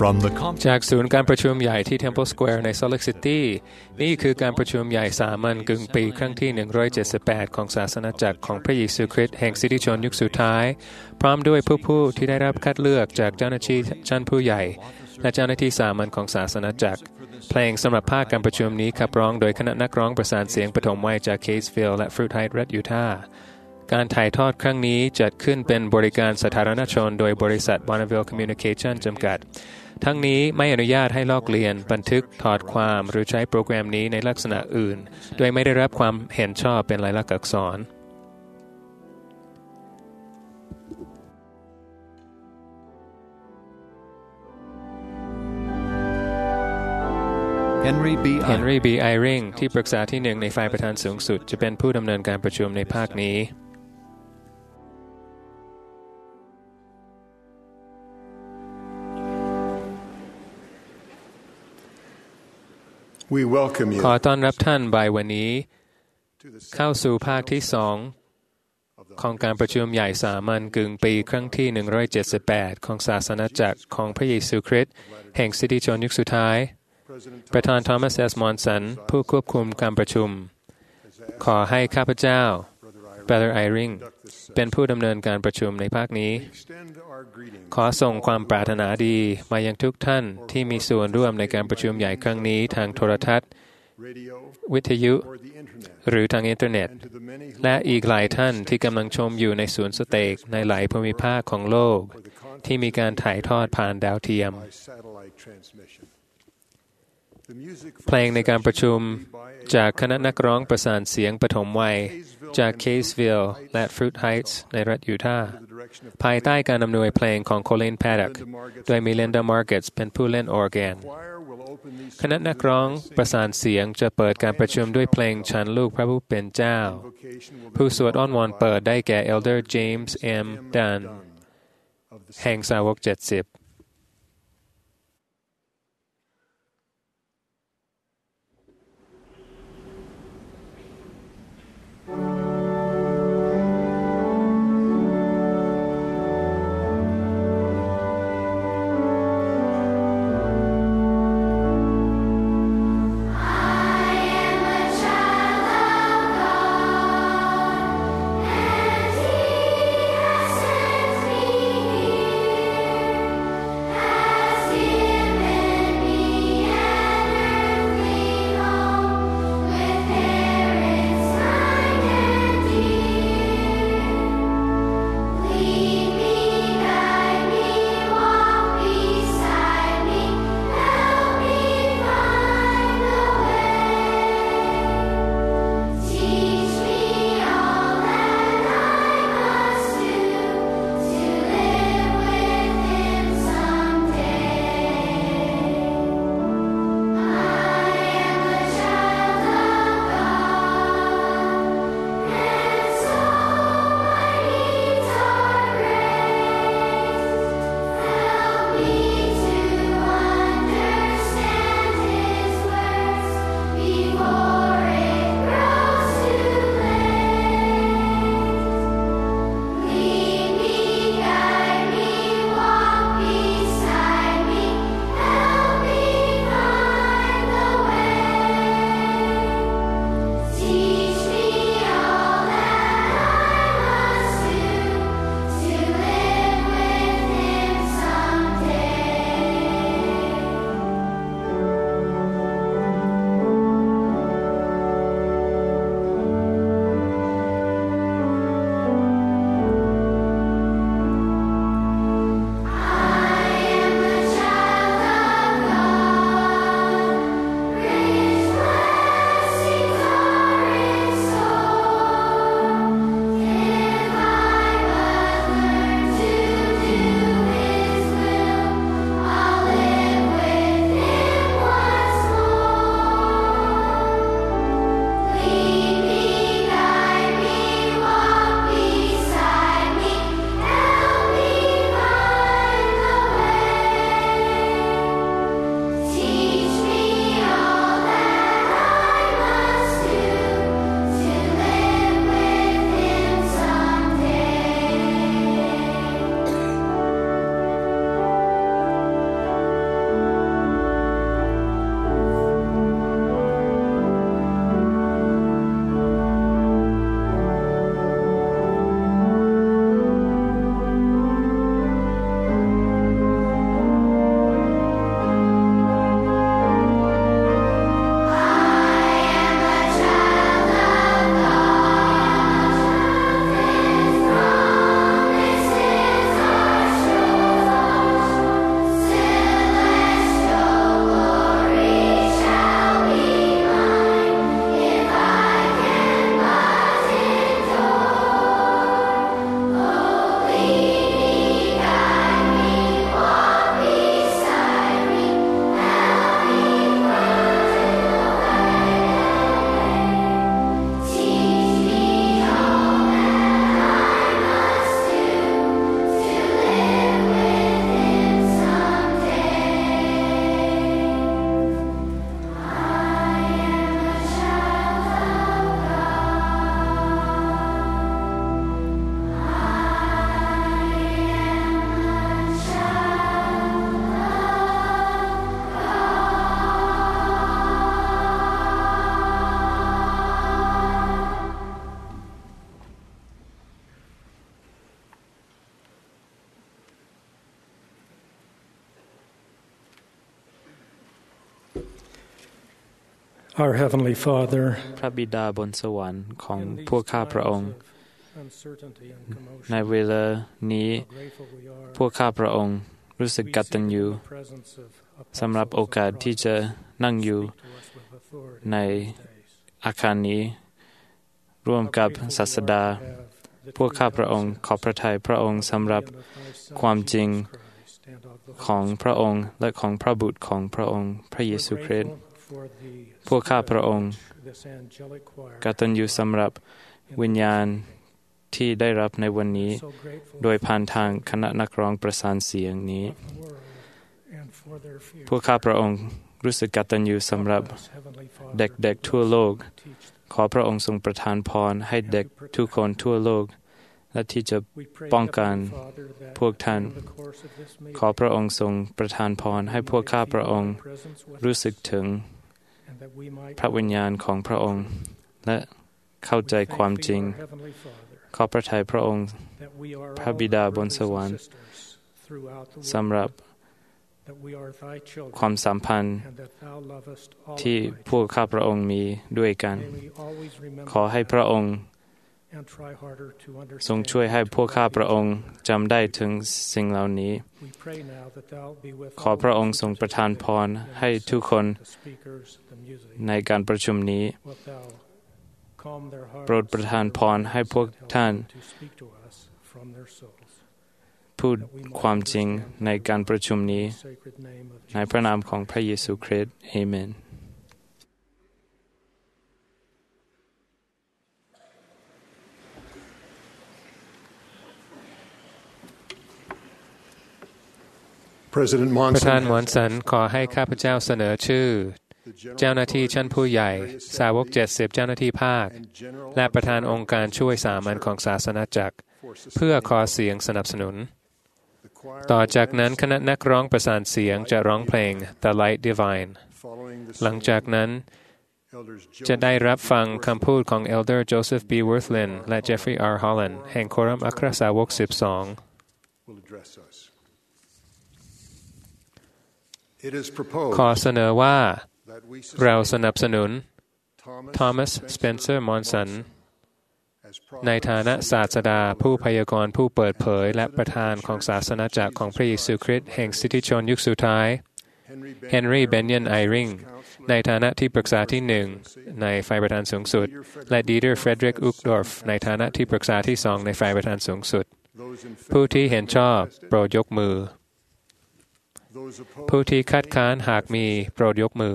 From the จากศูนย์การประชุมใหญ่ที่ Temple Square ใน Salt Lake City นี่คือการประชุมใหญ่สามัญกึ่งปีครั้งที่ 178 ของศาสนาจักรของพระเยซูคริสต์แห่งสิทธิชนยุคสุดท้ายพร้อมด้วยผู้ที่ได้รับคัดเลือกจากเจ้าหน้าที่ชั้นผู้ใหญ่และเจ้าหน้าที่สามัญของศาสนาจักรเพลงสำหรับภาคการประชุมนี้ขับร้องโดยคณะนักร้องประสานเสียงปฐมวัยจาก Caseville และ Fruit Heights รัฐยูทาห์การถ่ายทอดครั้งนี้จัดขึ้นเป็นบริการสาธารณชนโดยบริษัท Bonneville Communication จำกัดทั้งนี้ไม่อนุญาตให้ลอกเลียนบันทึกถอดความหรือใช้โปรแกรมนี้ในลักษณะอื่นโดยไม่ได้รับความเห็นชอบเป็นลายลักษณ์อักษรเฮนรี่บี ไอริงที่ปรึกษาที่หนึ่งในฝ่ายประธานสูงสุดจะเป็นผู้ดำเนินการประชุมในภาคนี้ขอต้อนรับท่านบ่ายวันนี้เข้าสู่ภาคที่2ของการประชุมใหญ่สามัญกึ่งปีครั้งที่ 178 ของศาสนาจักรของพระเยซูคริสต์แห่งสิทธิชนยุคสุดท้ายประธานทอมัส เอส มอนสันผู้ควบคุมการประชุมขอให้ข้าพเจ้า Brother Iring เป็นผู้ดำเนินการประชุมในภาคนี้ขอส่งความปรารถนาดีมายังทุกท่านที่มีส่วนร่วมในการประชุมใหญ่ครั้งนี้ทางโทรทัศน์วิทยุหรือทางอินเทอร์เน็ตและอีกหลายท่านที่กำลังชมอยู่ในศูนย์สเต็กในหลายภูมิภาคของโลกที่มีการถ่ายทอดผ่านดาวเทียมเพลงในการประชุมจากคณะนักร้องประสานเสียงปฐมวัยจาก Caseville และ Fruit Heights ในรัฐยูทาห์ภายใต้การอำนวยเพลงของ Colin Paddock โดยมี Linda Margetts เป็นผู้เล่นออร์แกนคณะนักร้องประสานเสียงจะเปิดการประชุมด้วยเพลงฉันลูกพระผู้เป็นเจ้าผู้สวดอ้อนวอนเปิดได้แก่ Elder James M. Dunn แห่งสาวก70 Our Heavenly Father, พระบิดาบนสวรรค์ของพวกข้าพระองค์ในเวลานี้พวกข้าพระองค์รู้สึกกตัญญูสำหรับโอกาสที่จะนั่งอยู่ในอาคารนี้ร่วมกับศาสดาพวกข้าพระองค์ขอบพระทัยพระองค์สำหรับความจริงของพระองค์และของพระบุตรของพระองค์พระเยซูคริสต์พวกข้าพระองค์กตัญญูสำหรับวิญญาณที่ได้รับในวันนี้โดยผ่านทางคณะนักร้องประสานเสียงนี้พวกข้าพระองค์รู้สึกกตัญญูสำหรับเด็กๆทั่วโลกขอพระองค์ทรงประทานพรให้เด็กทุกคนทั่วโลกและที่จะป้องกันพวกท่านขอพระองค์ทรงประทานพรให้พวกข้าพระองค์รู้สึกถึงพระวิญญาณของพระองค์และเข้าใจความจริงขอพระทัยพระองค์พระบิดาบนสวรรค์สำหรับความสัมพันธ์ที่พวกข้าพระองค์มีด้วยกันขอให้พระองค์ทรงช่วยให้พวกข้าพระองค์จำได้ถึงสิ่งเหล่านี้ขอพระองค์ทรงประทานพรให้ทุกคนในการประชุมนี้โปรดประทานพรให้พวกท่านพูดความจริงในการประชุมนี้ในพระนามของพระเยซูคริสต์อาเมนประธานมอนสันขอให้ข้าพเจ้าเสนอชื่อเจ้าหน้าที่ชั้นผู้ใหญ่สาวก70เจ้าหน้าที่ภาคและประธานองค์การช่วยสามัญของศาสนาจักรเพื่อขอเสียงสนับสนุนต่อจากนั้นคณะนักร้องประสานเสียงจะร้องเพลง The Light Divine หลังจากนั้นจะได้รับฟังคำพูดของ Elder Joseph B. Worthlin และ Jeffrey R. Holland แห่งโครัมอัครสาวก12ขอเสนอว่าเราสนับสนุน Thomas Spencer Monson ในฐานะศาสดาผู้พยากรณ์ผู้เปิดเผยและประธานของศาสนาจักรของพระเยซูคริสต์แห่งสิทธิชนยุคสุดท้าย Henry Benyon Eyring ในฐานะที่ปรึกษาที่1ในฝ่ายประธานสูงสุดและ Dieter Frederick Uchtdorf ในฐานะที่ปรึกษาที่2ในฝ่ายประธานสูงสุดผู้ที่เห็นชอบโปรดยกมือผู้ที่คัดค้านหากมีโปรดยกมือ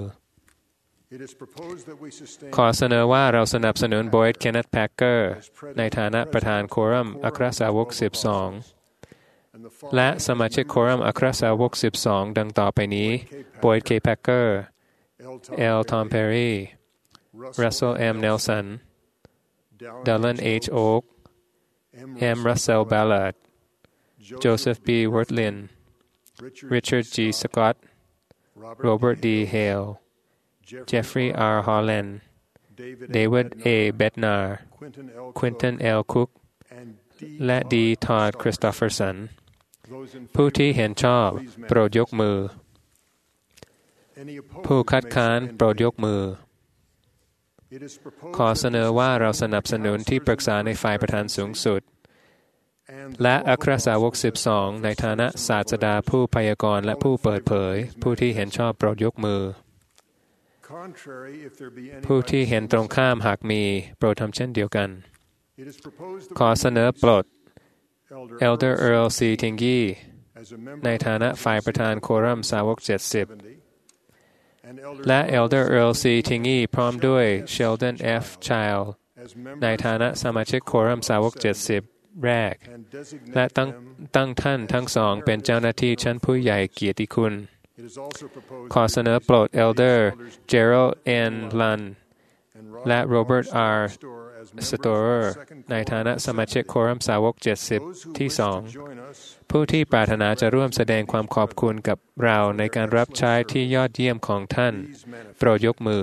ขอเสนอว่าเราสนับสนุนบอยด์ เคนเนธ แพ็กเกอร์ในฐานะประธานโครัมอัครสาวก12และสมาชิกโครัมอัครสาวก12ดังต่อไปนี้บอยด์ เค แพ็กเกอร์ L. Tom Perry Russell M. Nelson Dallin H. Oak M. Russell Ballard Joseph B. Wortlin Richard G. Scott Robert D. Hale Jeffrey R. Holland David A. Bednar Quinton L. Cook และ D. Todd Christofferson ผู้ที่เห็นชอบโปรดยกมือผู้คัดค้านโปรดยกมือขอเสนอว่าเราสนับสนุนที่ปรึกษาในฝ่ายประธานสูงสุดและอัครสาวก12ในฐานะศาสดาผู้พยากรณ์และผู้เปิดเผยผู้ที่เห็นชอบโปรดยกมือผู้ที่เห็นตรงข้ามหากมีโปรดทำเช่นเดียวกันขอเสนอปลด Elder Earl C. Tingey ในฐานะฝ่ายประธานโครัมสาวก70และ Elder Earl C. Tingey พร้อมด้วย Sheldon F. Child ในฐานะสมาชิกโครัมสาวก70แรกและตั้งท่านทั้งสองเป็นเจ้าหน้าที่ชั้นผู้ใหญ่เกียรติคุณขอเสนอโปรด Elder Gerald N. Lunn และ Robert R. Storer ในฐานะสมาชิกโครัมสาวก70ที่2ผู้ที่ปรารถนาจะร่วมแสดงความขอบคุณกับเราในการรับใช้ที่ยอดเยี่ยมของท่านโปรดยกมือ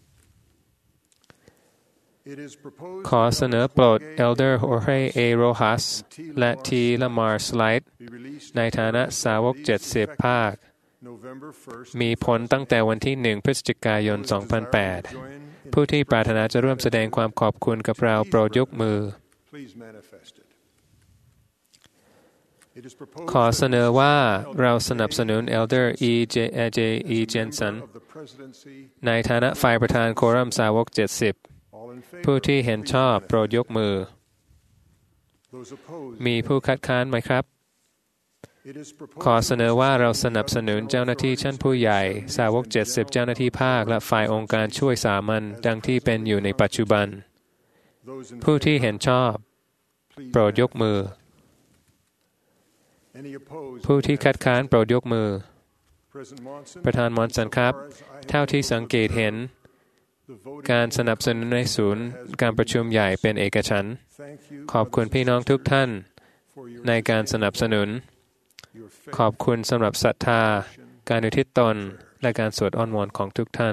ขอเสนอโปรด Elder Jorge A. Rojas และ T. Lamar Slide ในฐานะสาวก70ภาคมีผลตั้งแต่วันที่ 1 พฤศจิกายน 2008 ผู้ที่ปรารถนาจะร่วมแสดงความขอบคุณกับเราโปรดยกมือ ขอเสนอว่าเราสนับสนุน Elder E.J.E. Jensen ในฐานะฝ่ายประธานโครัมสาวก 70 ผู้ที่เห็นชอบโปรดยกมือ มีผู้คัดค้านไหมครับ ขอเสนอว่าเราสนับสนุนเจ้าหน้าที่ชั้นผู้ใหญ่สาวก 70 เจ้าหน้าที่ภาคและฝ่ายองค์การช่วยสามัญดังที่เป็นอยู่ในปัจจุบัน ผู้ที่เห็นชอบโปรดยกมือ ผู้ที่คัดค้านโปรดยกมือ ประธานมอนสันครับเท่าที่สังเกตเห็นการสนับสนุนในศูนย์การประชุมใหญ่เป็นเอกฉันท์ขอบคุณพี่น้องทุกท่านในการสนับสนุนขอบคุณสำหรับศรัทธาการอุทิศตนและการสวดอ้อนวอนของทุกท่าน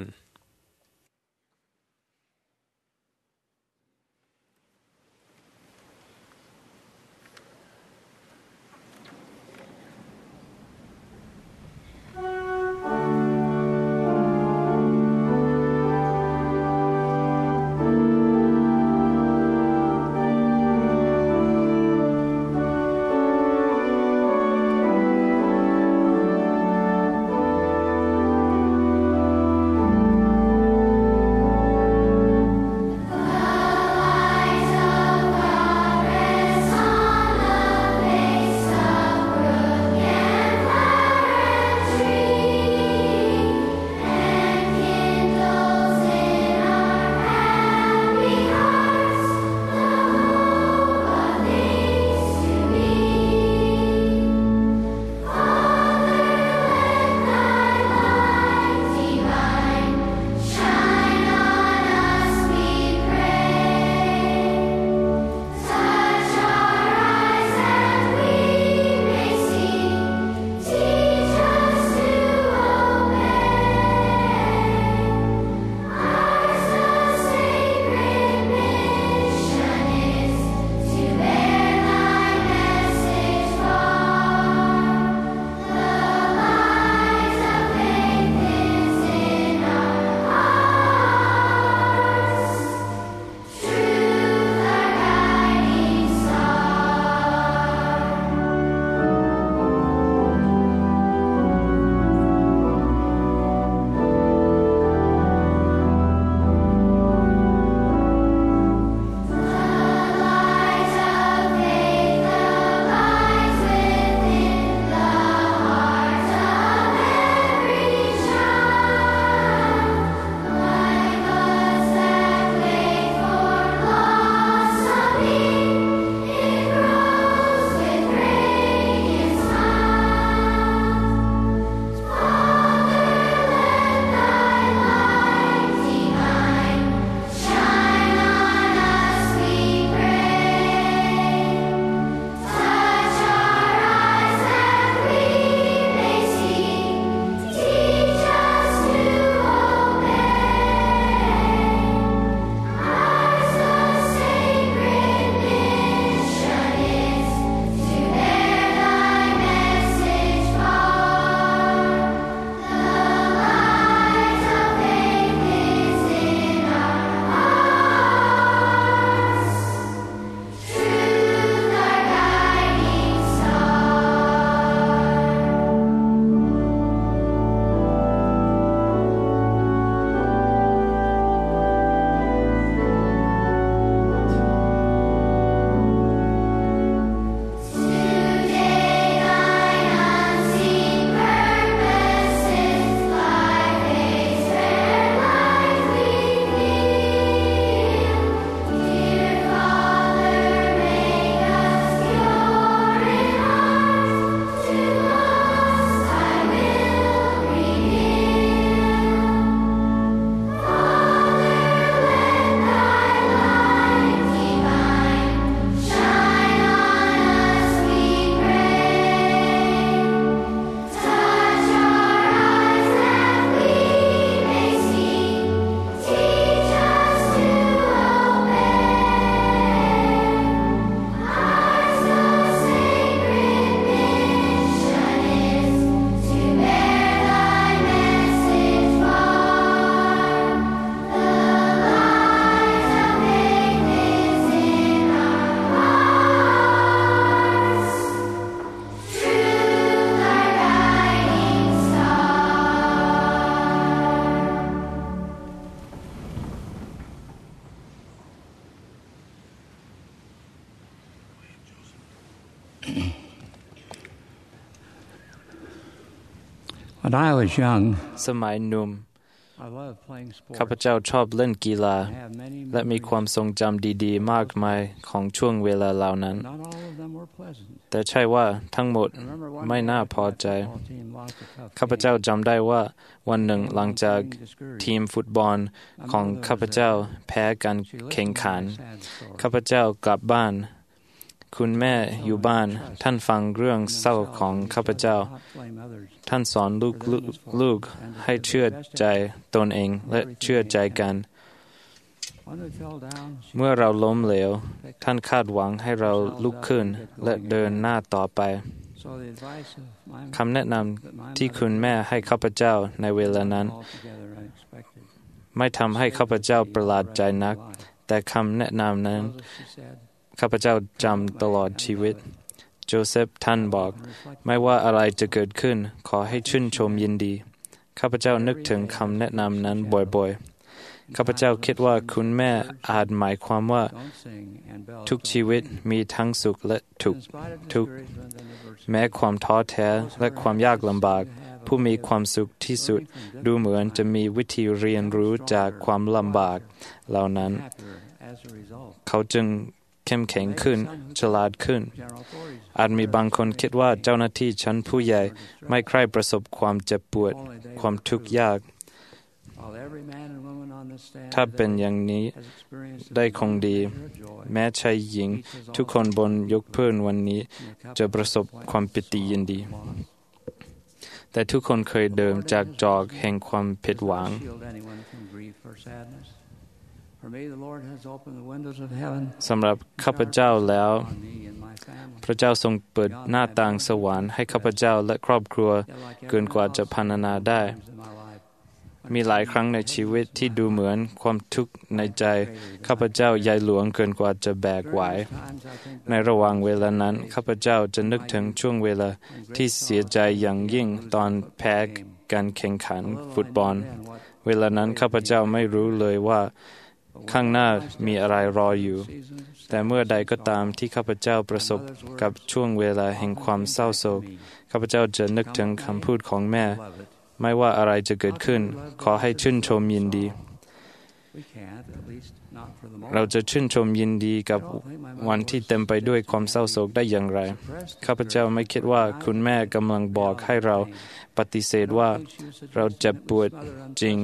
When I was young, สมัยหนุ่ม I loved playing sports. ข้าพเจ้าชอบเล่นกีฬาและมีความทรงจำดีๆมากมายของช่วงเวลาเหล่านั้น Not all of them were pleasant. แต่ใช่ว่าทั้งหมด I remember one ไม่น่า day พอใจ the football team lost a tough ข้าพเจ้า game. จำได้ว่าวันหนึ่งหลังจาก Being discouraged. ทีมฟุตบอลของข้าพเจ้าแพ้การแข่งขัน ข้าพเจ้ากลับบ้าน คุณแม่อยู่บ้านท่านฟังเรื่องเศร้าของข้าพเจ้า ท่านสอนลูกให้เชื่อใจตนเองและเชื่อใจกัน เมื่อเราล้มเหลวท่านคาดหวังให้เราลุกขึ้นและเดินหน้าต่อไปคำแนะนำที่คุณแม่ให้ข้าพเจ้าในเวลานั้นไม่ทำให้ข้าพเจ้าประหลาดใจนักแต่คำแนะนำนั้นข้าพเจ้าจำตลอดชีวิตโจเซฟท่านบอกไม่ว่าอะไรจะเกิดขึ้นขอให้ชื่นชมยินดีข้าพเจ้านึกถึงคำแนะนำนั้นบ่อยๆข้าพเจ้าคิดว่าคุณแม่อาจหมายความว่าทุกชีวิตมีทั้งสุขและทุกข์แม้ความท้อแท้และความยากลำบากผู้มีความสุขที่สุดดูเหมือนจะมีวิธีเรียนรู้จากความลำบากเหล่านั้นเขาจึงเข้มแข็งขึ้นฉลาดขึ้นอาจมีบางคนคิดว่าเจ้าหน้าที่ชั้นผู้ใหญ่ไม่ใคร่ประสบความเจ็บปวดความทุกข์ยากถ้าเป็นอย่างนี้ได้คงดีแม้ชายหญิงทุกคนบนยกพื้นวันนี้จะประสบความปิติยินดีแต่ทุกคนเคยเดินจากจอกแห่งความผิดหวังสำหรับข้าพเจ้าแล้วพระเจ้าทรงเปิดหน้าต่างสวรรค์ให้ข้าพเจ้าและครอบครัวเกินกว่าจะพรรณนาได้มีหลายครั้งในชีวิตที่ดูเหมือนความทุกข์ในใจข้าพเจ้าใหญ่หลวงเกินกว่าจะแบกไหวในระหว่างเวลานั้นข้าพเจ้าจะนึกถึงช่วงเวลาที่เสียใจอย่างยิ่งตอนแพ้การแข่งขันฟุตบอลเวลานั้นข้าพเจ้าไม่รู้เลยว่าข้างหน้ามีอะไรรออยู่แต่เมื่อใดก็ตามที่ข้าพเจ้าประสบกับช่วงเวลาแห่งความเศร้าโศกข้าพเจ้าจะนึกถึงคำพูดของแม่ไม่ว่าอะไรจะเกิดขึ้นขอให้ชื่นชมยินดีเราจะชื่นชมยินดีกับวันที่เต็มไปด้วยความเศร้าโศกได้อย่างไรข้าพเจ้าไม่คิดว่าคุณแม่กำลังบอกให้เราปฏิเสธว่าเราเจ็บปวดจริง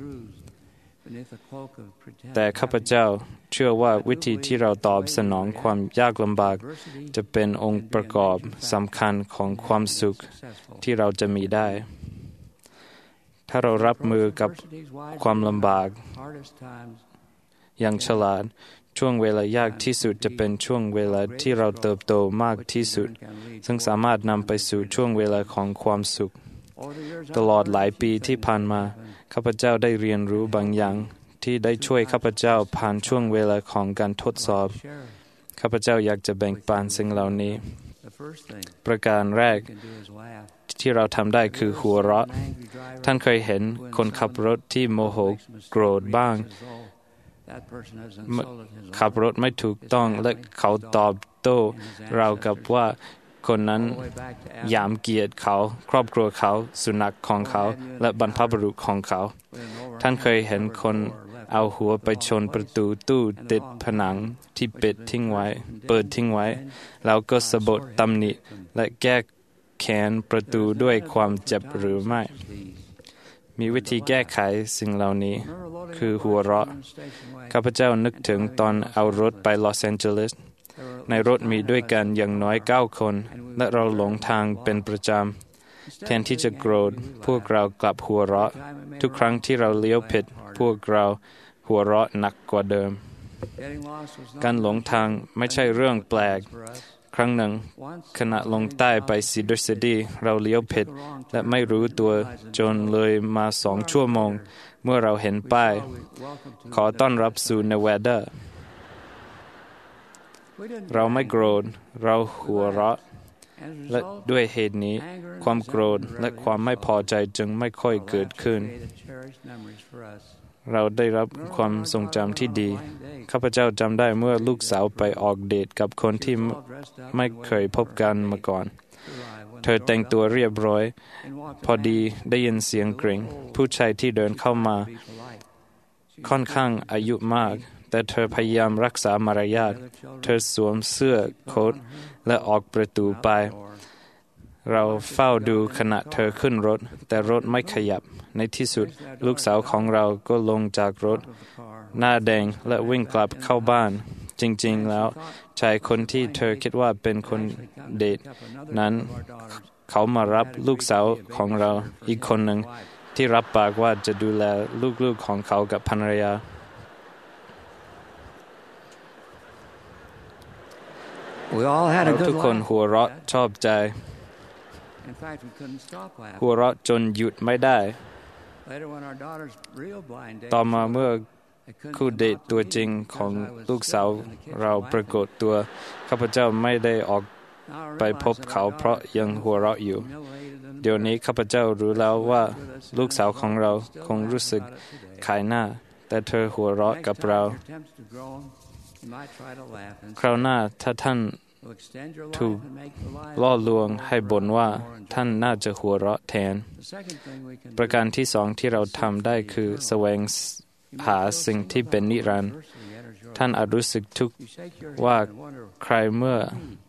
แต่ข้าพเจ้าเชื่อว่าวิธีที่เราตอบสนองความยากลำบากจะเป็นองค์ประกอบสำคัญของความสุขที่เราจะมีได้ถ้าเรารับมือกับความลำบากอย่างฉลาดช่วงเวลายากที่สุดจะเป็นช่วงเวลาที่เราเติบโตมากที่สุดซึ่งสามารถนำไปสู่ช่วงเวลาของความสุขตลอดหลายปีที่ผ่านมาข้าพเจ้าได้เรียนรู้บางอย่างที่ได้ช่วยข้าพเจ้าผ่านช่วงเวลาของการทดสอบข้าพเจ้าอยากจะแบ่งปันสิ่งเหล่านี้ประการแรกที่เราทำได้คือหัวเราะท่านเคยเห็นคนขับรถที่โมโหโกรธบ้างขับรถไม่ถูกต้องและเขาตอบโต้ราวกับว่าคนนั้นหยามเกียรติเขาครอบครัวเขาสุนัขของเขาและบรรพบุรุษของเขาท่านเคยเห็นคนเอาหัวไปชนประตูตู้ติดผนังที่เปิดทิ้งไว้แล้วก็สะบัดตำหนิและแก้แค้นประตูด้วยความเจ็บหรือไม่มีวิธีแก้ไขสิ่งเหล่านี้คือหัวเราะข้าพเจ้านึกถึงตอนเอารถไปลอสแอนเจลิสในรถมีด้วยกันอย่างน้อย9 คนและเราหลงทางเป็นประจำแทนที่จะโกรธพวกเรากลับหัวเราะทุกครั้งที่เราเลี้ยวผิดพวกเราหัวเราะหนักกว่าเดิมการหลงทางไม่ใช่เรื่องแปลกครั้งหนึ่งขณะลงใต้ไปซิดซิตี้เราเลี้ยวผิดและไม่รู้ตัวจนเลยมา2 ชั่วโมงเมื่อเราเห็นป้ายขอต้อนรับสู่เนวาดาเราไม่โกรธเราหัวเราะและด้วยเหตุนี้ความโกรธและความไม่พอใจจึงไม่ค่อยเกิดขึ้นเราได้รับความทรงจำที่ดีข้าพเจ้าจำได้เมื่อลูกสาวไปออกเดทกับคนที่ไม่เคยพบกันมาก่อนเธอแต่งตัวเรียบร้อยพอดีได้ยินเสียงกริ่งผู้ชายที่เดินเข้ามาค่อนข้างอายุมากแต่เธอพยายามรักษามารยาทเธอสวมเสื้อโค้ทและออกประตูไปเราเฝ้าดูขณะเธอขึ้นรถแต่รถไม่ขยับในที่สุดลูกสาวของเราก็ลงจากรถหน้าแดงและวิ่งกลับเข้าบ้านจริงๆแล้วชายคนที่เธอคิดว่าเป็นคนเดทนั้นเขามารับลูกสาวของเราอีกคนหนึ่งที่รับปากว่าจะดูแลลูกๆของเขากับภรรยาเราทุกคนหัวเราะชอบใจหัวเราะจนหยุดไม่ได้ต่อมาเมื่อคู่เดทตัวจริงของลูกสาวเราปรากฏตัวข้าพเจ้าไม่ได้ออกไปพบเขาเพราะยังหัวเราะอยู่เดี๋ยวนี้ข้าพเจ้ารู้แล้วว่าลูกสาวของเราคงรู้สึกขายหน้าแต่เธอหัวเราะกับเราคราวหน้าถ้าท่านถูกล่อลวงให้บ่นว่าท่านน่าจะหัวเราะแทนประการที่สองที่เราทำได้คือแสวงหาสิ่งที่เป็นนิรันดร์ท่านอาจรู้สึกทุกข์ว่าใครเมื่อ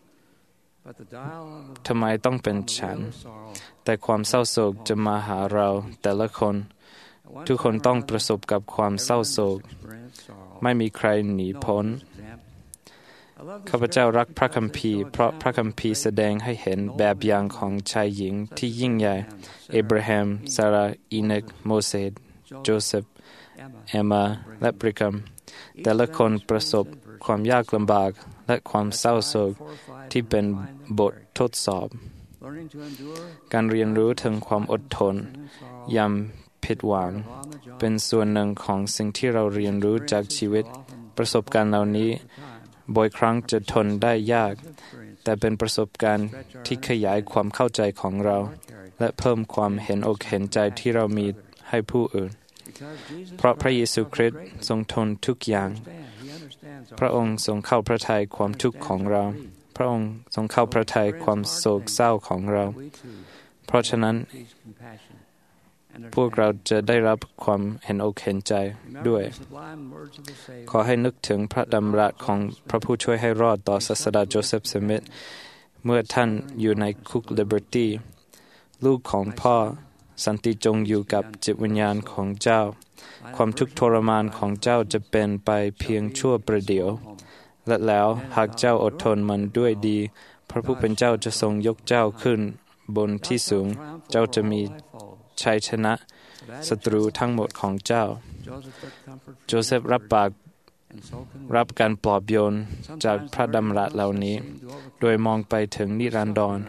ทำไมต้องเป็นฉันแต่ความเศร้าโศกจะมาหาเราแต่ละคนทุกคนต้องประสบกับความเศร้าโศกไม่มีใครหนีพ้นข้าพเจ้ารักพระคัมภีร์เพราะพระคัมภีร์แสดงให้เห็นแบบอย่างของชายหญิงที่ยิ่งใหญ่เอเบราฮัมซาราอีนกโมเสสโจเซฟเอมมาและบริกัมแต่ละคนประสบความยากลำบากและความเศร้าโศกที่เป็นบททดสอบการเรียนรู้ถึงความอดทนยามผิดหวังเป็นส่วนหนึ่งของสิ่งที่เราเรียนรู้จากชีวิตประสบการณ์เหล่านี้บ่อยครั้งจะทนได้ยากแต่เป็นประสบการณ์ที่ขยายความเข้าใจของเราและเพิ่มความเห็นอกเห็นใจที่เรามีให้ผู้อื่นเพราะพระเยซูคริสต์ทรงทนทุกอย่างพระองค์ทรงเข้าพระทัยความทุกข์ของเราพระองค์ทรงเข้าพระทัยความโศกเศร้าของเราเพราะฉะนั้นพวกเราจะได้รับความเห็นอกเห็นใจด้วยขอให้นึกถึงพระดำรัสของพระผู้ช่วยให้รอดต่อศาสดาโจเซฟสมิธเมื่อท่านอยู่ในคุกลิเบอร์ตี้ลูกของพ่อสันติจงอยู่กับจิตวิญญาณของเจ้าความทุกข์ทรมานของเจ้าจะเป็นไปเพียงชั่วประเดี๋ยวและแล้วหากเจ้าอดทนมันด้วยดีพระผู้เป็นเจ้าจะทรงยกเจ้าขึ้นบนที่สูงเจ้าจะมีชัยชนะศัตรูทั้งหมดของเจ้าโจเซฟรับปากรับการปลอบโยนจากพระดำรัสเหล่านี้โดยมองไปถึงนิรันดร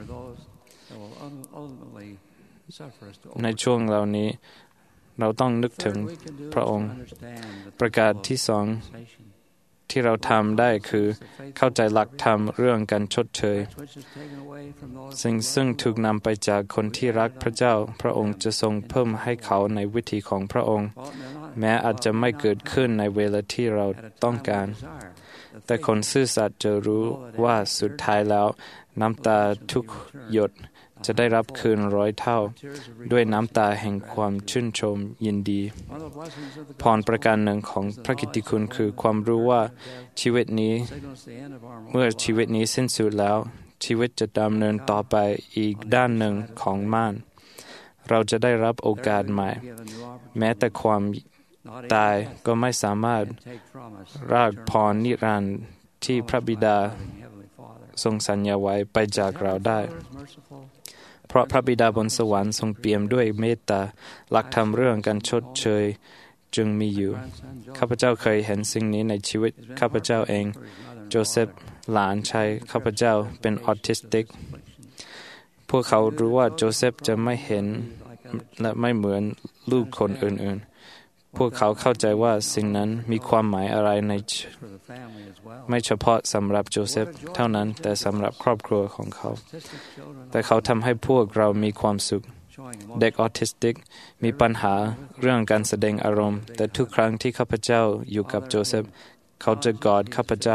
ในช่วงเหล่านี้เราต้องนึกถึงพระองค์ประการที่สองที่เราทำได้คือเข้าใจหลักธรรมเรื่องการชดเชยสิ่งซึ่งถูกนำไปจากคนที่รักพระเจ้าพระองค์จะทรงเพิ่มให้เขาในวิถีของพระองค์แม้อาจจะไม่เกิดขึ้นในเวลาที่เราต้องการแต่คนซื่อสัตย์จะรู้ว่าสุดท้ายแล้วน้ำตาทุกหยดจะได้รับคืน100 เท่าด้วยน้ำตาแห่งความชื่นชมยินดีพรประการหนึ่งของพระกิตติคุณคือความรู้ว่าชีวิตนี้เมื่อชีวิตนี้สิ้นสุดแล้วชีวิตจะดำเนินต่อไปอีกด้านหนึ่งของม่านเราจะได้รับโอกาสใหม่แม้แต่ความตายก็ไม่สามารถรากพรนิรันดร์ที่พระบิดาทรงสัญญาไว้ไปจากเราได้เพราะพระบิดาบนสวรรค์ทรงเปี่ยมด้วยเมตตาหลักธรรมเรื่องการชดเชยจึงมีอยู่ข้าพเจ้าเคยเห็นสิ่งนี้ในชีวิตข้าพเจ้าเองโจเซฟหลานชายข้าพเจ้าเป็นออทิสติกพวกเขารู้ว่าโจเซฟจะไม่เห็นและไม่เหมือนลูกคนอื่นๆพวกเขาเข้าใจว่าสิ่งนั้นมีความหมายอะไรในไม่เฉพาะสำหรับโจเซฟเท่านั้นแต่สำหรับครอบครัวของเขาแต่เขาทำให้พวกเรามีความสุขเด็กออทิสติกมีปัญหาเรื่องการแสดงอารมณ์แต่ทุกครั้งที่ข้าพเจ้าอยู่กับโจเซฟเขาจะกอดข้าพเจ้า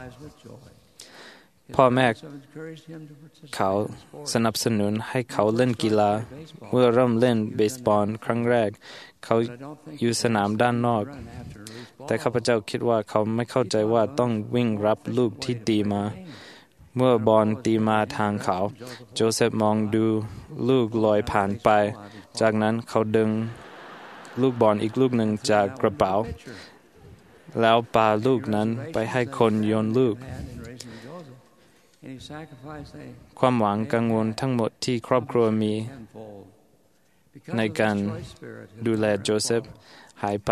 พ่อแม่เขาสนับสนุนให้เขาเล่นกีฬาเมื่อเริ่มเล่นเบสบอลครั้งแรกเขาอยู่สนามด้านนอกแต่ข้าพเจ้าคิดว่าเขาไม่เข้าใจว่าต้องวิ่งรับลูกที่ตีมาเมื่อบอลตีมาทางเขาโจเซฟมองดูลูกลอยผ่านไปจากนั้นเขาดึงลูกบอลอีกลูกหนึ่งจากกระเป๋าแล้วปาลูกนั้นไปให้คนโยนลูกความหวังกังวลทั้งหมดที่ครอบครัวมีในการดูแลโจเซฟหายไป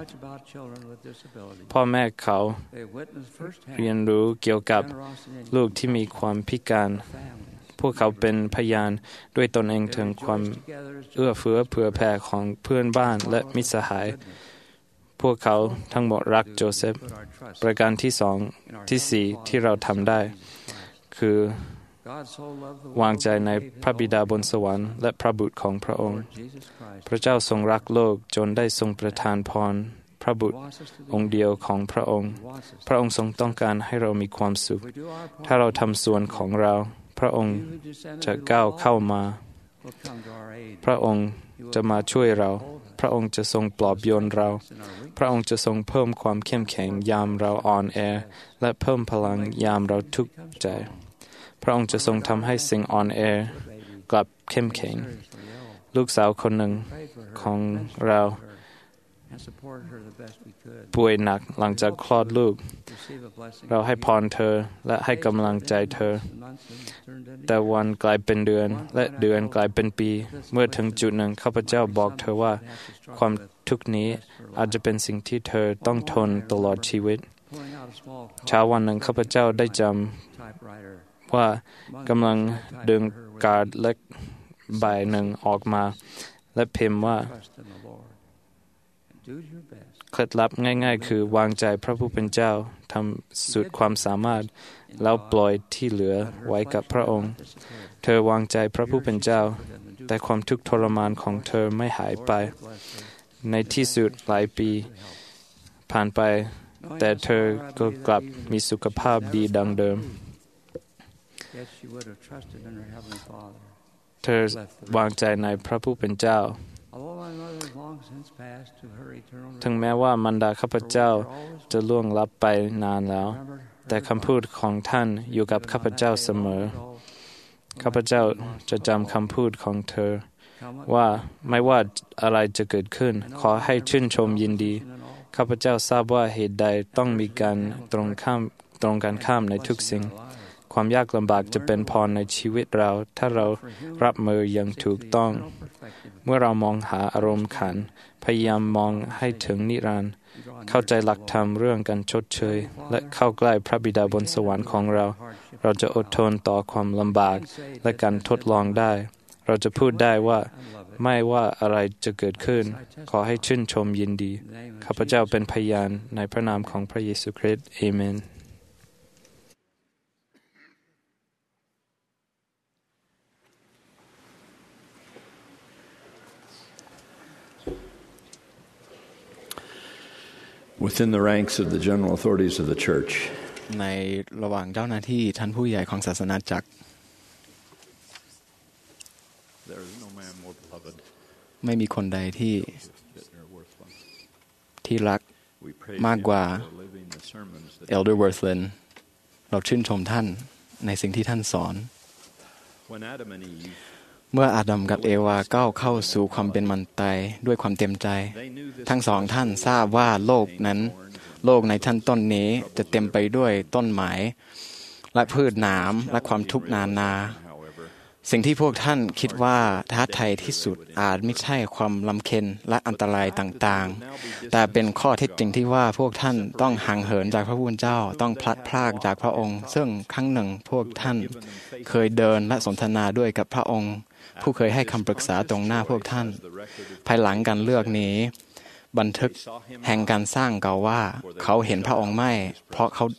พ่อแม่เขาเรียนรู้เกี่ยวกับลูกที่มีความพิการพวกเขาเป็นพยานด้วยตนเองถึงความเอื้อเฟื้อเผื่อแผ่ของเพื่อนบ้านและมิตรสหายพวกเขาทั้งหมดรักโจเซฟประการที่สี่ที่เราทำได้คือวางใจในพระบิดาบนสวรรค์และพระบุตรของพระองค์พระเจ้าทรงรักโลกจนได้ทรงประทานพรพระบุตรองค์เดียวของพระองค์พระองค์ทรงต้องการให้เรามีความสุขถ้าเราทำส่วนของเราพระองค์จะก้าวเข้ามาพระองค์จะมาช่วยเราพระองค์จะทรงปลอบโยนเราพระองค์จะทรงเพิ่มความเข้มแข็งยามเราอ่อนแอและเพิ่มพลังยามเราทุกข์ใจพระองค์จะทรงทำให้สิ่งอ่อนแอกลับเข้มแข็งลูกสาวคนหนึ่งของเราป่วยหนักหลังจากคลอดลูกเราให้พรเธอและให้กำลังใจเธอแต่วันกลายเป็นเดือนและเดือนกลายเป็นปีเมื่อถึงจุดหนึ่งข้าพเจ้าบอกเธอว่าความทุกข์นี้อาจจะเป็นสิ่งที่เธอต้องทนตลอดชีวิตเช้าวันหนึ่งข้าพเจ้าได้จำว่ากำลังดึงการ์ดเล็กใบหนึ่งออกมาและพิมพ์ว่าเคล็ดลับง่ายๆคือวางใจพระผู้เป็นเจ้าทำสุดความสามารถแล้วปล่อยที่เหลือไว้กับพระองค์เธอวางใจพระผู้เป็นเจ้าแต่ความทุกข์ทรมานของเธอไม่หายไปในที่สุดหลายปีผ่านไปแต่เธอก็กลับมีสุขภาพดีดังเดิมเธอวางใจในพระผู้เป็นเจ้าถึงแม้ว่ามารดาข้าพเจ้าจะล่วงลับไปนานแล้วแต่คำพูดของท่านอยู่กับข้าพเจ้าเสมอข้าพเจ้าจะจำคำพูดของเธอว่าไม่ว่าอะไรจะเกิดขึ้นขอให้ชื่นชมยินดีข้าพเจ้าทราบว่าเหตุใดต้องมีการตรงกันข้ามในทุกสิ่งความยากลำบากจะเป็นพรในชีวิตเราถ้าเรารับมืออย่างถูกต้องเมื่อเรามองหาอารมณ์ขันพยายามมองให้ถึงนิรันดร์เข้าใจหลักธรรมเรื่องการชดเชยและเข้าใกล้พระบิดาบนสวรรค์ของเราเราจะอดทนต่อความลำบากและการทดลองได้เราจะพูดได้ว่าไม่ว่าอะไรจะเกิดขึ้นขอให้ชื่นชมยินดีข้าพเจ้าเป็นพยานในพระนามของพระเยซูคริสต์อาเมน Within the ranks of the general authorities of the church ในระหว่างเจ้าหน้าที่ท่านผู้ใหญ่ของศาสนาจักรไม่มีคนใดที่รักมากกว่า Elder Worthland เราชื่นชมท่านในสิ่งที่ท่านสอนเมื่ออาดัมกับเอวาก้าวเข้าสู่ความเป็นมนุษย์ด้วยความเต็มใจทั้งสองท่านทราบว่าโลกในชั้นต้นนี้จะเต็มไปด้วยต้นไม้และพืชน้ำและความทุกข์นานาสิ่งที่พวกท่านคิดว่าท้าทายที่สุดอาจไม่ใช่ความลำเค็ญและอันตรายต่างๆแต่เป็นข้อเท็จจริงที่ว่าพวกท่านต้องห่างเหินจากพระผู้เป็นเจ้าต้องพลัดพรากจากพระองค์ซึ่งครั้งหนึ่งพวกท่านเคยเดินและสนทนาด้วยกับพระองค์ผู้เคยให้คำปรึกษาตรงหน้าพวกท่านภายหลังการเลือกนี้บันทึกแห่งการสร้างกล่าวว่าเขาเห็นพระองค์ไม่เพราะเขา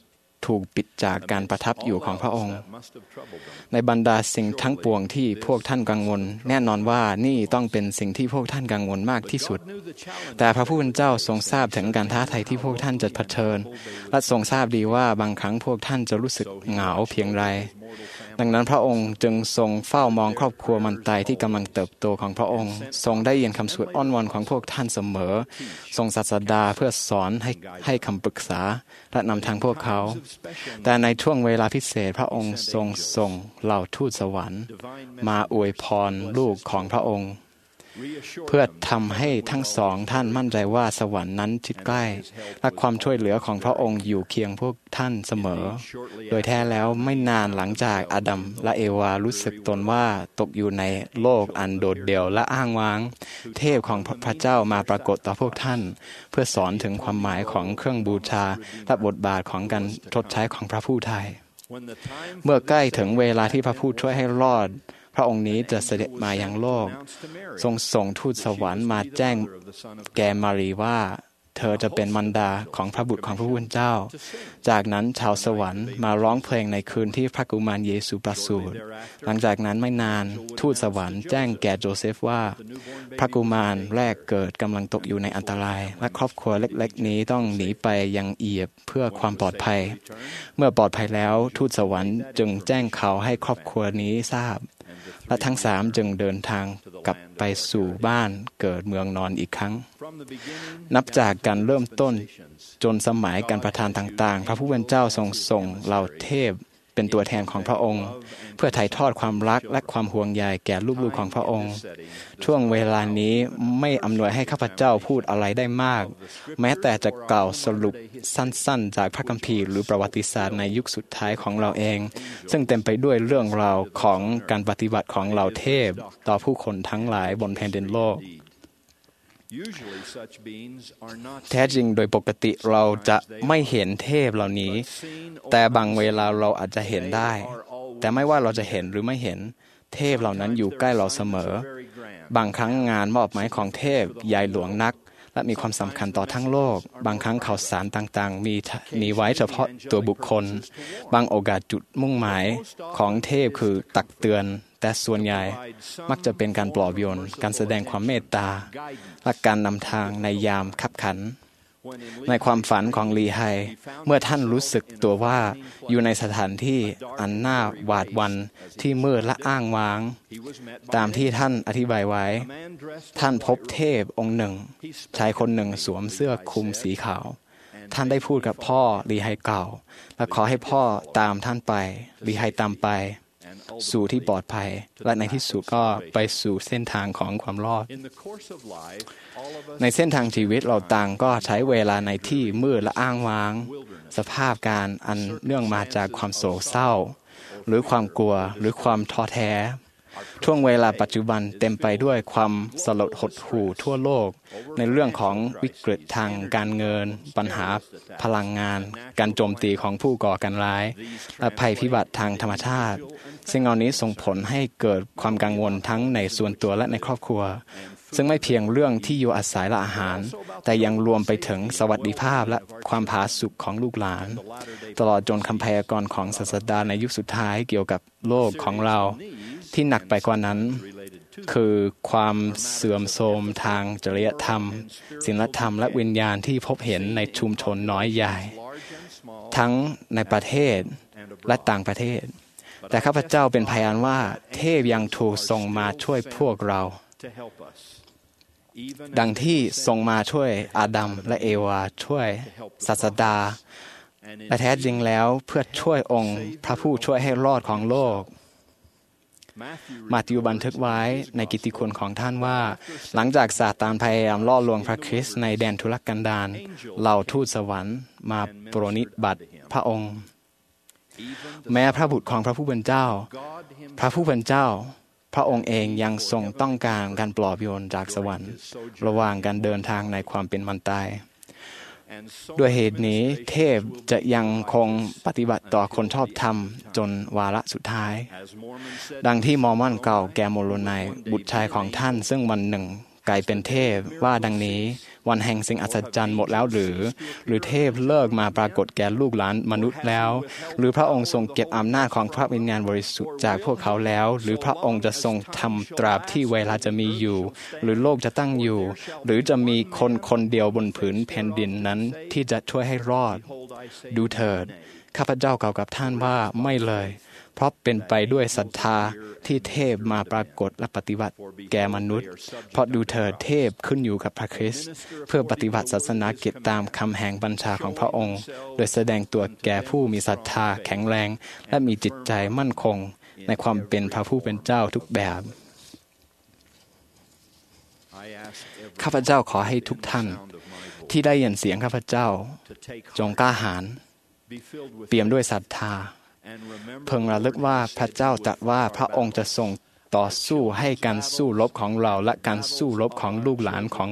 ถูกปิดจากการประทับอยู่ของพระองค์ในบรรดาสิ่งทั้งปวงที่พวกท่านกังวลแน่นอนว่านี่ต้องเป็นสิ่งที่พวกท่านกังวลมากที่สุดแต่พระผู้เป็นเจ้าทรงทราบถึงการท้าทายที่พวกท่านจะเผชิญและทรงทราบดีว่าบางครั้งพวกท่านจะรู้สึกเหงาเพียงไรดังนั้นพระองค์จึงทรงเฝ้ามองครอบครัวมันตายที่กำลังเติบโตของพระองค์ทรงได้ยินคำสวดอ้อนวอนของพวกท่านเสมอทรงศาสดาเพื่อสอนให้คำปรึกษาและนำทางพวกเขาแต่ในช่วงเวลาพิเศษพระองค์ทรงส่งเหล่าทูตสวรรค์มาอวยพรลูกของพระองค์เพื่อทำให้ทั้งสองท่านมั่นใจว่าสวรรค์นั้นชิดใกล้และความช่วยเหลือของพระองค์อยู่เคียงพวกท่านเสมอโดยแท้แล้วไม่นานหลังจากอาดัมและเอวารู้สึกตนว่าตกอยู่ในโลกอันโดดเดี่ยวและอ้างว้างเทพของพระเจ้ามาปรากฏต่อพวกท่านเพื่อสอนถึงความหมายของเครื่องบูชาและบทบาทของการชดใช้ของพระผู้ไถ่เมื่อใกล้ถึงเวลาที่พระผู้ช่วยให้รอดพระองค์นี้จะเสด็จมายังโลกทรงส่งทูตสวรรค์มาแจ้งแก่มารีว่าเธอจะเป็นมารดาของพระบุตรของพระผู้เป็นเจ้าจากนั้นชาวสวรรค์มาร้องเพลงในคืนที่พระกุมารเยซูประสูติหลังจากนั้นไม่นานทูตสวรรค์แจ้งแก่โจเซฟว่าพระกุมารแรกเกิดกำลังตกอยู่ในอันตรายและครอบครัวเล็กๆนี้ต้องหนีไปยังอียิปต์เพื่อความปลอดภัยเมื่อปลอดภัยแล้วทูตสวรรค์จึงแจ้งข่าวให้ครอบครัวนี้ทราบและทั้งสามจึงเดินทางกลับไปสู่บ้านเกิดเมืองนอนอีกครั้งนับจากการเริ่มต้นจนสมัยการประทานต่างๆพระผู้เป็นเจ้าทรงส่งเหล่าเทพเป็นตัวแทนของพระองค์เพื่อถ่ายทอดความรักและความห่วงใยแก่ลูกๆของพระองค์ช่วงเวลานี้ไม่อำนวยให้ข้าพเจ้าพูดอะไรได้มากแม้แต่จะกล่าวสรุปสั้นๆจากพระคัมภีร์หรือประวัติศาสตร์ในยุคสุดท้ายของเราเองซึ่งเต็มไปด้วยเรื่องราวของการปฏิบัติของเหล่าเทพต่อผู้คนทั้งหลายบนแผ่นดินโลกแท้จริงโดยปกติเราจะไม่เห็นเทพเหล่านี้แต่บางเวลาเราอาจจะเห็นได้แต่ไม่ว่าเราจะเห็นหรือไม่เห็นเทพเหล่านั้นอยู่ใกล้เราเสมอบางครั้งงานมอบหมายของเทพใหญ่หลวงนักและมีความสำคัญต่อทั้งโลกบางครั้งข่าวสารต่างๆมีไว้เฉพาะตัวบุคคลบางโอกาสจุดมุ่งหมายของเทพคือตักเตือนแต่ส่วนใหญ่มักจะเป็นการปลอบโยนการแสดงความเมตตาและการนำทางในยามคับขันในความฝันของลีไฮเมื่อท่านรู้สึกตัวว่าอยู่ในสถานที่อันน่าหวาดหวั่นที่มืดและอ้างว้างตามที่ท่านอธิบายไว้ท่านพบเทพองค์หนึ่งชายคนหนึ่งสวมเสื้อคลุมสีขาวท่านได้พูดกับพ่อลีไฮเก่าและขอให้พ่อตามท่านไปลีไฮตามไปสู่ที่ปลอดภัยและในที่สุดก็ไปสู่เส้นทางของความรอดในเส้นทางชีวิตเราต่างก็ใช้เวลาในที่มืดและอ้างว้างสภาพการอันเนื่องมาจากความโศกเศร้าหรือความกลัวหรือความท้อแท้ช่วงเวลาปัจจุบันเต็มไปด้วยความสลดหดหู่ทั่วโลกในเรื่องของวิกฤตทางการเงินปัญหาพลังงานการโจมตีของผู้ก่อการร้ายและภัยพิบัติทางธรรมชาติซึ่งเหล่านี้ส่งผลให้เกิดความกังวลทั้งในส่วนตัวและในครอบครัวซึ่งไม่เพียงเรื่องที่อยู่อาศัยและอาหารแต่ยังรวมไปถึงสวัสดิภาพและความผาสุกของลูกหลานตลอดจนคำพยากรณ์ของศาสดาในยุคสุดท้ายเกี่ยวกับโลกของเราที่หนักไปกว่านั้นคือความเสื่อมโทรมทางจริยธรรมศีลธรรมและวิญญาณที่พบเห็นในชุมชนน้อยใหญ่ทั้งในประเทศและต่างประเทศแต่ข้าพเจ้าเป็นพยานว่าเทพยังถูกส่งมาช่วยพวกเราดังที่ทรงมาช่วยอาดัมและเอวาช่วยศาสดาและแท้จริงแล้วเพื่อช่วยองค์พระผู้ช่วยให้รอดของโลกมัทธิวบันทึกไว้ในกิตติคุณของท่านว่าหลังจากซาตานพยายามล่อลวงพระคริสต์ในแดนทุรกันดารเหล่าทูตสวรรค์มาโปรนิบัติพระองค์แม้พระบุตรของพระผู้เป็นเจ้าพระผู้เป็นเจ้าพระองค์เองยังทรงต้องการการปลอบโยนจากสวรรค์ระหว่างการเดินทางในความเป็นมันตายด้วยเหตุนี้เทพจะยังคงปฏิบัติต่อคนชอบธรรมจนวาระสุดท้ายดังที่มอร์มอนเก่าแก่โมโรไนบุตรชายของท่านซึ่งวันหนึ่งกลายเป็นเทพว่าดังนี้วันแห่งสิ่งอัศจรรย์หมดแล้วหรือเทพเลิกมาปรากฏแก่ลูกหลานมนุษย์แล้วหรือพระองค์ทรงเก็บอำนาจของพระวิญญาณบริสุทธิ์จากพวกเขาแล้วหรือพระองค์จะทรงทำตราบที่เวลาจะมีอยู่หรือโลกจะตั้งอยู่หรือจะมีคนคนเดียวบนผืนแผ่นดินนั้นที่จะช่วยให้รอดดูเถิดข้าพเจ้ากล่าวกับท่านว่าไม่เลยเพราะเป็นไปด้วยศรัทธาที่เทพมาปรากฏและปฏิบัติแก่มนุษย์เพราะดูเถิดเทพขึ้นอยู่กับพระคริสต์เพื่อปฏิบัติศาสนากิจตามคำแห่งบัญชาของพระองค์โดยแสดงตัวแก่ผู้มีศรัทธาแข็งแรงและมีจิตใจมั่นคงในความเป็นพระผู้เป็นเจ้าทุกแบบข้าพเจ้าขอให้ทุกท่านที่ได้ยินเสียงข้าพเจ้าจงกล้าหาญเปี่ยมด้วยศรัทธาเพิ่งระลึกว่าพระเจ้าตรัสว่าพระองค์จะทรงต่อสู้ให้การสู้รบของเราและการสู้รบของลูกหลานของ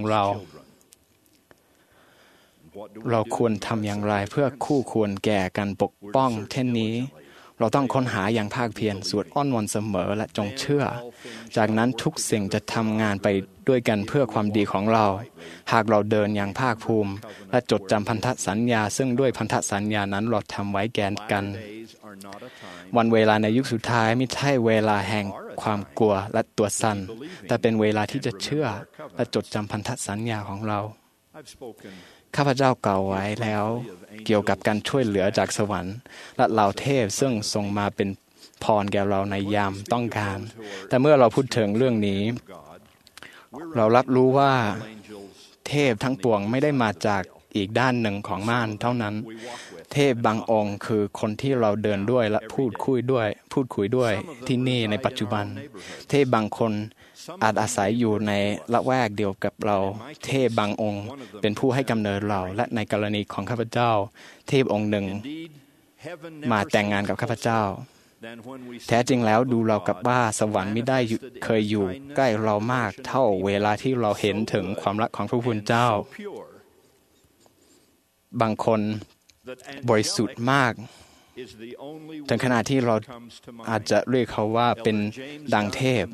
เราควรทำอย่างไรเพื่อคู่ควรแก่การปกป้องเช่นนี้เราต้องค้นหาอย่างภาคเพียรสวดอ้อนวอนเสมอและจงเชื่อจากนั้นทุกสิ่งจะทำงานไปด้วยกันเพื่อความดีของเราหากเราเดินอย่างภาคภูมิและจดจำพันธสัญญาซึ่งด้วยพันธสัญญานั้นเราทำไว้แก่กันวันเวลาในยุคสุดท้ายไม่ใช่เวลาแห่งความกลัวและตัวสั่นแต่เป็นเวลาที่จะเชื่อและจดจำพันธสัญญาของเราข้าพเจ้ากล่าวไว้แล้วเกี่ยวกับการช่วยเหลือจากสวรรค์และเหล่าเทพซึ่งทรงมาเป็นพรแก่เราในยามต้องการแต่เมื่อเราพูดถึงเรื่องนี้เรารับรู้ว่าเทพทั้งปวงไม่ได้มาจากอีกด้านหนึ่งของม่านเท่านั้นเทพบางองค์คือคนที่เราเดินด้วยและพูดคุยด้วยที่นี่ในปัจจุบันเทพบางคนอาจอาศัยอยู่ในละแวกเดียวกับเราเทพบางองค์เป็นผู้ให้กำเนิดเราและในกรณีของข้าพเจ้าเทพองค์หนึ่งมาแต่งงานกับข้าพเจ้าแท้จริงแล้วดูเรากับว่าสวรรค์ไม่ได้เคยอยู่ใกล้เรามากเท่าเวลาที่เราเห็นถึงความรักของพระผู้เป็นเจ้าบางคนบริสุทธิ์มากถึงขนาดที่เราอาจจะเรียกเขาว่าเป็นดังเทพ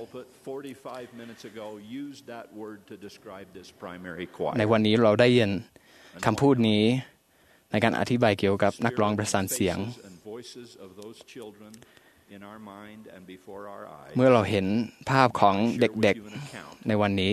ในวันนี้เราได้ยินคำพูดนี้ในการอธิบายเกี่ยวกับนักร้องประสานเสียงเมื่อเราเห็นภาพของเด็กๆในวันนี้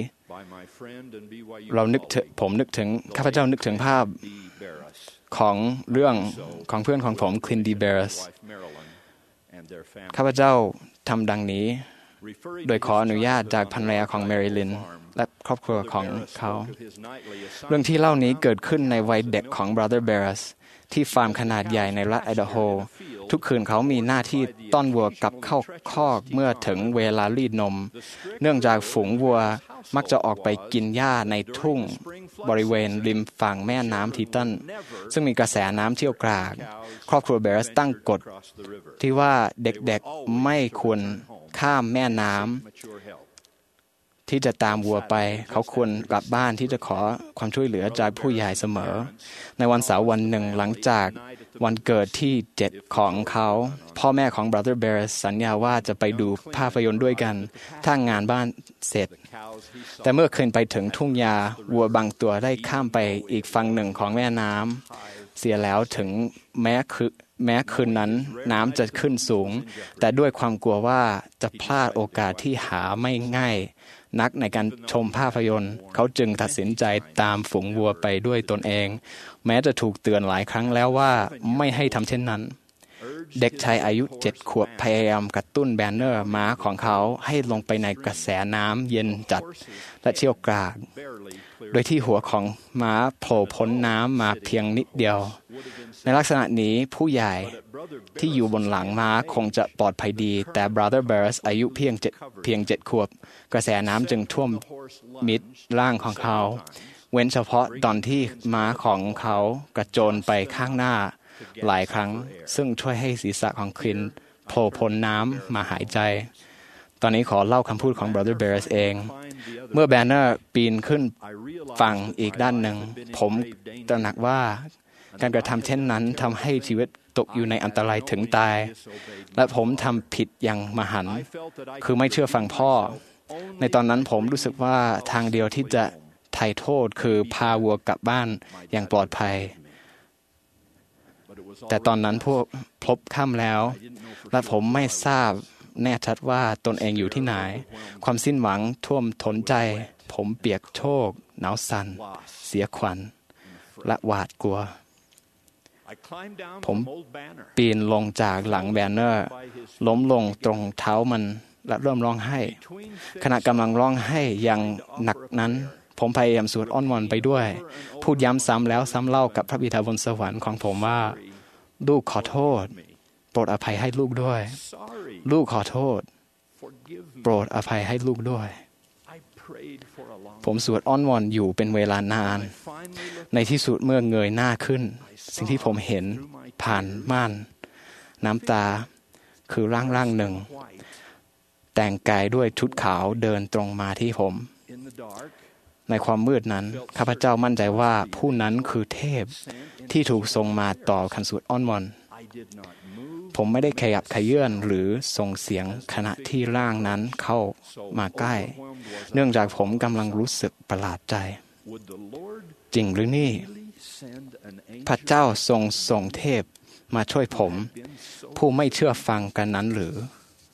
ผมนึกถึงข้าพเจ้านึกถึงภาพของเรื่องของเพื่อนของผมคลินดีเบรสข้าพเจ้าทำดังนี้โดยขออนุญาตจากภรรยาของแมริลินและครอบครัวของเขาเรื่องที่เล่านี้เกิดขึ้นในวัยเด็กของ Brother Barris ที่ฟาร์มขนาดใหญ่ในรัฐไอดาโฮทุกคืนเขามีหน้าที่ต้อนวัวกลับเข้าคอกเมื่อถึงเวลารีดนมเนื่องจากฝูงวัวมักจะออกไปกินหญ้าในทุ่งบริเวณริมฝั่งแม่น้ำทีตันซึ่งมีกระแสน้ำเชี่ยวกรากครอบครัวเบรสตั้งกฎที่ว่าเด็กๆไม่ควรข้ามแม่น้ำที่จะตามวัวไปเขาควรกลับบ้านที่จะขอความช่วยเหลือจากผู้ใหญ่เสมอในวันเสาร์วันหนึ่งหลังจากวันเกิดที่7ของเขาพ่อแม่ของ Brother Barris สัญญาว่าจะไปดูภาพยนตร์ด้วยกันถ้างานบ้านเสร็จแต่เมื่อคืนไปถึงทุ่งหญ้าวัวบางตัวได้ข้ามไปอีกฝั่งหนึ่งของแม่น้ำเสียแล้วถึงแม้คืนนั้นน้ำจะขึ้นสูงแต่ด้วยความกลัวว่าจะพลาดโอกาสที่หาไม่ง่ายนักในการชมภาพยนตร์เขาจึงตัดสินใจตามฝูงวัวไปด้วยตนเองแม้จะถูกเตือนหลายครั้งแล้วว่าไม่ให้ทำเช่นนั้นเด็กชายอายุ7 ขวบพยายามกระตุ้นแบนเนอร์ม้าของเขาให้ลงไปในกระแสน้ำเย็นจัดและเชี่ยวกรากโดยที่หัวของม้าโผล่พ้นน้ำมาเพียงนิดเดียวในลักษณะนี้ผู้ใหญ่ที่อยู่บนหลังม้าคงจะปลอดภัยดีแต่ Brother Barris อายุเพียง7 ขวบกระแสน้ำจึงท่วมมิดร่างของเขาเว้นเฉพาะตอนที่ม้าของเขากระโจนไปข้างหน้าหลายครั้งซึ่งช่วยให้ศีรษะของคลินโผล่พ้นน้ำมาหายใจตอนนี้ขอเล่าคำพูดของ Brother Barris เองเมื่อแบนเนอร์ปีนขึ้นฝั่งอีกด้านหนึ่งผมตระหนักว่าการกระทำเช่นนั้นทำให้ชีวิตตกอยู่ในอันตรายถึงตายและผมทำผิดอย่างมหันต์คือไม่เชื่อฟังพ่อในตอนนั้นผมรู้สึกว่าทางเดียวที่จะไถ่โทษคือพาวัวกลับบ้านอย่างปลอดภัยแต่ตอนนั้นพบค่ำแล้วและผมไม่ทราบแน่ชัดว่าตนเองอยู่ที่ไหนความสิ้นหวังท่วมท้นใจผมเปียกโชกหนาวสั่นเสียขวัญและหวาดกลัวผมปีนลงจากหลังแบนเนอร์ล้มลงตรงเท้ามันและเริ่มร้องไห้ขณะกำลังร้องไห้อย่างหนักนั้นผมพยายามสวดอ้อนวอนไปด้วยพูดย้ำซ้ำแล้วซ้ำเล่ากับพระบิดาบนสวรรค์ของผมว่าลูกขอโทษโปรดอภัยให้ลูกด้วยลูกขอโทษโปรดอภัยให้ลูกด้วยผมสวดอ้อนวอนอยู่เป็นเวลานานในที่สุดเมื่อเงยหน้าขึ้นสิ่งที่ผมเห็นผ่านม่านน้ำตาคือร่างหนึ่งแต่งกายด้วยชุดขาวเดินตรงมาที่ผมในความมืดนั้นข้าพเจ้ามั่นใจว่าผู้นั้นคือเทพที่ถูกส่งมาต่อคำสวดอ้อนวอนผมไม่ได้ขยับเขยื้อนหรือส่งเสียงขณะที่ร่างนั้นเข้ามาใกล้เนื่องจากผมกำลังรู้สึกประหลาดใจจริงหรือนี่พระเจ้าทรงส่งเทพมาช่วยผมผู้ไม่เชื่อฟังกันนั้นหรือ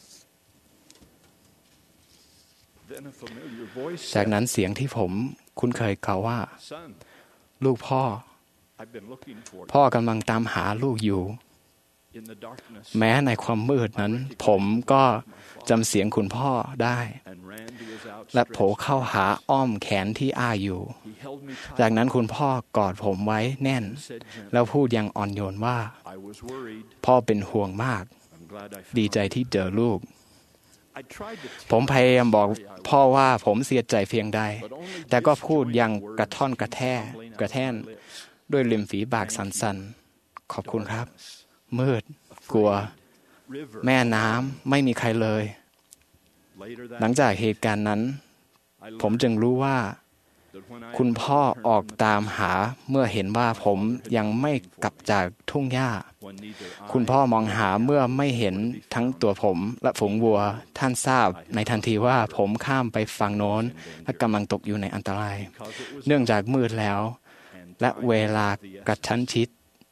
จากนั้นเสียงที่ผมคุ้นเคยกล่าวว่าลูกพ่อกำลังตามหาลูกอยู่แม้ในความมืดนั้นผมก็จำเสียงคุณพ่อได้และโผล่เข้าหาอ้อมแขนที่อ้าอยู่จากนั้นคุณพ่อกอดผมไว้แน่นแล้วพูดอย่างอ่อนโยนว่าพ่อเป็นห่วงมากดีใจที่เจอลูกผมพยายามบอกพ่อว่าผมเสียใจเพียงใดแต่ก็พูดอย่างกระท่อนกระแท่นด้วยริมฝีปากสั่นๆขอบคุณครับมืดกลัวแม่น้ำไม่มีใครเลยหลังจากเหตุการณ์นั้นผมจึงรู้ว่าคุณพ่อออกตามหาเมื่อเห็นว่าผมยังไม่กลับจากทุ่งหญ้าคุณพ่อมองหาเมื่อไม่เห็นทั้งตัวผมและฝูงวัวท่านทราบในทันทีว่าผมข้ามไปฝั่งโน้นและกำลังตกอยู่ในอันตรายเนื่องจากมืดแล้วและเวลากระชั้นชิด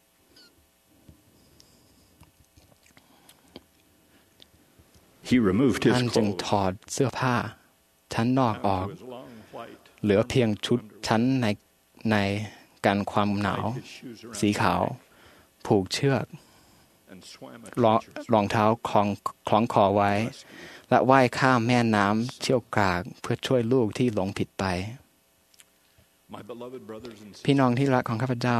ท่านจึงถอดเสื้อผ้าชั้นนอกออกเหลือเพียงชุดชั้นในกันความหนาวสีขาวผูกเชือกรองเท้าคล้องคอไว้และว่ายข้ามแม่น้ำเชี่ยวกรากเพื่อช่วยลูกที่หลงผิดไปพี่น้องที่รักของข้าพเจ้า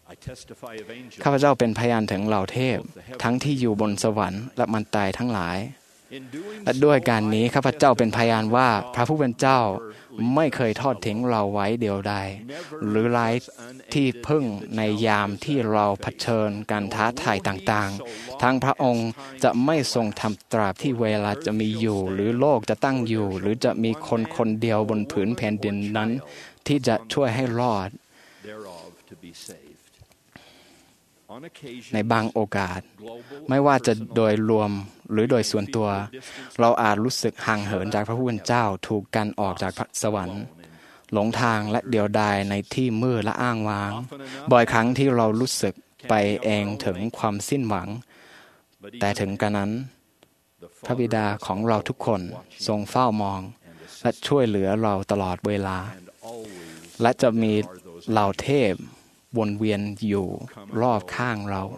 เป็นพยานถึงเหล่าเทพทั้งที่อยู่บนสวรรค์และมันตายทั้งหลายและด้วยการนี้ข้าพเจ้าเป็นพยานว่าพระผู้เป็นเจ้าไม่เคยทอดทิ้งเราไว้เดียวดายหรือไร้ที่พึ่งในยามที่เราเผชิญการท้าทายต่างๆทั้งพระองค์จะไม่ทรงทำตราบที่เวลาจะมีอยู่หรือโลกจะตั้งอยู่หรือจะมีคนคนเดียวบนผืนแผ่นดินนั้นที่จะช่วยให้รอดในบางโอกาสไม่ว่าจะโดยรวมหรือโดยส่วนตัวเราอาจรู้สึกห่างเหินจากพระผู้เป็นเจ้าถูกกันออกจากสวรรค์หลงทางและเดียวดายในที่มืดและอ้างว้างบ่อยครั้งที่เรารู้สึกไปเองถึงความสิ้นหวังแต่ถึงกระนั้นพระบิดาของเราทุกคนทรงเฝ้ามองและช่วยเหลือเราตลอดเวลาและจะมีเหล่าเทพวนเวียนอยู่รอบข้างเรา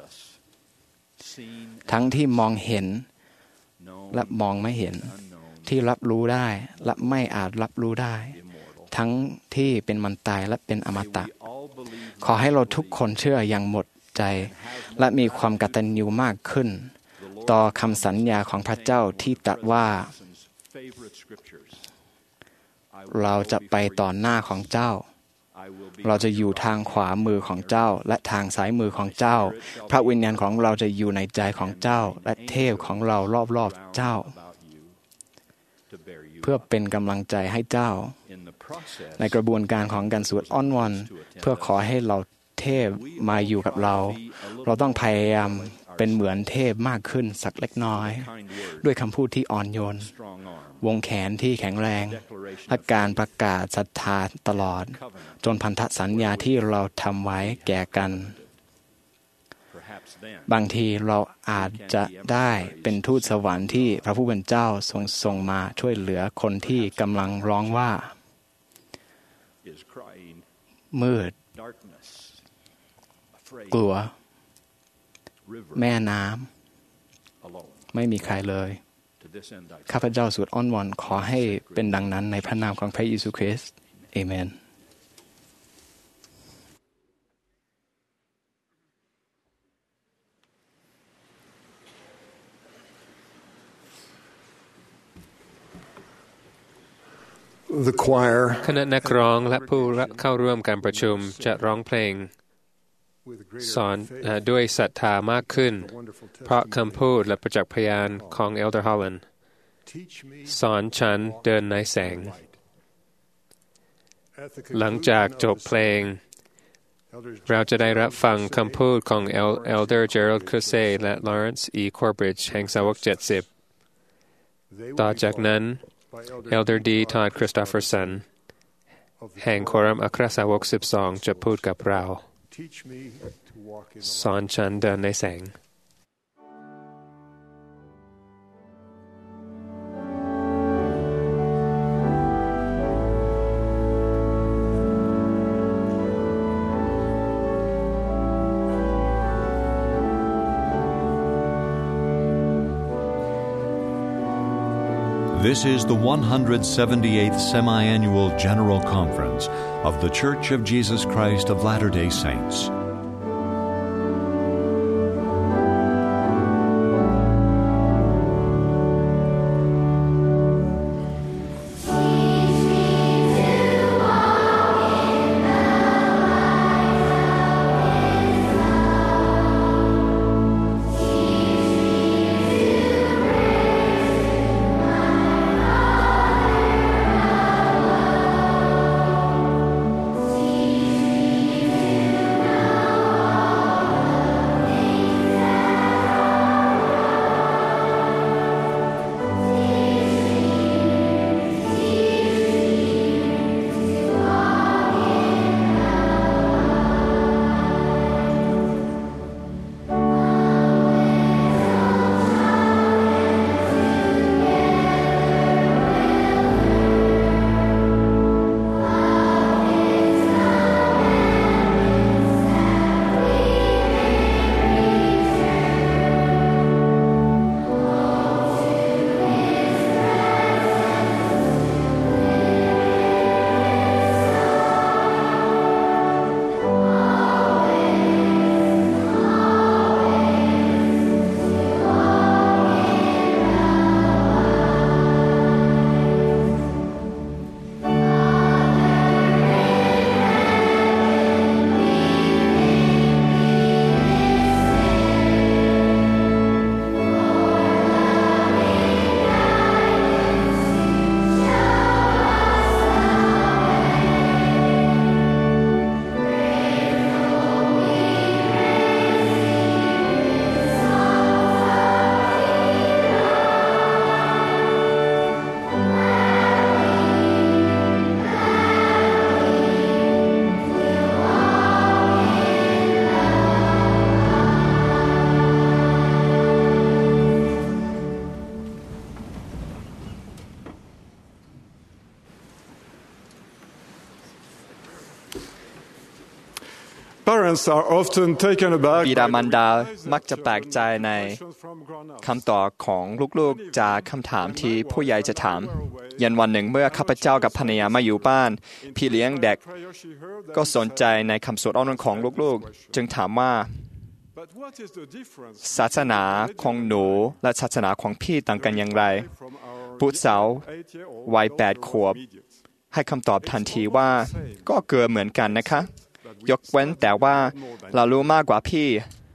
ทั้งที่มองเห็นและมองไม่เห็นที่รับรู้ได้และไม่อาจรับรู้ได้ทั้งที่เป็นมันตายและเป็นอมตะขอให้เราทุกคนเชื่ออย่างหมดใจและมีความกตัญญูมากขึ้นต่อคำสัญญาของพระเจ้าที่ตรัสว่าเราจะไปต่อหน้าของเจ้าเราจะอยู่ทางขวามือของเจ้าและทางซ้ายมือของเจ้าพระวิญญาณของเราจะอยู่ในใจของเจ้าและเทพของเรารอบๆเจ้าเพื่อเป็นกำลังใจให้เจ้าในกระบวนการของการสวดอ้อนวอนเพื่อขอให้เราเทพมาอยู่กับเราต้องพยายามเป็นเหมือนเทพมากขึ้นสักเล็กน้อยด้วยคำพูดที่อ่อนโยนวงแขนที่แข็งแรงและการประกาศศรัทธาตลอดจนพันธสัญญาที่เราทำไว้แก่กันบางทีเราอาจจะได้เป็นทูตสวรรค์ที่พระผู้เป็นเจ้าทรงส่งมาช่วยเหลือคนที่กำลังร้องว่ามืดกลัวแม่น้ำไม่มีใครเลยข้าพเจ้าสุดอ้อนวอนขอให้เป็นดังนั้นในพระนามของพระเยซูคริสต์เอเมนคณะนักร้องและผู้เข้าร่วมการประชุมจะร้องเพลงสอนด้วยศรัทธามากขึ้นเพราะคำพูดและประจักษ์พยานของเอลเดอร์ฮอลแลนด์สอนฉันเดินในแสงหลังจากจบเพลงเราจะได้รับฟังคำพูดของเอลเดอร์เจอรัลด์ครูเซ่และลอเรนซ์อีคอร์บริดจ์แห่งสาวก70ต่อจากนั้นเอลเดอร์ดีทอดคริสโตเฟอร์สันแห่งโครัมอัครสาวก12จะพูดกับเราสอนฉันเดินในแสง This is the 178th Semi-Annual General Conference of The Church of Jesus Christ of Latter-day Saints. Parents are often taken aback บิดามารดามักจะแปลกใจในคำตอบของลูกๆจากคำถามที่ผู้ใหญ่จะถามยันวันหนึ่งเมื่อข้าพเจ้ากับภรรยามาอยู่บ้านพี่เลี้ยงเด็กก็สนใจในคำสวดอ้อนวอนของลูกๆจึงถามว่าศาสนาของหนูและศาสนาของพี่ต่างกันอย่างไรบุตรสาววัย8 ขวบให้คำตอบทันทีว่าก็เกือบเหมือนกันนะคะยกเว้นแต่ว่าเรารู้มากกว่าพี่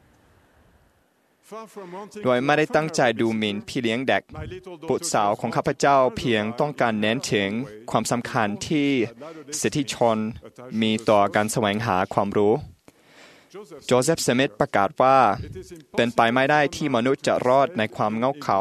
โดยไม่ได้ตั้งใจดูหมิ่นพี่เลี้ยงเด็กบุตรสาวของข้าพเจ้าเพียงต้องการเน้นถึงความสำคัญที่สิทธิชนมีต่อการแสวงหาความรู้โจเซฟสมิธประกาศว่าเป็นไปไม่ได้ที่มนุษย์จะรอดในความเหงาเขา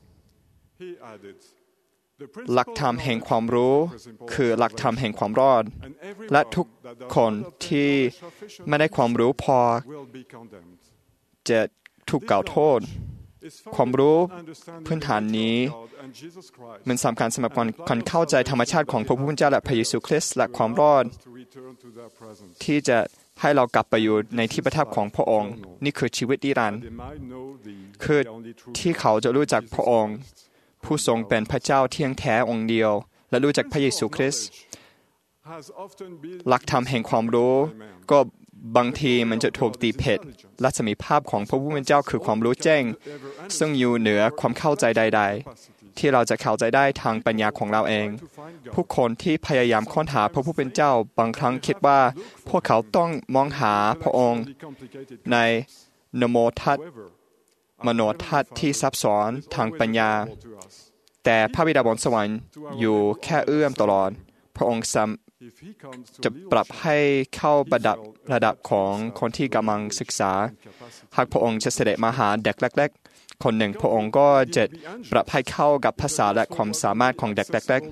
หลักธรรมแห่งความรู้คือหลักธรรมแห่งความรอดและทุกคนที่ไม่ได้ความรู้พอจะถูกกล่าวโทษความรู้พื้นฐานนี้มันสำคัญสำหรับการเข้าใจธรรมชาติของพระผู้เป็นเจ้าและพระเยซูคริสต์และความรอดที่จะให้เรากลับไปอยู่ในที่ประทับของพระองค์นี่คือชีวิตนิรันดร์คือที่เขาจะรู้จักพระองค์ผู้ทรงเป็นพระเจ้าเที่ยงแท้องค์เดียวและรู้จักพระเยซูคริสต์หลักธรรมแห่งความรู้ก็บางทีมันจะถูกตีผิดรัศมีภาพของพระผู้เป็นเจ้าคือความรู้แจ้งซึ่งอยู่เหนือความเข้าใจใดๆที่เราจะเข้าใจได้ทางปัญญาของเราเองผู้คนที่พยายามค้นหาพระผู้เป็นเจ้าบางครั้งคิดว่าพวกเขาต้องมองหาพระองค์ในนโมทัศน์มโนทัศน์ที่ซับซ้อนทางปัญญาแต่พระบิดาบนสวรรค์อยู่แค่เอื้อมตลอดพระองค์จะปรับให้เข้าระดับของคนที่กำลังศึกษาหากพระองค์จะเสด็จมาหาเด็กเล็กๆคนหนึ่งพระองค์ก็จะปรับให้เข้ากับภาษาและความสามารถของเด็กเล็ก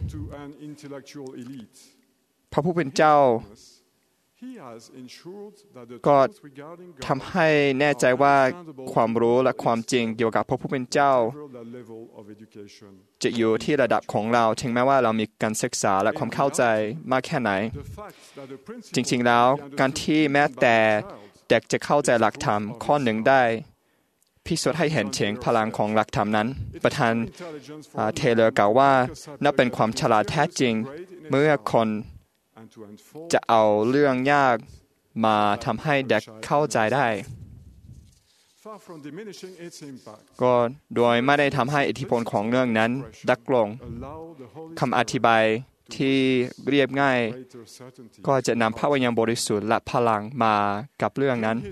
ๆพระผู้เป็นเจ้าก็ทำให้แน่ใจว่าความรู้และความจริงเกี่ยวกับพระผู้เป็นเจ้าจะอยู่ที่ระดับของเราถึงแม้ว่าเรามีการศึกษาและความเข้าใจมากแค่ไหนจริงๆแล้วการที่แม้แต่เด็กจะเข้าใจหลักธรรมข้อหนึ่งได้พิสูจน์ให้เห็นถึงพลังของหลักธรรมนั้นประธานเทเลอร์กล่าวว่านับเป็นความฉลาดแท้จริงเมื่อคนจะเอาเรื่องยากมาทำให้เด็กเข้าใจได้ก็โดยไม่ได้ทำให้อิทธิพลของเรื่องนั้นดักลงคำอธิบายที่เรียบง่ายก็จะนำพระวิญญาณบริสุทธิ์และพลังมากับเรื่องนั้น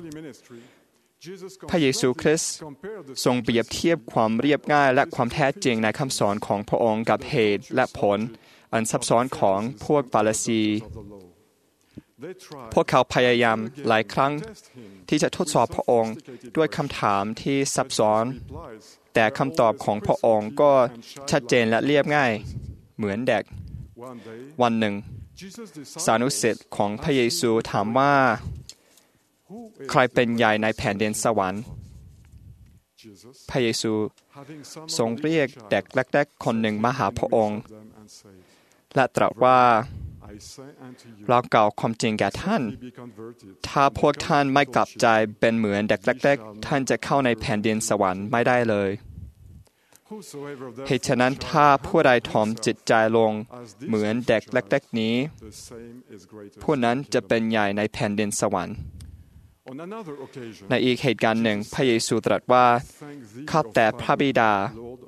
พระเยซูคริสต์ทรงเปรียบเทียบความเรียบง่ายและความแท้จริงในคำสอนของพระองค์กับเหตุและผลอันซับซ้อนของพวกฟาริสีพวกเขาพยายามหลายครั้งที่จะทดสอบพระองค์ด้วยคำถามที่ซับซ้อนแต่คำตอบของพระองค์ก็ชัดเจนและเรียบง่ายเหมือนเด็กวันหนึ่งสานุศิษย์ของพระเยซูถามว่าใครเป็นใหญ่ในแผ่นดินสวรรค์พระเยซูทรงเรียกเด็กเล็กๆคนหนึ่งมาหาพระองค์และตรัสว่าเรากล่าวความจริงแก่ท่านถ้าพวกท่านไม่กลับใจเป็นเหมือนเด็กเล็กๆท่านจะเข้าในแผ่นดินสวรรค์ไม่ได้เลยเหตุฉะนั้นถ้าผู้ใดถ่อมจิตใจลงเหมือนเด็กเล็กๆนี้ผู้นั้นจะเป็นใหญ่ในแผ่นดินสวรรค์ในอีกเหตุการณ์หนึ่งพระเยซูตรัสว่าข้าแต่พระบิดา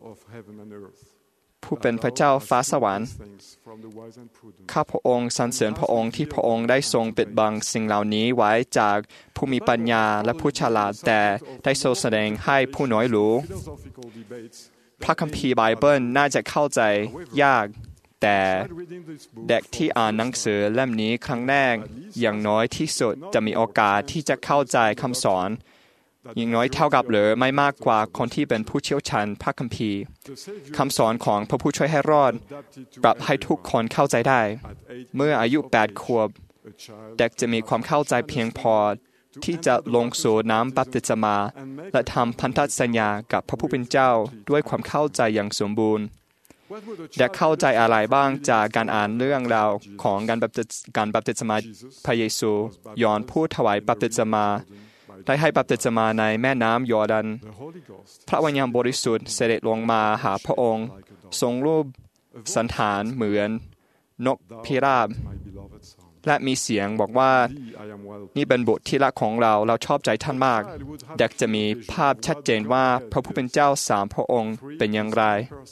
ผู้เป็นพระเจ้าฟ้าสวรรค์ข้าพระองค์สรรเสริญพระองค์ที่พระองค์ได้ทรงปิดบังสิ่งเหล่านี้ไว้จากผู้มีปัญญาและผู้ฉลาดแต่ได้ทรงแสดงให้ผู้น้อยรู้พระคัมภีร์ไบเบิลน่าจะเข้าใจยากแต่เด็กที่อ่านหนังสือเล่มนี้ครั้งแรกอย่างน้อยที่สุดจะมีโอกาสที่จะเข้าใจคำสอนอย่างน้อยเท่ากับหรือไม่มากกว่าคนที่เป็นผู้เชี่ยวชาญพระคัมภีร์คำสอนของพระผู้ช่วยให้รอดปรับให้ทุกคนเข้าใจได้เมื่ออายุ8 ขวบเด็กจะมีความเข้าใจเพียงพอที่จะลงสู่น้ำบัพติศมาและทำพันธสัญญากับพระผู้เป็นเจ้าด้วยความเข้าใจอย่างสมบูรณ์เด็กเข้าใจอะไรบ้างจากการอ่านเรื่องราวของการบัพติศมาพระเยซูยอห์นผู้ถวายบัพติศมาได้ให้บัพติศมาในแม่น้ำยอร์แดนพระวิญญาณบริสุทธิ์เสด็จลงมาหาพระองค์ทรงรูปสันฐานเหมือนนกพิราบและมีเสียงบอกว่านี่เป็นบุตรที่รักของเราชอบใจท่านมากเด็กจะมีภาพชัดเจนว่าพระผู้เป็นเจ้า3 พระองค์เป็นอย่างไร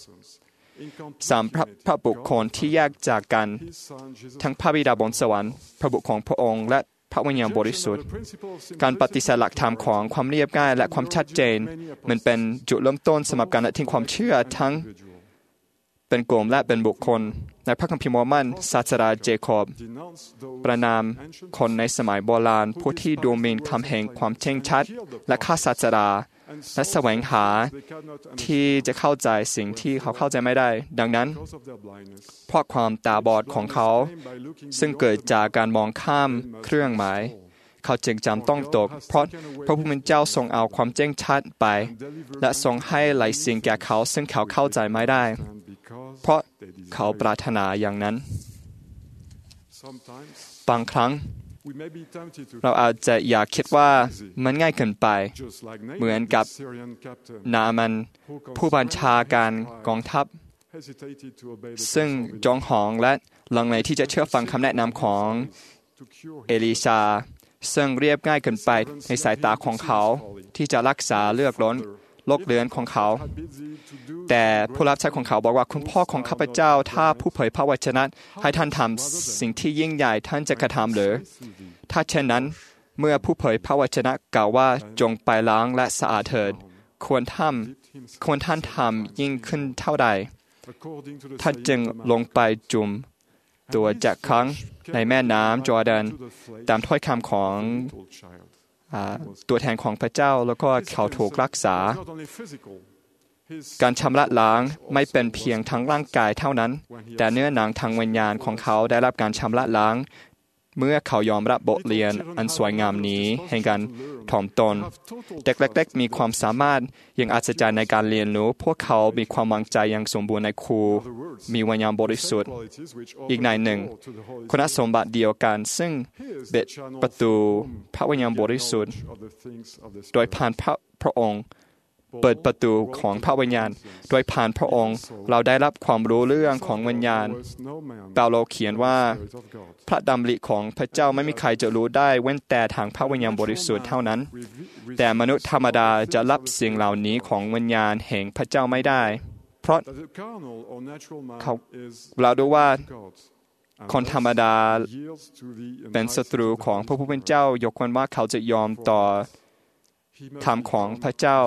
3 พระบุคคลที่แยกจากกันทั้งพระบิดาบนสวรรค์พระบุตรของพระองค์และพระวิญญาณบริสุทธิ์การปฏิเสธหลักธรรมของความเรียบง่ายและความชัดเจนมันเป็นจุดเริ่มต้นสำหรับการละทิ้งความเชื่อทั้งเเป็นกลุ่มและเป็นบุคคลในพระคัมภีร์โมอร์มันศาสดาเจคอบประนามคนในสมัยโบราณผู้ที่ดูหมิ่นคำแห่งความเท่งชัดและฆ่าศาสดาและแสวงหาที่จะเข้าใจสิ่งที่เขาเข้าใจไม่ได้ดังนั้นเพราะความตาบอดของเขาซึ่งเกิดจากการมองข้ามเครื่องหมายเขาจึงจำต้องตกเพราะพระผู้เป็นเจ้าทรงเอาความแจ้งชัดไปและทรงให้หลายสิ่งแก่เขาซึ่งเขาเข้าใจไม่ได้เพราะเขาปรารถนาอย่างนั้นบางครั้งเราอาจจะอยากคิดว่ามันง่ายเกินไปเหมือนกับนามันผู้บัญชาการกองทัพซึ่งจองหองและลังเลที่จะเชื่อฟังคำแนะนำของเอลีชาซึ่งเรียบง่ายเกินไปในสายตาของเขาที่จะรักษาเลือดล้นโรคเรื้อนของเขาแต่ผู้รับใช้ของเขาบอกว่าคุณพ่อของข้าพเจ้าถ้าผู้เผยพระวจนะให้ท่านทำสิ่งที่ยิ่งใหญ่ท่านจะกระทำหรือถ้าเช่นนั้นเมื่อผู้เผยพระวจนะกล่าวว่าจงไปล้างและสะอาดเถิดควรท่านทำยิ่งขึ้นเท่าใดท่านจึงลงไปจุ่มตัวจากครั้งในแม่น้ำจอร์แดนตามถ้อยคำของตัวแทนของพระเจ้าแล้วก็เขาถูกรักษาการชำระล้างไม่เป็นเพียงทั้งร่างกายเท่านั้นแต่เนื้อหนังทางวิญญาณของเขาได้รับการชำระล้างเมื่อเขายอมรับบทเรียนอันสวยงามนี้แห่งการถ่อมตนเด็กเล็กๆมีความสามารถอย่างอัศจรรย์ในการเรียนรู้พวกเขามีความวางใจอย่างสมบูรณ์ในครูมีวิญญาณบริสุทธิ์อีกในหนึ่งคุณสมบัติเดียวกันซึ่งเปิดประตูพระวิญญาณบริสุทธิ์โดยผ่านพระองค์เปิดประตูของพระวิญญาณโดยผ่านพระองค์เราได้รับความรู้เรื่องของวิญญาณเปาโลเขียนว่าพระดำริของพระเจ้าไม่มีใครจะรู้ได้เว้นแต่ทางพระวิญญาณบริสุทธิ์เท่านั้นแต่มนุษย์ธรรมดาจะรับสิ่งเหล่านี้ของวิญญาณแห่งพระเจ้าไม่ได้เพราะเราดูว่าคนธรรมดาเป็นศัตรูของพระผู้เป็นเจ้ายกเว้นว่าเขาจะยอมต่อคำของพระเจ้า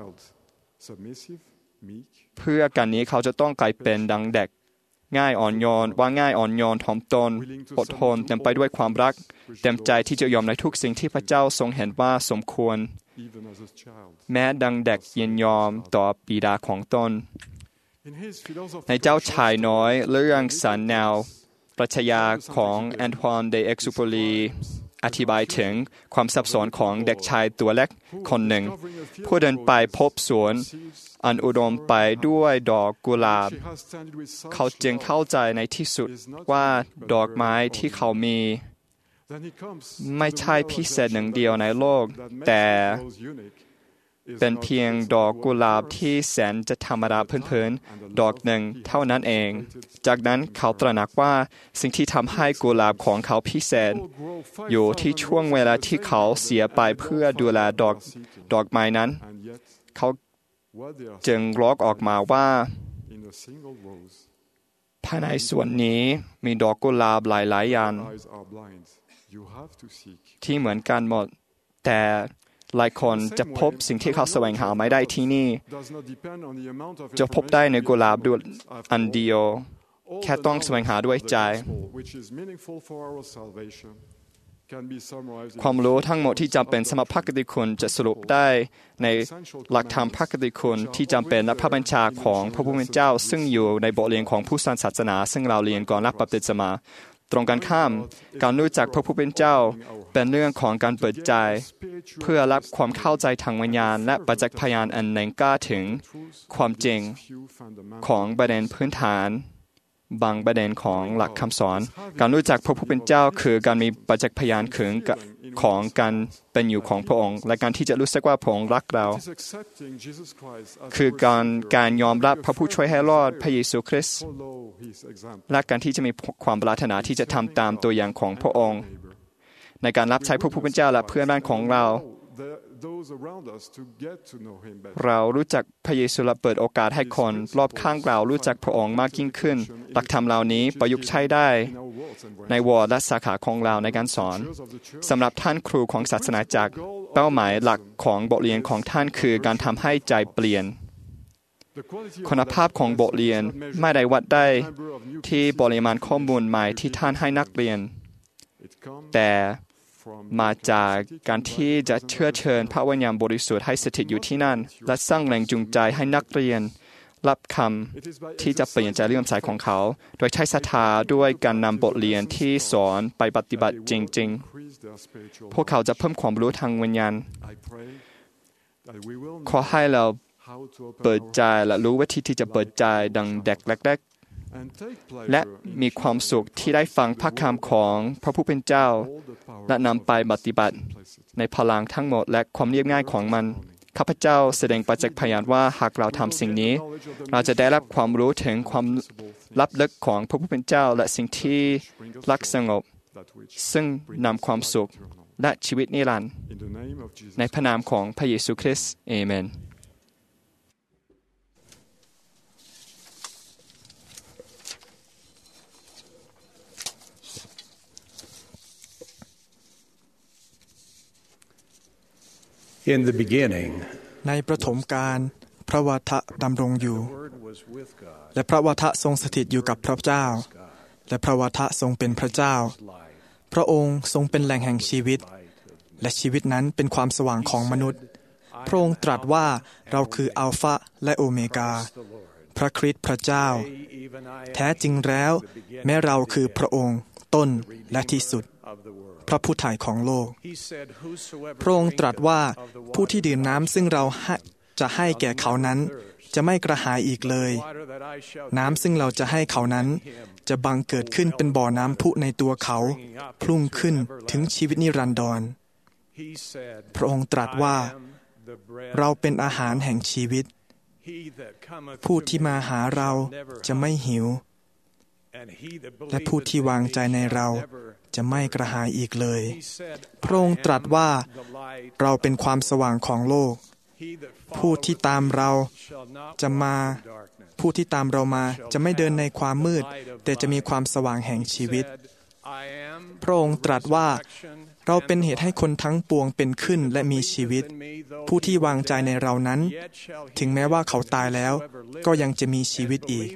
เพื่อการนี้เขาจะต้องกลายเป็นดังเด็กง่ายอ่อนโยนว่าง่ายอ่อนโยนถ่อมตนอดทนเต็มไปด้วยความรักเต็มใจที่จะยอมในทุกสิ่งที่พระเจ้าทรงเห็นว่าสมควรแม้ดังเด็กยินยอมต่อบิดาของตนในเจ้าชายน้อยเรื่องสารแนวปรัชญาของแอนทวานเดเอ็กซูโปลีอธิบายถึงความสับสนของเด็กชายตัวเล็กคนหนึ่งผู้เดินไปพบสวนอันอุดมไปด้วยดอกกุหลาบเขาจึงเข้าใจในที่สุดว่าดอกไม้ที่เขามีไม่ใช่พิเศษหนึ่งเดียวในโลกแต่เป็นเพียงดอกกุหลาบที่แสนจะธรรมดาพื้นๆดอกหนึ่งเท่านั้นเองจากนั้นเขาตระหนักว่าสิ่งที่ทำให้กุหลาบของเขาพิเศษอยู่ที่ช่วงเวลาที่เขาเสียไปเพื่อดูแลดอกไม้นั้นเขาจึงร้องออกมาว่าภายในส่วนนี้มีดอกกุหลาบหลายๆอย่างที่เหมือนกันหมดแต่หลายคนจะพบสิ่งที่เขาแสวงหาไม่ได้ที่นี่จะพบได้ในกุหลาบด้วยอันเดียวแค่ต้องแสวงหาด้วยใจความรู้ทั้งหมดที่จำเป็นสำหรับพระกิตติคุณจะสรุปได้ในหลักธรรมพระกิตติคุณที่จำเป็นและพระบัญชาของพระผู้เป็นเจ้าซึ่งอยู่ในบทเรียนของผู้สอนศาสนาซึ่งเราเรียนก่อนรับบัพติศมาตรงกันข้ามการรู้จักพระผู้เป็นเจ้าเป็นเรื่องของการเปิดใจเพื่อรับความเข้าใจทางวิญญาณและประจักษ์พยานอันแน่นกล้าถึงความจริงของประเด็นพื้นฐานบางประเด็นของหลักคำสอนการรู้จักพระผู้เป็นเจ้าคือการมีประจักษ์พยานถึงของการเป็นอยู่ของพระองค์และการที่จะรู้สึกว่าพระองค์รักเราคือการยอมรับพระผู้ช่วยให้รอดพระเยซูคริสต์และการที่จะมีความปรารถนาที่จะทำตามตัวอย่างของพระองค์ในการรับใช้พระผู้เป็นเจ้าและเพื่อนบ้านของเรารู้จักพระเยซูและเปิดโอกาสให้คนรอบข้างเรารู้จักพระองค์มากยิ่งขึ้นหลักธรรมเหล่านี้ประยุกต์ใช้ได้ในวอร์ดและสาขาของเราในการสอนสำหรับท่านครูของศาสนาจักรเป้าหมายหลักของบทเรียนของท่านคือการทำให้ใจเปลี่ยนคุณภาพของบทเรียนไม่ได้วัดได้ที่ปริมาณข้อมูลใหม่ที่ท่านให้นักเรียนแต่มาจากการที่จะเชื้อเชิญพระวิญญาณบริสุทธิ์ให้สถิตอยู่ที่นั่นและสร้างแรงจูงใจให้นักเรียนรับคำที่จะเปลี่ยนใจเลื่อมใสของเขาโดยใช้ศรัทธาด้วยการนำบทเรียนที่สอนไปปฏิบัติจริงๆพวกเขาจะเพิ่มความรู้ทางวิญญาณขอให้เราเปิดใจและรู้วิธีที่จะเปิดใจดังเด็กเล็กๆและมีความสุขที่ได้ฟังพระคำของพระผู้เป็นเจ้าและนำไปปฏิบัติในพลังทั้งหมดและความเรียบง่ายของมันข้าพเจ้าแสดงประจักษ์พยานว่าหากเราทำสิ่งนี้เราจะได้รับความรู้ถึงความลับลึกของพระผู้เป็นเจ้าและสิ่งที่รักสงบซึ่งนำความสุขและชีวิตนิรันดร์ในพระนามของพระเยซูคริสต์เอเมน In the beginning, ในประถมกาลพระวจนะดำรงอยู่และพระวจนะทรงสถิตอยู่กับพระเจ้าและพระวจนะทรงเป็นพระเจ้าพระองค์ทรงเป็นแหล่งแห่งชีวิตและชีวิตนั้นเป็นความสว่างของมนุษย์พระองค์ตรัสว่าเราคืออัลฟาและโอเมกาพระคริสต์พระเจ้าแท้จริงแล้วแม้เราคือพระองค์ต้นและที่สุดพระผู้ไถ่ของโลกพระองค์ตรัสว่าผู้ที่ดื่มน้ำซึ่งเราจะให้แก่เขานั้นจะไม่กระหายอีกเลยน้ำซึ่งเราจะให้เขานั้นจะบังเกิดขึ้นเป็นบ่อน้ำพุในตัวเขาพุ่งขึ้นถึงชีวิตนิรันดรพระองค์ตรัสว่าเราเป็นอาหารแห่งชีวิตผู้ที่มาหาเราจะไม่หิวและผู้ที่วางใจในเราจะไม่กระหายอีกเลยพระองค์ตรัสว่าเราเป็นความสว่างของโลกผู้ที่ตามเรามาจะไม่เดินในความมืดแต่จะมีความสว่างแห่งชีวิตพระองค์ตรัสว่าเราเป็นเหตุให้คนทั้งปวงเป็นขึ้นและมีชีวิตผู้ที่วางใจในเรานั้นถึงแม้ว่าเขาตายแล้วก็ยังจะมีชีวิตอีก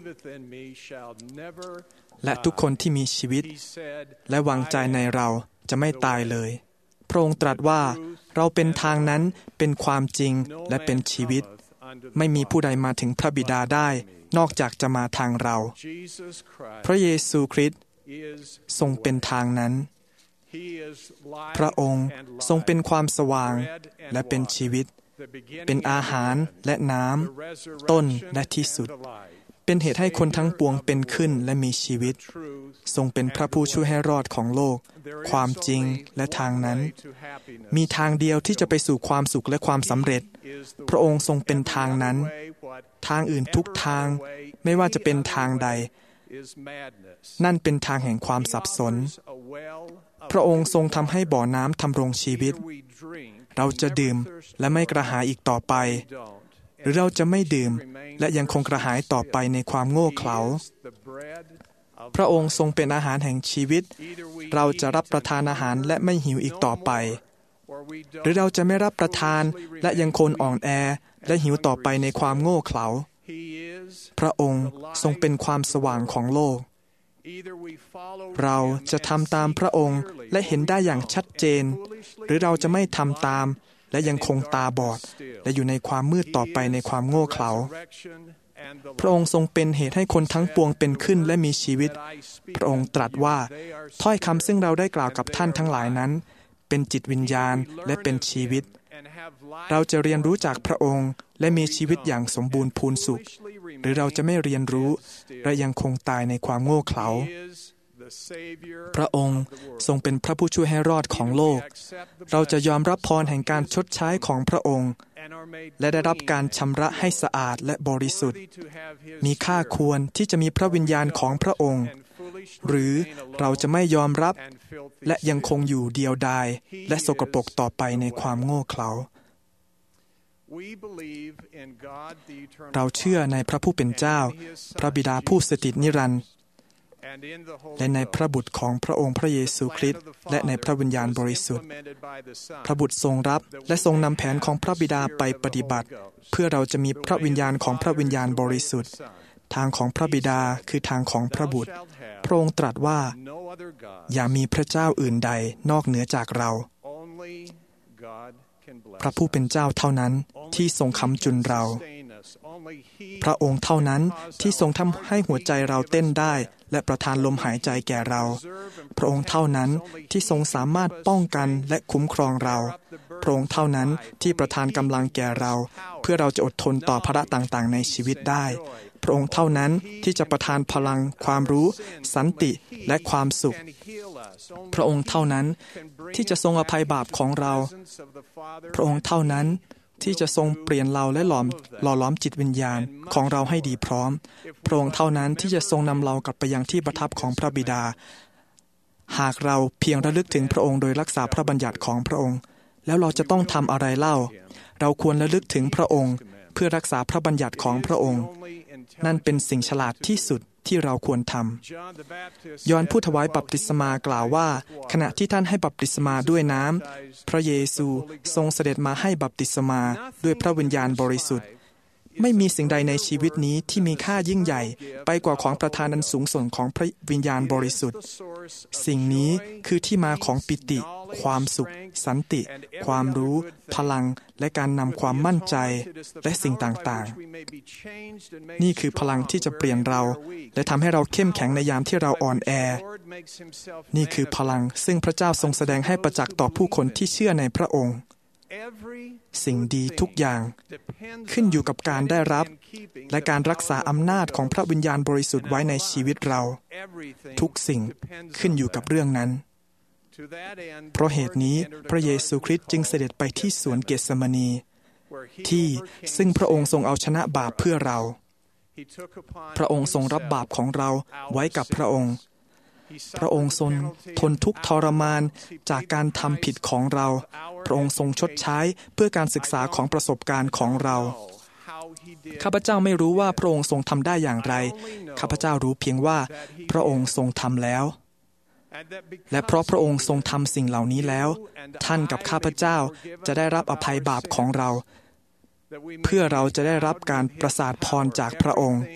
และทุกคนที่มีชีวิตและวางใจในเราจะไม่ตายเลยพระองค์ตรัสว่าเราเป็นทางนั้นเป็นความจริงและเป็นชีวิตไม่มีผู้ใดมาถึงพระบิดาได้นอกจากจะมาทางเราพระเยซูคริสต์ทรงเป็นทางนั้นพระองค์ทรงเป็นความสว่างและเป็นชีวิตเป็นอาหารและน้ำต้นและที่สุดเป็นเหตุให้คนทั้งปวงเป็นขึ้นและมีชีวิตทรงเป็นพระผู้ช่วยให้รอดของโลกความจริงและทางนั้นมีทางเดียวที่จะไปสู่ความสุขและความสำเร็จพระองค์ทรงเป็นทางนั้นทางอื่นทุกทางไม่ว่าจะเป็นทางใดนั่นเป็นทางแห่งความสับสนพระองค์ทรงทำให้บ่อน้ำทำรงชีวิตเราจะดื่มและไม่กระหายอีกต่อไปหรือเราจะไม่ดื่มและยังคงกระหายต่อไปในความโง่เขลาพระองค์ทรงเป็นอาหารแห่งชีวิตเราจะรับประทานอาหารและไม่หิวอีกต่อไปหรือเราจะไม่รับประทานและยังคงอ่อนแอและหิวต่อไปในความโง่เขลาพระองค์ทรงเป็นความสว่างของโลกเราจะทำตามพระองค์และเห็นได้อย่างชัดเจนหรือเราจะไม่ทำตามและยังคงตาบอดและอยู่ในความมืดต่อไปในความโง่เขลาพระองค์ทรงเป็นเหตุให้คนทั้งปวงเป็นขึ้นและมีชีวิตพระองค์ตรัสว่าถ้อยคำซึ่งเราได้กล่าวกับท่านทั้งหลายนั้นเป็นจิตวิญญาณและเป็นชีวิตเราจะเรียนรู้จากพระองค์และมีชีวิตอย่างสมบูรณ์พูนสุขหรือเราจะไม่เรียนรู้และยังคงตายในความโง่เขลาพระองค์ทรงเป็นพระผู้ช่วยให้รอดของโลกเราจะยอมรับพรแห่งการชดใช้ของพระองค์และได้รับการชำระให้สะอาดและบริสุทธิ์มีค่าควรที่จะมีพระวิญญาณของพระองค์หรือเราจะไม่ยอมรับและยังคงอยู่เดียวดายและสกปรกต่อไปในความโง่เขลาเราเชื่อในพระผู้เป็นเจ้าพระบิดาผู้สถิตนิรันดร์และในพระบุตรของพระองค์พระเยซูคริสต์และในพระวิญญาณบริสุทธิ์พระบุตรทรงรับและทรงนำแผนของพระบิดาไปปฏิบัติเพื่อเราจะมีพระวิญญาณของพระวิญญาณบริสุทธิ์ทางของพระบิดาคือทางของพระบุตรพระองค์ตรัสว่าอย่ามีพระเจ้าอื่นใดนอกเหนือจากเราพระผู้เป็นเจ้าเท่านั้นที่ทรงค้ำจุนเราพระองค์เท่านั้นที่ทรงทำให้หัวใจเราเต้นได้และประทานลมหายใจแก่เราพระองค์เท่านั้นที่ทรงสามารถป้องกันและคุ้มครองเราพระองค์เท่านั้นที่ประทานกำลังแก่เราเพื่อเราจะอดทนต่อภาระต่างๆในชีวิตได้พระองค์เท่านั้นที่จะประทานพลังความรู้สันติและความสุขพระองค์เท่านั้นที่จะทรงอภัยบาปของเราพระองค์เท่านั้นที่จะทรงเปลี่ยนเราและหล่อล้อมจิตวิญญาณของเราให้ดีพร้อมพระองค์เท่านั้นที่จะทรงนำเรากลับไปยังที่ประทับของพระบิดาหากเราเพียงระลึกถึงพระองค์โดยรักษาพระบัญญัติของพระองค์แล้วเราจะต้องทำอะไรเล่าเราควรระลึกถึงพระองค์เพื่อรักษาพระบัญญัติของพระองค์นั่นเป็นสิ่งฉลาดที่สุดที่เราควรทำยอห์นผู้ถวายบัพติศมากล่าวว่าขณะที่ท่านให้บัพติศมาด้วยน้ำพระเยซูทรงเสด็จมาให้บัพติศมาด้วยพระวิญญาณบริสุทธิ์ไม่มีสิ่งใดในชีวิตนี้ที่มีค่ายิ่งใหญ่ไปกว่าของประทานอันสูงส่งของพระวิญญาณบริสุทธิ์สิ่งนี้คือที่มาของปิติความสุขสันติความรู้พลังและการนำความมั่นใจและสิ่งต่างๆนี่คือพลังที่จะเปลี่ยนเราและทำให้เราเข้มแข็งในยามที่เราอ่อนแอนี่คือพลังซึ่งพระเจ้าทรงแสดงให้ประจักษ์ต่อผู้คนที่เชื่อในพระองค์สิ่งดีทุกอย่างขึ้นอยู่กับการได้รับและการรักษาอำนาจของพระวิญญาณบริสุทธิ์ไว้ในชีวิตเราทุกสิ่งขึ้นอยู่กับเรื่องนั้นเพราะเหตุนี้พระเยซูคริสต์จึงเสด็จไปที่สวนเกสมานีที่ซึ่งพระองค์ทรงเอาชนะบาปเพื่อเราพระองค์ทรงรับบาปของเราไว้กับพระองค์พระองค์ทรงทนทุกข์ทรมานจากการทำผิดของเราพระองค์ทรงชดใช้เพื่อการศึกษาของประสบการณ์ของเราข้าพเจ้าไม่รู้ว่าพระองค์ทรงทำได้อย่างไรข้าพเจ้ารู้เพียงว่าพระองค์ทรงทำแล้วและเพราะพระองค์ทรงทำสิ่งเหล่านี้แล้วท่านกับข้าพเจ้าจะได้รับอภัยบาปของเราเพื่อเราจะได้รับการประสาทพรจากพระองค์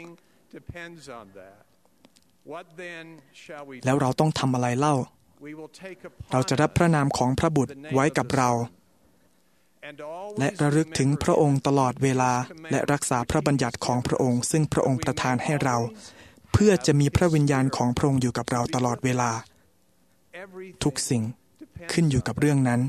แล้วเราต้องทำอะไรเล่าเราจะรับพระนามของพระบุตรไว้กับเราและระลึกถึงพระองค์ตลอดเวลาและรักษาพระบัญญัติของพระองค์ซึ่งพระองค์ประทานให้เราเพื่อจะมีพระวิญญาณของพระองค์อยู่กับเราตลอดเวลาทุกสิ่งขึ้นอยู่กับเรื่องนั้น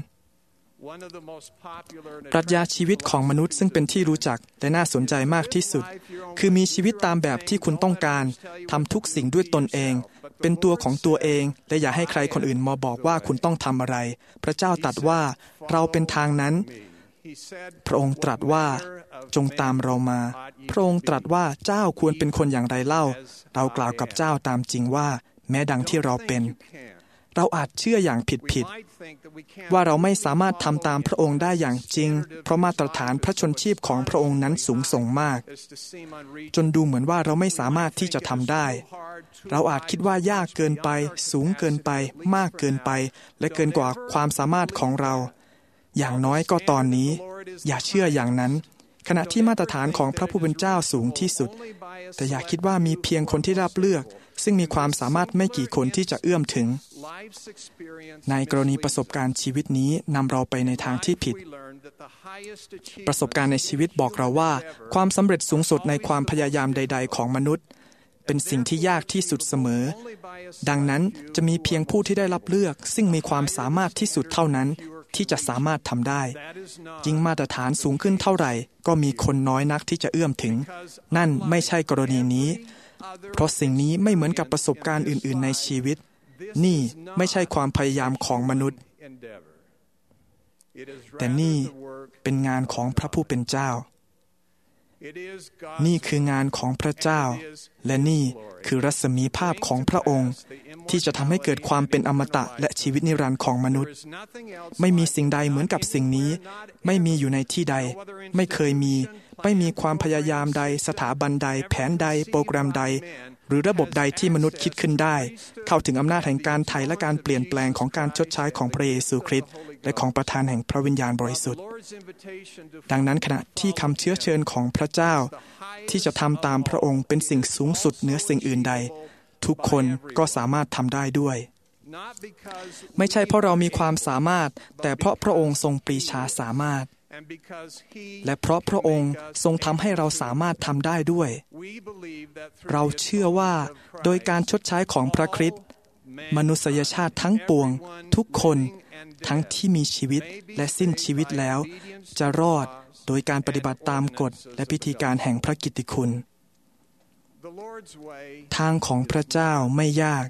ปรัชญาชีวิตของมนุษย์ซึ่งเป็นที่รู้จักและน่าสนใจมากที่สุดคือมีชีวิตตามแบบที่คุณต้องการทำทุกสิ่งด้วยตนเองเป็นตัวของตัวเองและอย่าให้ใครคนอื่นมาบอกว่าคุณต้องทำอะไรพระเจ้าตรัสว่าเราเป็นทางนั้นพระองค์ตรัสว่าจงตามเรามาพระองค์ตรัสว่าเจ้าควรเป็นคนอย่างไรเล่าเรากล่าวกับเจ้าตามจริงว่าแม้ดังที่เราเป็นเราอาจเชื่ออย่างผิดว่าเราไม่สามารถทำตามพระองค์ได้อย่างจริงเพราะมาตรฐานพระชนชีพของพระองค์นั้นสูงส่งมากจนดูเหมือนว่าเราไม่สามารถที่จะทำได้เราอาจคิดว่ายากเกินไปสูงเกินไปมากเกินไปและเกินกว่าความสามารถของเราอย่างน้อยก็ตอนนี้อย่าเชื่ออย่างนั้นขณะที่มาตรฐานของพระผู้เป็นเจ้าสูงที่สุดแต่อย่าคิดว่ามีเพียงคนที่รับเลือกซึ่งมีความสามารถไม่กี่คนที่จะเอื้อมถึงในกรณีประสบการณ์ชีวิตนี้นำเราไปในทางที่ผิดประสบการณ์ในชีวิตบอกเราว่าความสำเร็จสูงสุดในความพยายามใดๆของมนุษย์เป็นสิ่งที่ยากที่สุดเสมอดังนั้นจะมีเพียงผู้ที่ได้รับเลือกซึ่งมีความสามารถที่สุดเท่านั้นที่จะสามารถทำได้ยิ่งมาตรฐานสูงขึ้นเท่าไหร่ก็มีคนน้อยนักที่จะเอื้อมถึงนั่นไม่ใช่กรณีนี้เพราะสิ่งนี้ไม่เหมือนกับประสบการณ์อื่นๆในชีวิตนี่ไม่ใช่ความพยายามของมนุษย์แต่นี่เป็นงานของพระผู้เป็นเจ้านี่คืองานของพระเจ้าและนี่คือรัศมีภาพของพระองค์ที่จะทำให้เกิดความเป็นอมตะและชีวิตนิรันดร์ของมนุษย์ไม่มีสิ่งใดเหมือนกับสิ่งนี้ไม่มีอยู่ในที่ใดไม่เคยมีไม่มีความพยายามใดสถาบันใดแผนใดโปรแกรมใดหรือระบบใดที่มนุษย์คิดขึ้นได้เข้าถึงอำนาจแห่งการไถ่และการเปลี่ยนแปลงของการชดใช้ของพระเยซูคริสต์และของประทานแห่งพระวิญญาณบริสุทธิ์ดังนั้นขณะที่คำเชื้อเชิญของพระเจ้าที่จะทำตามพระองค์เป็นสิ่งสูงสุดเหนือสิ่งอื่นใดทุกคนก็สามารถทำได้ด้วยไม่ใช่เพราะเรามีความสามารถแต่เพราะพระองค์ทรงปรีชาสามารถและเพราะพระองค์ทรงทำให้เราสามารถทำได้ด้วยเราเชื่อว่าโดยการชดใช้ของพระคริสต์มนุษยชาติทั้งปวงทุกคนทั้งที่มีชีวิตและสิ้นชีวิตแล้วจะรอดโดยการปฏิบัติตามกฎและพิธีการแห่งพระกิตติคุณทางของพระเจ้าไม่ยาก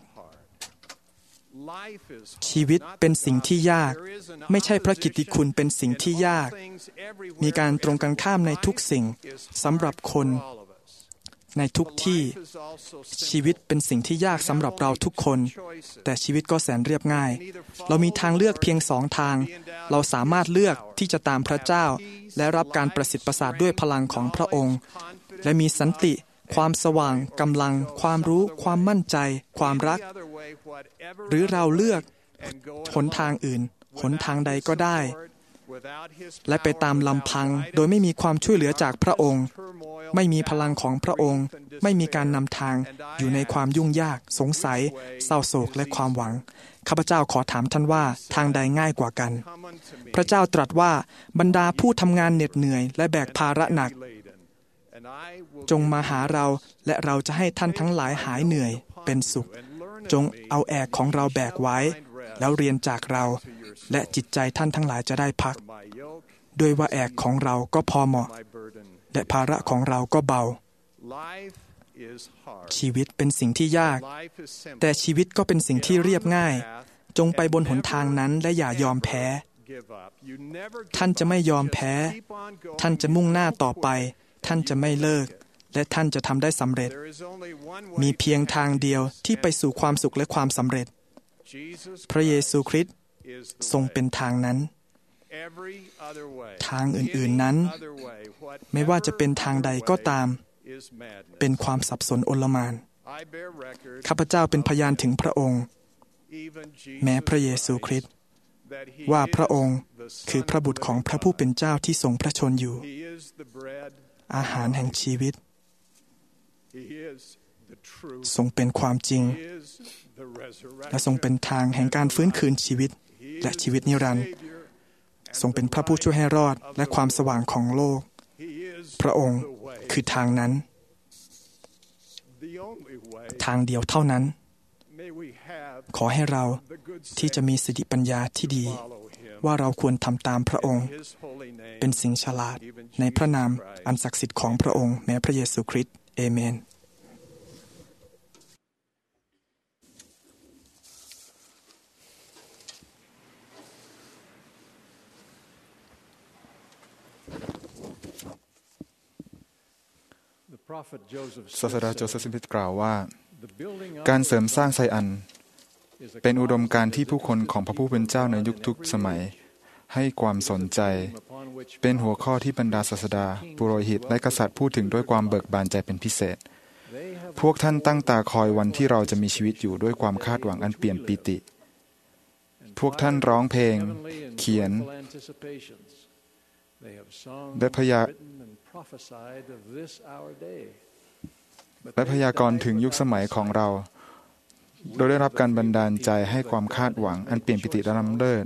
ชีวิตเป็นสิ่งที่ยากไม่ใช่พระกิตติคุณเป็นสิ่งที่ยากมีการตรงกันข้ามในทุกสิ่งสำหรับคนในทุกที่ชีวิตเป็นสิ่งที่ยากสำหรับเราทุกคนแต่ชีวิตก็แสนเรียบง่ายเรามีทางเลือกเพียง2 ทางเราสามารถเลือกที่จะตามพระเจ้าและรับการประสิทธิ์ประสาทด้วยพลังของพระองค์และมีสันติความสว่างกำลังความรู้ความมั่นใจความรักหรือเราเลือกหนทางอื่นหนทางใดก็ได้และไปตามลำพังโดยไม่มีความช่วยเหลือจากพระองค์ไม่มีพลังของพระองค์ไม่มีการนำทางอยู่ในความยุ่งยากสงสัยเศร้าโศกและความหวังข้าพเจ้าขอถามท่านว่าทางใดง่ายกว่ากันพระเจ้าตรัสว่าบรรดาผู้ทำงานเหน็ดเหนื่อยและแบกภาระหนักจงมาหาเราและเราจะให้ท่านทั้งหลายหายเหนื่อยเป็นสุขจงเอาแอกของเราแบกไว้แล้วเรียนจากเราและจิตใจท่านทั้งหลายจะได้พักด้วยว่าแอกของเราก็พอเหมาะและภาระของเราก็เบาชีวิตเป็นสิ่งที่ยากแต่ชีวิตก็เป็นสิ่งที่เรียบง่ายจงไปบนหนทางนั้นและอย่ายอมแพ้ท่านจะไม่ยอมแพ้ท่านจะมุ่งหน้าต่อไปท่านจะไม่เลิกและท่านจะทำได้สำเร็จมีเพียงทางเดียวที่ไปสู่ความสุขและความสำเร็จพระเยซูคริสต์ทรงเป็นทางนั้นทางอื่นๆนั้นไม่ว่าจะเป็นทางใดก็ตามเป็นความสับสนโอลหม่านข้าพเจ้าเป็นพยานถึงพระองค์แม้พระเยซูคริสต์ว่าพระองค์คือพระบุตรของพระผู้เป็นเจ้าที่ทรงพระชนอยู่อาหารแห่งชีวิตทรงเป็นความจริงและทรงเป็นทางแห่งการฟื้นคืนชีวิตและชีวิตนิรันดร์ทรงเป็นพระผู้ช่วยให้รอดและความสว่างของโลกพระองค์คือทางนั้นทางเดียวเท่านั้นขอให้เราที่จะมีสติปัญญาที่ดีว่าเราควรทำตามพระองค์เป็นสิ่งฉลาดในพระนามอันศักดิ์สิทธิ์ของพระองค์แม้พระเยซูคริสต์เอเมนศาสดาโจเซฟสมิธกล่าวว่าการเสริมสร้างไซอันเป็นอุดมการณ์ที่ผู้คนของพระผู้เป็นเจ้าในยุคทุกสมัยให้ความสนใจเป็นหัวข้อที่บรรดาศาสดาปุโรหิตและกษัตริย์พูดถึงด้วยความเบิกบานใจเป็นพิเศษพวกท่านตั้งตาคอยวันที่เราจะมีชีวิตอยู่ด้วยความคาดหวังอันเปี่ยมปิติพวกท่านร้องเพลงเขียนและพยากรณ์ถึงยุคสมัยของเราโดยได้รับการบันดาลใจให้ความคาดหวังอันเปลี่ยนปิติและล้ำเลิศ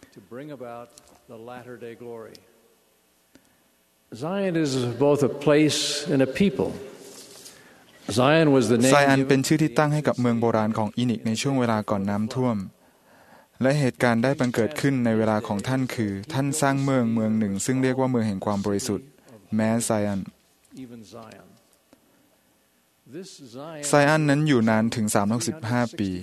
ไซอันเป็นชื่อที่ตั้งให้กับเมืองโบราณของอีนิกในช่วงเวลาก่อนน้ำท่วมและเหตุการณ์ได้บังเกิดขึ้นในเวลาของท่านคือท่านสร้างเมืองหนึ่งซึ่งเรียกว่าเมืองแห่งความบริสุทธิ์แม้ไซอันนั้นอยู่นานถึง365 ปี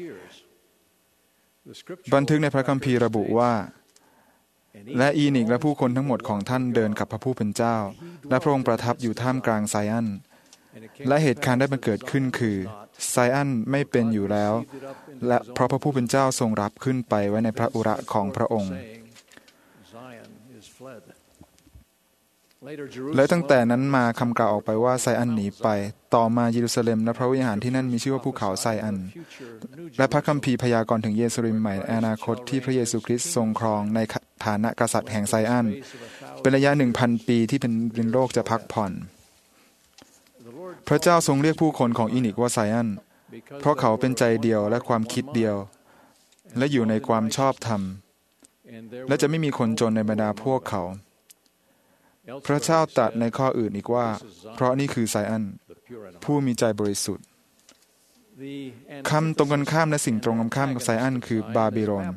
บันทึกในพระคัมภีร์ระบุว่าและอีนิกและผู้คนทั้งหมดของท่านเดินกับพระผู้เป็นเจ้าและพระองค์ประทับอยู่ท่ามกลางไซอันและเหตุการณ์ได้บังเกิดขึ้นคือไซอันไม่เป็นอยู่แล้วและเพราะพระผู้เป็นเจ้าทรงรับขึ้นไปไว้ในพระอุระของพระองค์และตั้งแต่นั้นมาคำกล่าวออกไปว่าไซอันหนีไปต่อมาเยรูซาเล็มและพระวิหารที่นั่นมีชื่อว่าภูเขาไซอันและพระคัมภีร์พยากรณ์ถึงเยรูซาเล็มใหม่ในอนาคตที่พระเยซูคริสต์ทรงครองในฐานะกษัตริย์แห่งไซอันเป็นระยะ 1,000 ปีที่เป็นดินโลกจะพักผ่อนพระเจ้าทรงเรียกผู้คนของอีนิกว่าไซอันเพราะเขาเป็นใจเดียวและความคิดเดียวและอยู่ในความชอบธรรมและจะไม่มีคนจนในบรรดาพวกเขาพระเจ้าตรัสในข้ออื่นอีกว่าเพราะนี่คือไซอันผู้มีใจบริสุทธิ์คำตรงกันข้ามและสิ่งตรงกันข้ามกับไซอันคือบาบิโลน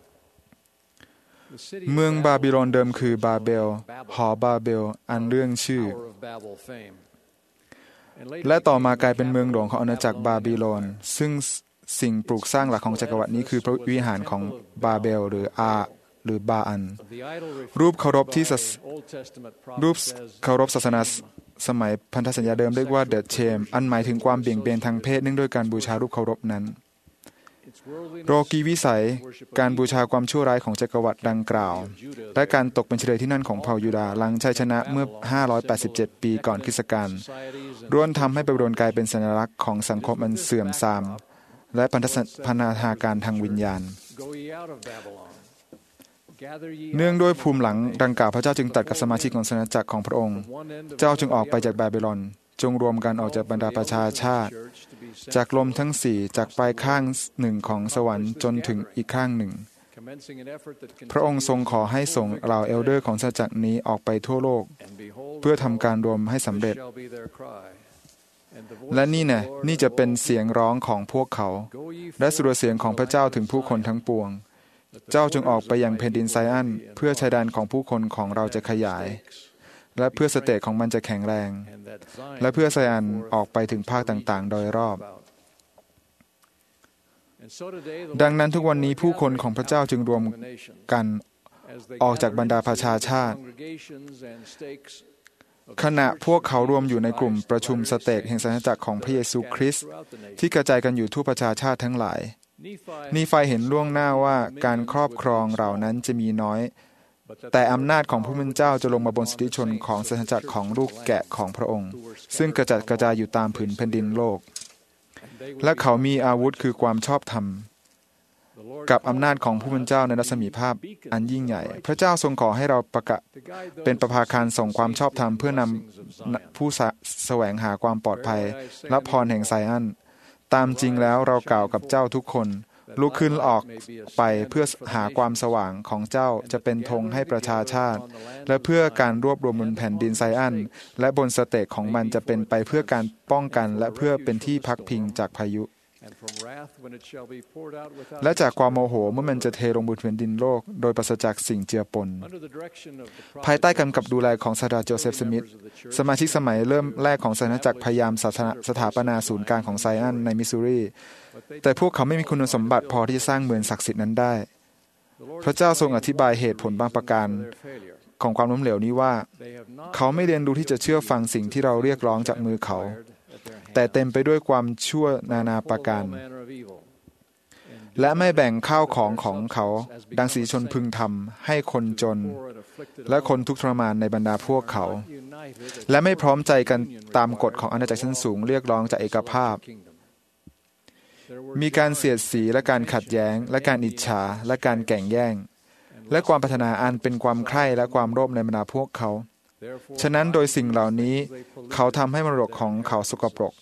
เมืองบาบิโลนเดิมคือบาเบลหอบาเบลอันเรื่องชื่อและต่อมากลายเป็นเมืองหลวงของอาณาจักรบาบิโลนซึ่งสิ่งปลูกสร้างหลักของจักรวรรดินี้คือพระวิหารของบาเบลหรือบาอันรูปเคารพศาสนาสมัยพันธสัญญาเดิมเรียกว่าเดอะเชมอันหมายถึงความเบี่ยงเบนทางเพศเนื่องด้วยการบูชารูปเคารพนั้นโลกีวิสัยการบูชาความชั่วร้ายของจักรวรรดิดังกล่าวและการตกเป็นเฉลยที่นั่นของเผ่ายูดาห์หลังชัยชนะเมื่อ587ปีก่อนคริสตกาลล้วนทำให้บาบิโลนกลายเป็นสัญลักษณ์ของสังคมอันเสื่อมทรามและพันธนาการทางวิญญาณเนื่องด้วยภูมิหลังดังกล่าวพระเจ้าจึงตรัสกับสมาชิกของศาสนาจักรของพระองค์เจ้าจึงออกไปจากบาบิโลนจงรวมกันออกจากบรรดาประชาชาติจากลมทั้งสี่จากปลายข้างหนึ่งของสวรรค์จนถึงอีกข้างหนึ่งพระองค์ทรงขอให้ส่งเหล่าเอลเดอร์ของศาสนาจักรนี้ออกไปทั่วโลกเพื่อทำการรวมให้สำเร็จและนี่จะเป็นเสียงร้องของพวกเขาและสุรเสียงของพระเจ้าถึงผู้คนทั้งปวงเจ้าจงออกไปยังแผ่นดินไซอันเพื่อชายแดนของผู้คนของเราจะขยายและเพื่อสเตจของมันจะแข็งแรงและเพื่อไซอันออกไปถึงภาคต่างๆโดยรอบดังนั้นทุกวันนี้ผู้คนของพระเจ้าจึงรวมกันออกจากบรรดาประชาชาติขณะพวกเขารวมอยู่ในกลุ่มประชุมสเตจแห่งศาสนาจักรของพระเยซูคริสต์ที่กระจายกันอยู่ทั่วประชาชาติทั้งหลายนีไฟเห็นล่วงหน้าว่าการครอบครองเหล่านั้นจะมีน้อยแต่อำนาจของผู้เป็นเจ้าจะลงมาบนสิทธิชนของศาสนาจักรของลูกแกะของพระองค์ซึ่งกระจัดกระจายอยู่ตามผืนแผ่นดินโลกและเขามีอาวุธคือความชอบธรรมกับอำนาจของผู้เป็นเจ้าในรัศมีภาพอันยิ่งใหญ่พระเจ้าทรงขอให้เราเป็นประภาคารส่งความชอบธรรมเพื่อนำผู้แสวงหาความปลอดภัยและพรแห่งไซอันตามจริงแล้วเรากล่าวกับเจ้าทุกคนลุกขึ้นออกไปเพื่อหาความสว่างของเจ้าจะเป็นธงให้ประชาชาติและเพื่อการรวบรวมบนแผ่นดินไซอันและบนสเตจของมันจะเป็นไปเพื่อการป้องกันและเพื่อเป็นที่พักพิงจากพายุและจากความโมโหเมื่อมันจะเทลงบนแผ่นดินโลกโดยปราศจากสิ่งเจือปนภายใต้การกำกับดูแลของศาสตราจารย์โจเซฟสมิธสมาชิกสมัยเริ่มแรกของศาสนาจักรพยายามสถาปนาศูนย์กลางของไซอันในมิสซูรีแต่พวกเขาไม่มีคุณสมบัติพอที่จะสร้างเมืองศักดิ์สิทธิ์นั้นได้พระเจ้าทรงอธิบายเหตุผลบางประการของความล้มเหลวนี้ว่าเขาไม่เรียนรู้ที่จะเชื่อฟังสิ่งที่เราเรียกร้องจากมือเขาแต่เต็มไปด้วยความชั่วนานาประการและไม่แบ่งข้าวของเขาดังสิทธิชนพึงทำให้คนจนและคนทุกข์ทรมานในบรรดาพวกเขาและไม่พร้อมใจกันตามกฎของอาณาจักรชั้นสูงเรียกร้องจากเอกภาพมีการเสียดสีและการขัดแย้งและการอิจฉาและการแข่งแย่งและความปรารถนาอันเป็นความใคร่และความโลภในบรรดาพวกเขาฉะนั้นโดยสิ่งเหล่านี้เขาทำให้มรดกของเขาสกปรก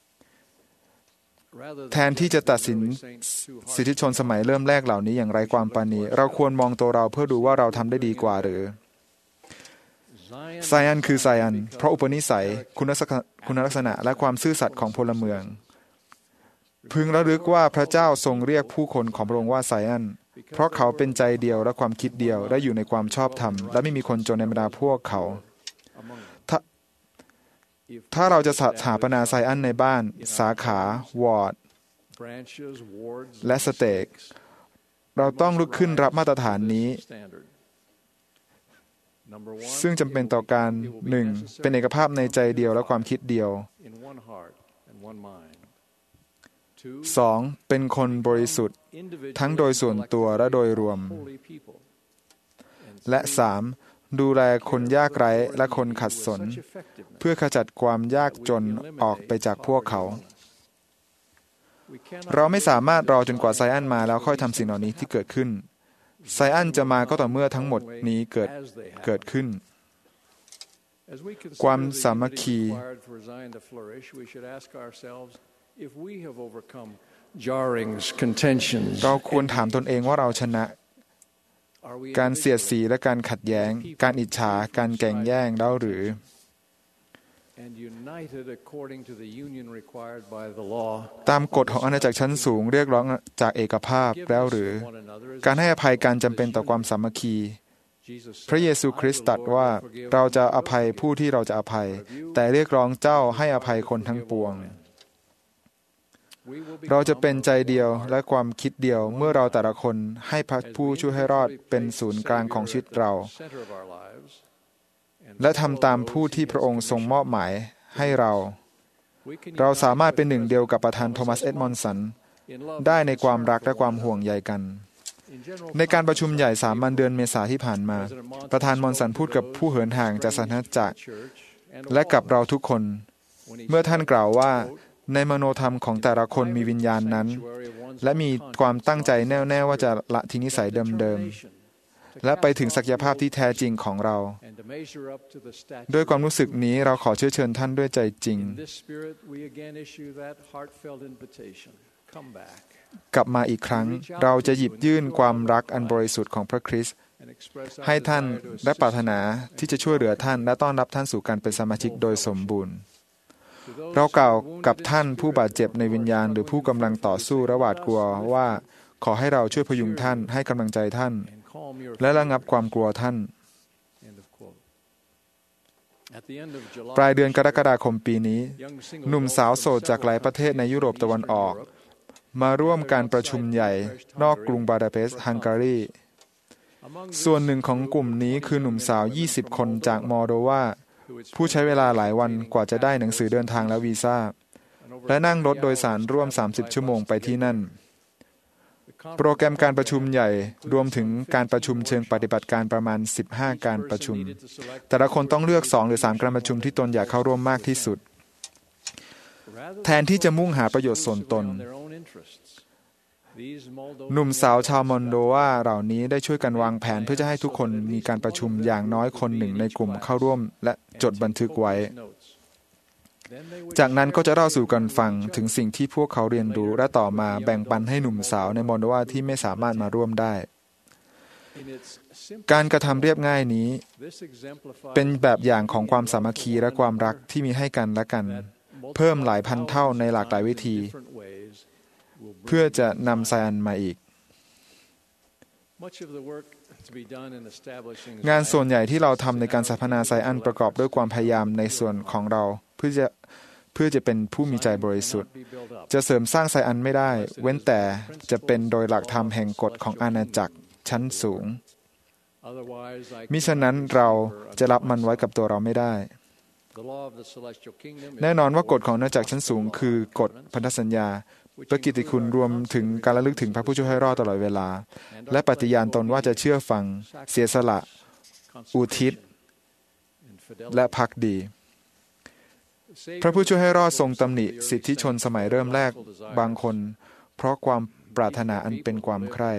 แทนที่จะตัดสินสิทธิชนสมัยเริ่มแรกเหล่านี้อย่างไร้ความปราณีเราควรมองตัวเราเพื่อดูว่าเราทำได้ดีกว่าหรือไซอันคือไซอันเพราะอุปนิสัยคุณลักษณะและความซื่อสัตย์ของพลเมืองพึงระลึกว่าพระเจ้าทรงเรียกผู้คนของพระองค์ว่าไซอันเพราะเขาเป็นใจเดียวและความคิดเดียวและอยู่ในความชอบธรรมและไม่มีคนจนในบรรดาพวกเขาถ้าเราจะสถาปนาไซอันในบ้านสาขาวอร์ดและสเตจเราต้องลุกขึ้นรับมาตรฐานนี้ซึ่งจำเป็นต่อการ 1. เป็นเอกภาพในใจเดียวและความคิดเดียว 2. เป็นคนบริสุทธิ์ทั้งโดยส่วนตัวและโดยรวมและ 3. ดูแลคนยากไร้และคนขัดสนเพื่อขจัดความยากจนออกไปจากพวกเขาเราไม่สามารถรอจนกว่าไซอันมาแล้วค่อยทำสิ่งเหล่านี้ที่เกิดขึ้นไซอันจะมาก็ต่อเมื่อทั้งหมดนี้เกิดขึ้นความสามัคคีเราควรถามตนเองว่าเราชนะการเสียดสีและการขัดแย้งการอิจฉาการแข่งแย่งแล้วหรือตามกฎของอาณาจักรชั้นสูงเรียกร้องจากเอกภาพแล้วหรือการให้อภัยการจำเป็นต่อความสามัคคีพระเยซูคริสต์ตรัสว่าเราจะอภัยผู้ที่เราจะอภัยแต่เรียกร้องเจ้าให้อภัยคนทั้งปวงเราจะเป็นใจเดียวและความคิดเดียวเมื่อเราแต่ละคนให้พระผู้ช่วยให้รอดเป็นศูนย์กลางของชีวิตเราและทำตามผู้ที่พระองค์ทรงมอบหมายให้เราสามารถเป็นหนึ่งเดียวกับประธานโทมัสเอ็ดมอนสันได้ในความรักและความห่วงใยกันในการประชุมใหญ่สามัญเดือนเมษายนที่ผ่านมาประธานมอนสันพูดกับผู้เหินห่างจากศาสนาจักรและกับเราทุกคนเมื่อท่านกล่าวว่าในมโนธรรมของแต่ละคนมีวิญญาณนั้นและมีความตั้งใจแน่วแน่ว่าจะละทิ้งนิสัยเดิมๆและไปถึงศักยภาพที่แท้จริงของเราด้วยความรู้สึกนี้เราขอเชื้อเชิญท่านด้วยใจจริงกลับมาอีกครั้งเราจะหยิบยื่นความรักอันบริสุทธิ์ของพระคริสต์ให้ท่านและปรารถนาที่จะช่วยเหลือท่านและต้อนรับท่านสู่การเป็นสมาชิกโดยสมบูรณ์เรากล่าวกับท่านผู้บาดเจ็บในวิญญาณหรือผู้กำลังต่อสู้และหวาดกลัวว่าขอให้เราช่วยพยุงท่านให้กำลังใจท่านและระงับความกลัวท่านปลายเดือนกรกฎาคมปีนี้หนุ่มสาวโสดจากหลายประเทศในยุโรปตะวันออกมาร่วมการประชุมใหญ่นอกกรุงบาดาเปสต์ฮังการีส่วนหนึ่งของกลุ่มนี้คือหนุ่มสาว20คนจากมอลโดวาผู้ใช้เวลาหลายวันกว่าจะได้หนังสือเดินทางและวีซ่าและนั่งรถโดยสารร่วม30ชั่วโมงไปที่นั่นโปรแกรมการประชุมใหญ่รวมถึงการประชุมเชิงปฏิบัติการประมาณ15การประชุมแต่ละคนต้องเลือก2หรือ3การประชุมที่ตนอยากเข้าร่วมมากที่สุดแทนที่จะมุ่งหาประโยชน์ส่วนตนหนุ่มสาวชาวมอลโดวาเหล่านี้ได้ช่วยกันวางแผนเพื่อจะให้ทุกคนมีการประชุมอย่างน้อยคนหนึ่งในกลุ่มเข้าร่วมและจดบันทึกไว้จากนั้นก็จะเล่าสู่กันฟังถึงสิ่งที่พวกเขาเรียนรู้และต่อมาแบ่งปันให้หนุ่มสาวในมอลโดวาที่ไม่สามารถมาร่วมได้การกระทำเรียบง่ายนี้เป็นแบบอย่างของความสามัคคีและความรักที่มีให้กันและกันเพิ่มหลายพันเท่าในหลากหลายวิธีเพื่อจะนำไซอันมาอีกงานส่วนใหญ่ที่เราทำในการสถาปนาไซอันประกอบด้วยความพยายามในส่วนของเราเพื่อจะเป็นผู้มีใจบริสุทธิ์จะเสริมสร้างไซอันไม่ได้เว้นแต่จะเป็นโดยหลักธรรมแห่งกฎของอาณาจักรชั้นสูงมิฉะนั้นเราจะรับมันไว้กับตัวเราไม่ได้แน่นอนว่ากฎของอาณาจักรชั้นสูงคือกฎพันธสัญญาพระกิตติคุณรวมถึงการระลึกถึงพระผู้ช่วยให้รอดตลอดเวลาและปฏิญาณตนว่าจะเชื่อฟังเสียสละอุทิศและภักดีพระผู้ช่วยให้รอดทรงตำหนิสิทธิชนสมัยเริ่มแรกบางคนเพราะความปรารถนาอันเป็นความใคร่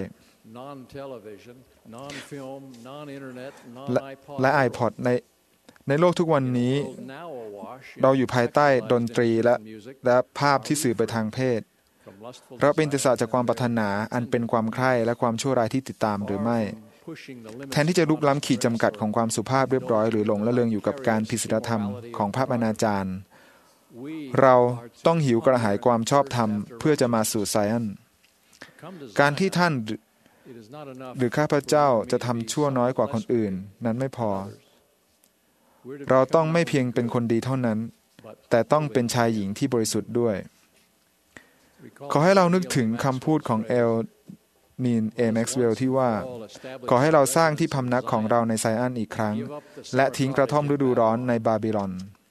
และiPodในโลกทุกวันนี้เราอยู่ภายใต้ดนตรีและภาพที่สื่อไปทางเพศเราเป็นอิสระจากความปรารถนาอันเป็นความใคร่และความชั่วร้ายที่ติดตามหรือไม่แทนที่จะลุกล้ำขีดจำกัดของความสุภาพเรียบร้อยหรือหลงละเลงอยู่กับการผิดศีลธรรมของภาพอนาจารเราต้องหิวกระหายความชอบธรรมเพื่อจะมาสู่ไซอันการที่ท่านหรือข้าพเจ้าจะทำชั่วน้อยกว่าคนอื่นนั้นไม่พอเราต้องไม่เพียงเป็นคนดีเท่านั้นแต่ต้องเป็นชายหญิงที่บริสุทธิ์ด้วยขอให้เรานึกถึงคำพูดของนีล แม็กซ์เวลล์ที่ว่าขอให้เราสร้างที่พำนักของเราในไซอันอีกครั้งและทิ้งกระท่อมฤดูร้อนในบาบิลอน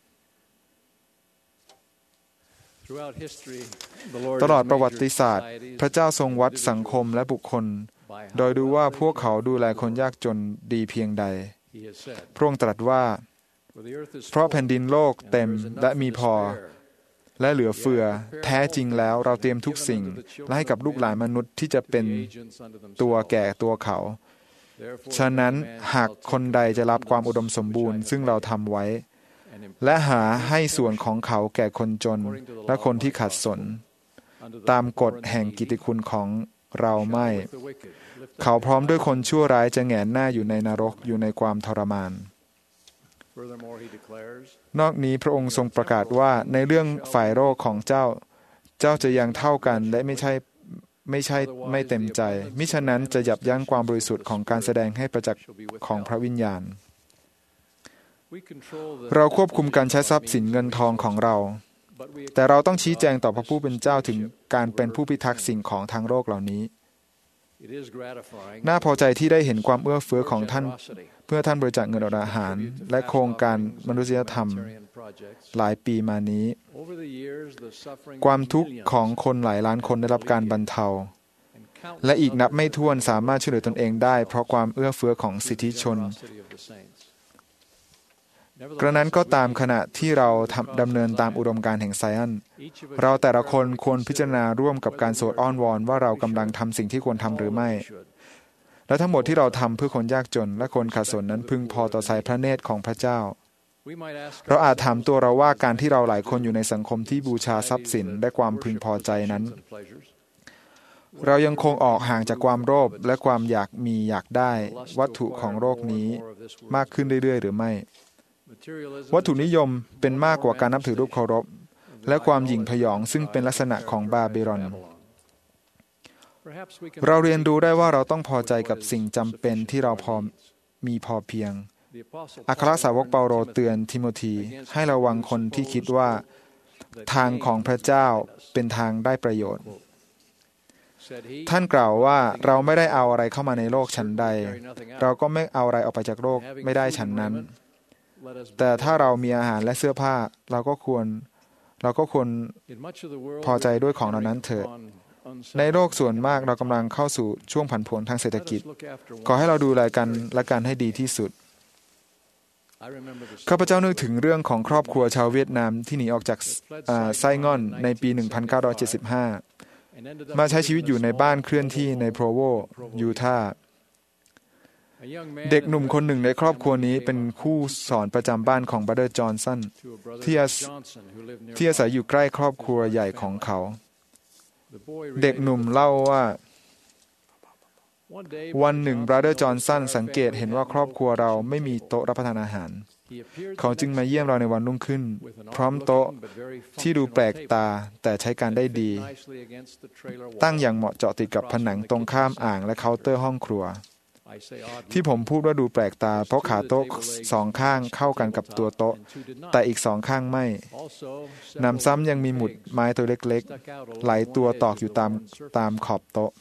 ตลอดประวัติศาสตร์พระเจ้าทรงวัดสังคมและบุคคลโดยดูว่าพวกเขาดูแลคนยากจนดีเพียงใดพระองค์ตรัสว่าเพราะแผ่นดินโลกเต็มและมีพอและเหลือเฟือแท้จริงแล้วเราเตรียมทุกสิ่งและให้กับลูกหลานมนุษย์ที่จะเป็นตัวแก่ตัวเขาฉะนั้นหากคนใดจะรับความอุดมสมบูรณ์ซึ่งเราทำไว้และหาให้ส่วนของเขาแก่คนจนและคนที่ขัดสนตามกฎแห่งกิตติคุณของเราไม่เขาพร้อมด้วยคนชั่วร้ายจะแหงนหน้าอยู่ในนรกอยู่ในความทรมานนอกนี้พระองค์ทรงประกาศว่าในเรื่องฝ่ายโรคของเจ้าจะยังเท่ากันและไม่เต็มใจมิฉะนั้นจะยับยั้งความบริสุทธิ์ของการแสดงให้ประจักษ์ของพระวิญญาณเราควบคุมการใช้ทรัพย์สินเงินทองของเราแต่เราต้องชี้แจงต่อพระผู้เป็นเจ้าถึงการเป็นผู้พิทักษ์สิ่งของทางโลกเหล่านี้น่าพอใจที่ได้เห็นความเอื้อเฟื้อของท่านเพื่อท่านบริจาคเงินอาหารและโครงการมนุษยธรรมหลายปีมานี้ความทุกข์ของคนหลายล้านคนได้รับการบรรเทาและอีกนับไม่ถ้วนสามารถช่วยเหลือตนเองได้เพราะความเอื้อเฟื้อของสิทธิชนกระนั้นก็ตามขณะที่เราดำเนินตามอุดมการณ์แห่งไซออนเราแต่ละคนควรพิจารณาร่วมกับการโสดอ้อนวอนว่าเรากำลังทำสิ่งที่ควรทำหรือไม่และทั้งหมดที่เราทำเพื่อคนยากจนและคนขัดสนนั้นพึงพอต่อสายพระเนตรของพระเจ้าเราอาจถามตัวเราว่าการที่เราหลายคนอยู่ในสังคมที่บูชาทรัพย์สินและความพึงพอใจนั้นเรายังคงออกห่างจากความโลภและความอยากมีอยากได้วัตถุของโลกนี้มากขึ้นเรื่อยๆหรือไม่วัตถุนิยมเป็นมากกว่าการนับถือรูปเคารพและความหยิ่งพยองซึ่งเป็นลักษณะของบาบิลอนเราเรียนรู้ได้ว่าเราต้องพอใจกับสิ่งจำเป็นที่เราพอเพียงอัครสาวกเปาโลเตือนทิโมธีให้ระวังคนที่คิดว่าทางของพระเจ้าเป็นทางได้ประโยชน์ท่านกล่าวว่าเราไม่ได้เอาอะไรเข้ามาในโลกฉันใดเราก็ไม่เอาอะไรออกไปจากโลกไม่ได้ฉันนั้นแต่ถ้าเรามีอาหารและเสื้อผ้าเราก็ควรพอใจด้วยของเหล่านั้นเถิดในโลกส่วนมากเรากำลังเข้าสู่ช่วงผันผวนทางเศรษฐกิจขอให้เราดูแลกันและกันให้ดีที่สุดข้าพเจ้านึกถึงเรื่องของครอบครัวชาวเวียดนามที่หนีออกจากไซงอนในปี 1975 มาใช้ชีวิตอยู่ในบ้านเคลื่อนที่ในโพรโวยูทาห์เด็กหนุ่มคนหนึ่งในครอบครัวนี้เป็นคู่สอนประจำบ้านของบราเธอร์จอห์นสันที่อาศัยอยู่ใกล้ครอบครัวใหญ่ของเขาเด็กหนุ่มเล่าว่าวันหนึ่งบราเธอร์จอห์นสันสังเกตเห็นว่าครอบครัวเราไม่มีโต๊ะรับประทานอาหารเขาจึงมาเยี่ยมเราในวันรุ่งขึ้นพร้อมโต๊ะที่ดูแปลกตาแต่ใช้การได้ดีตั้งอย่างเหมาะเจาะติดกับผนังตรงข้ามอ่างและเคาน์เตอร์ห้องครัวที่ผมพูดว่าดูแปลกตาเพราะขาโต๊ะสองข้างเข้ากันกับตัวโต๊ะแต่อีกสองข้างไม่นำซ้ำยังมีหมุดไม้ตัวเล็กๆหลายตัวตอกอยู่ตามขอบโต๊ะ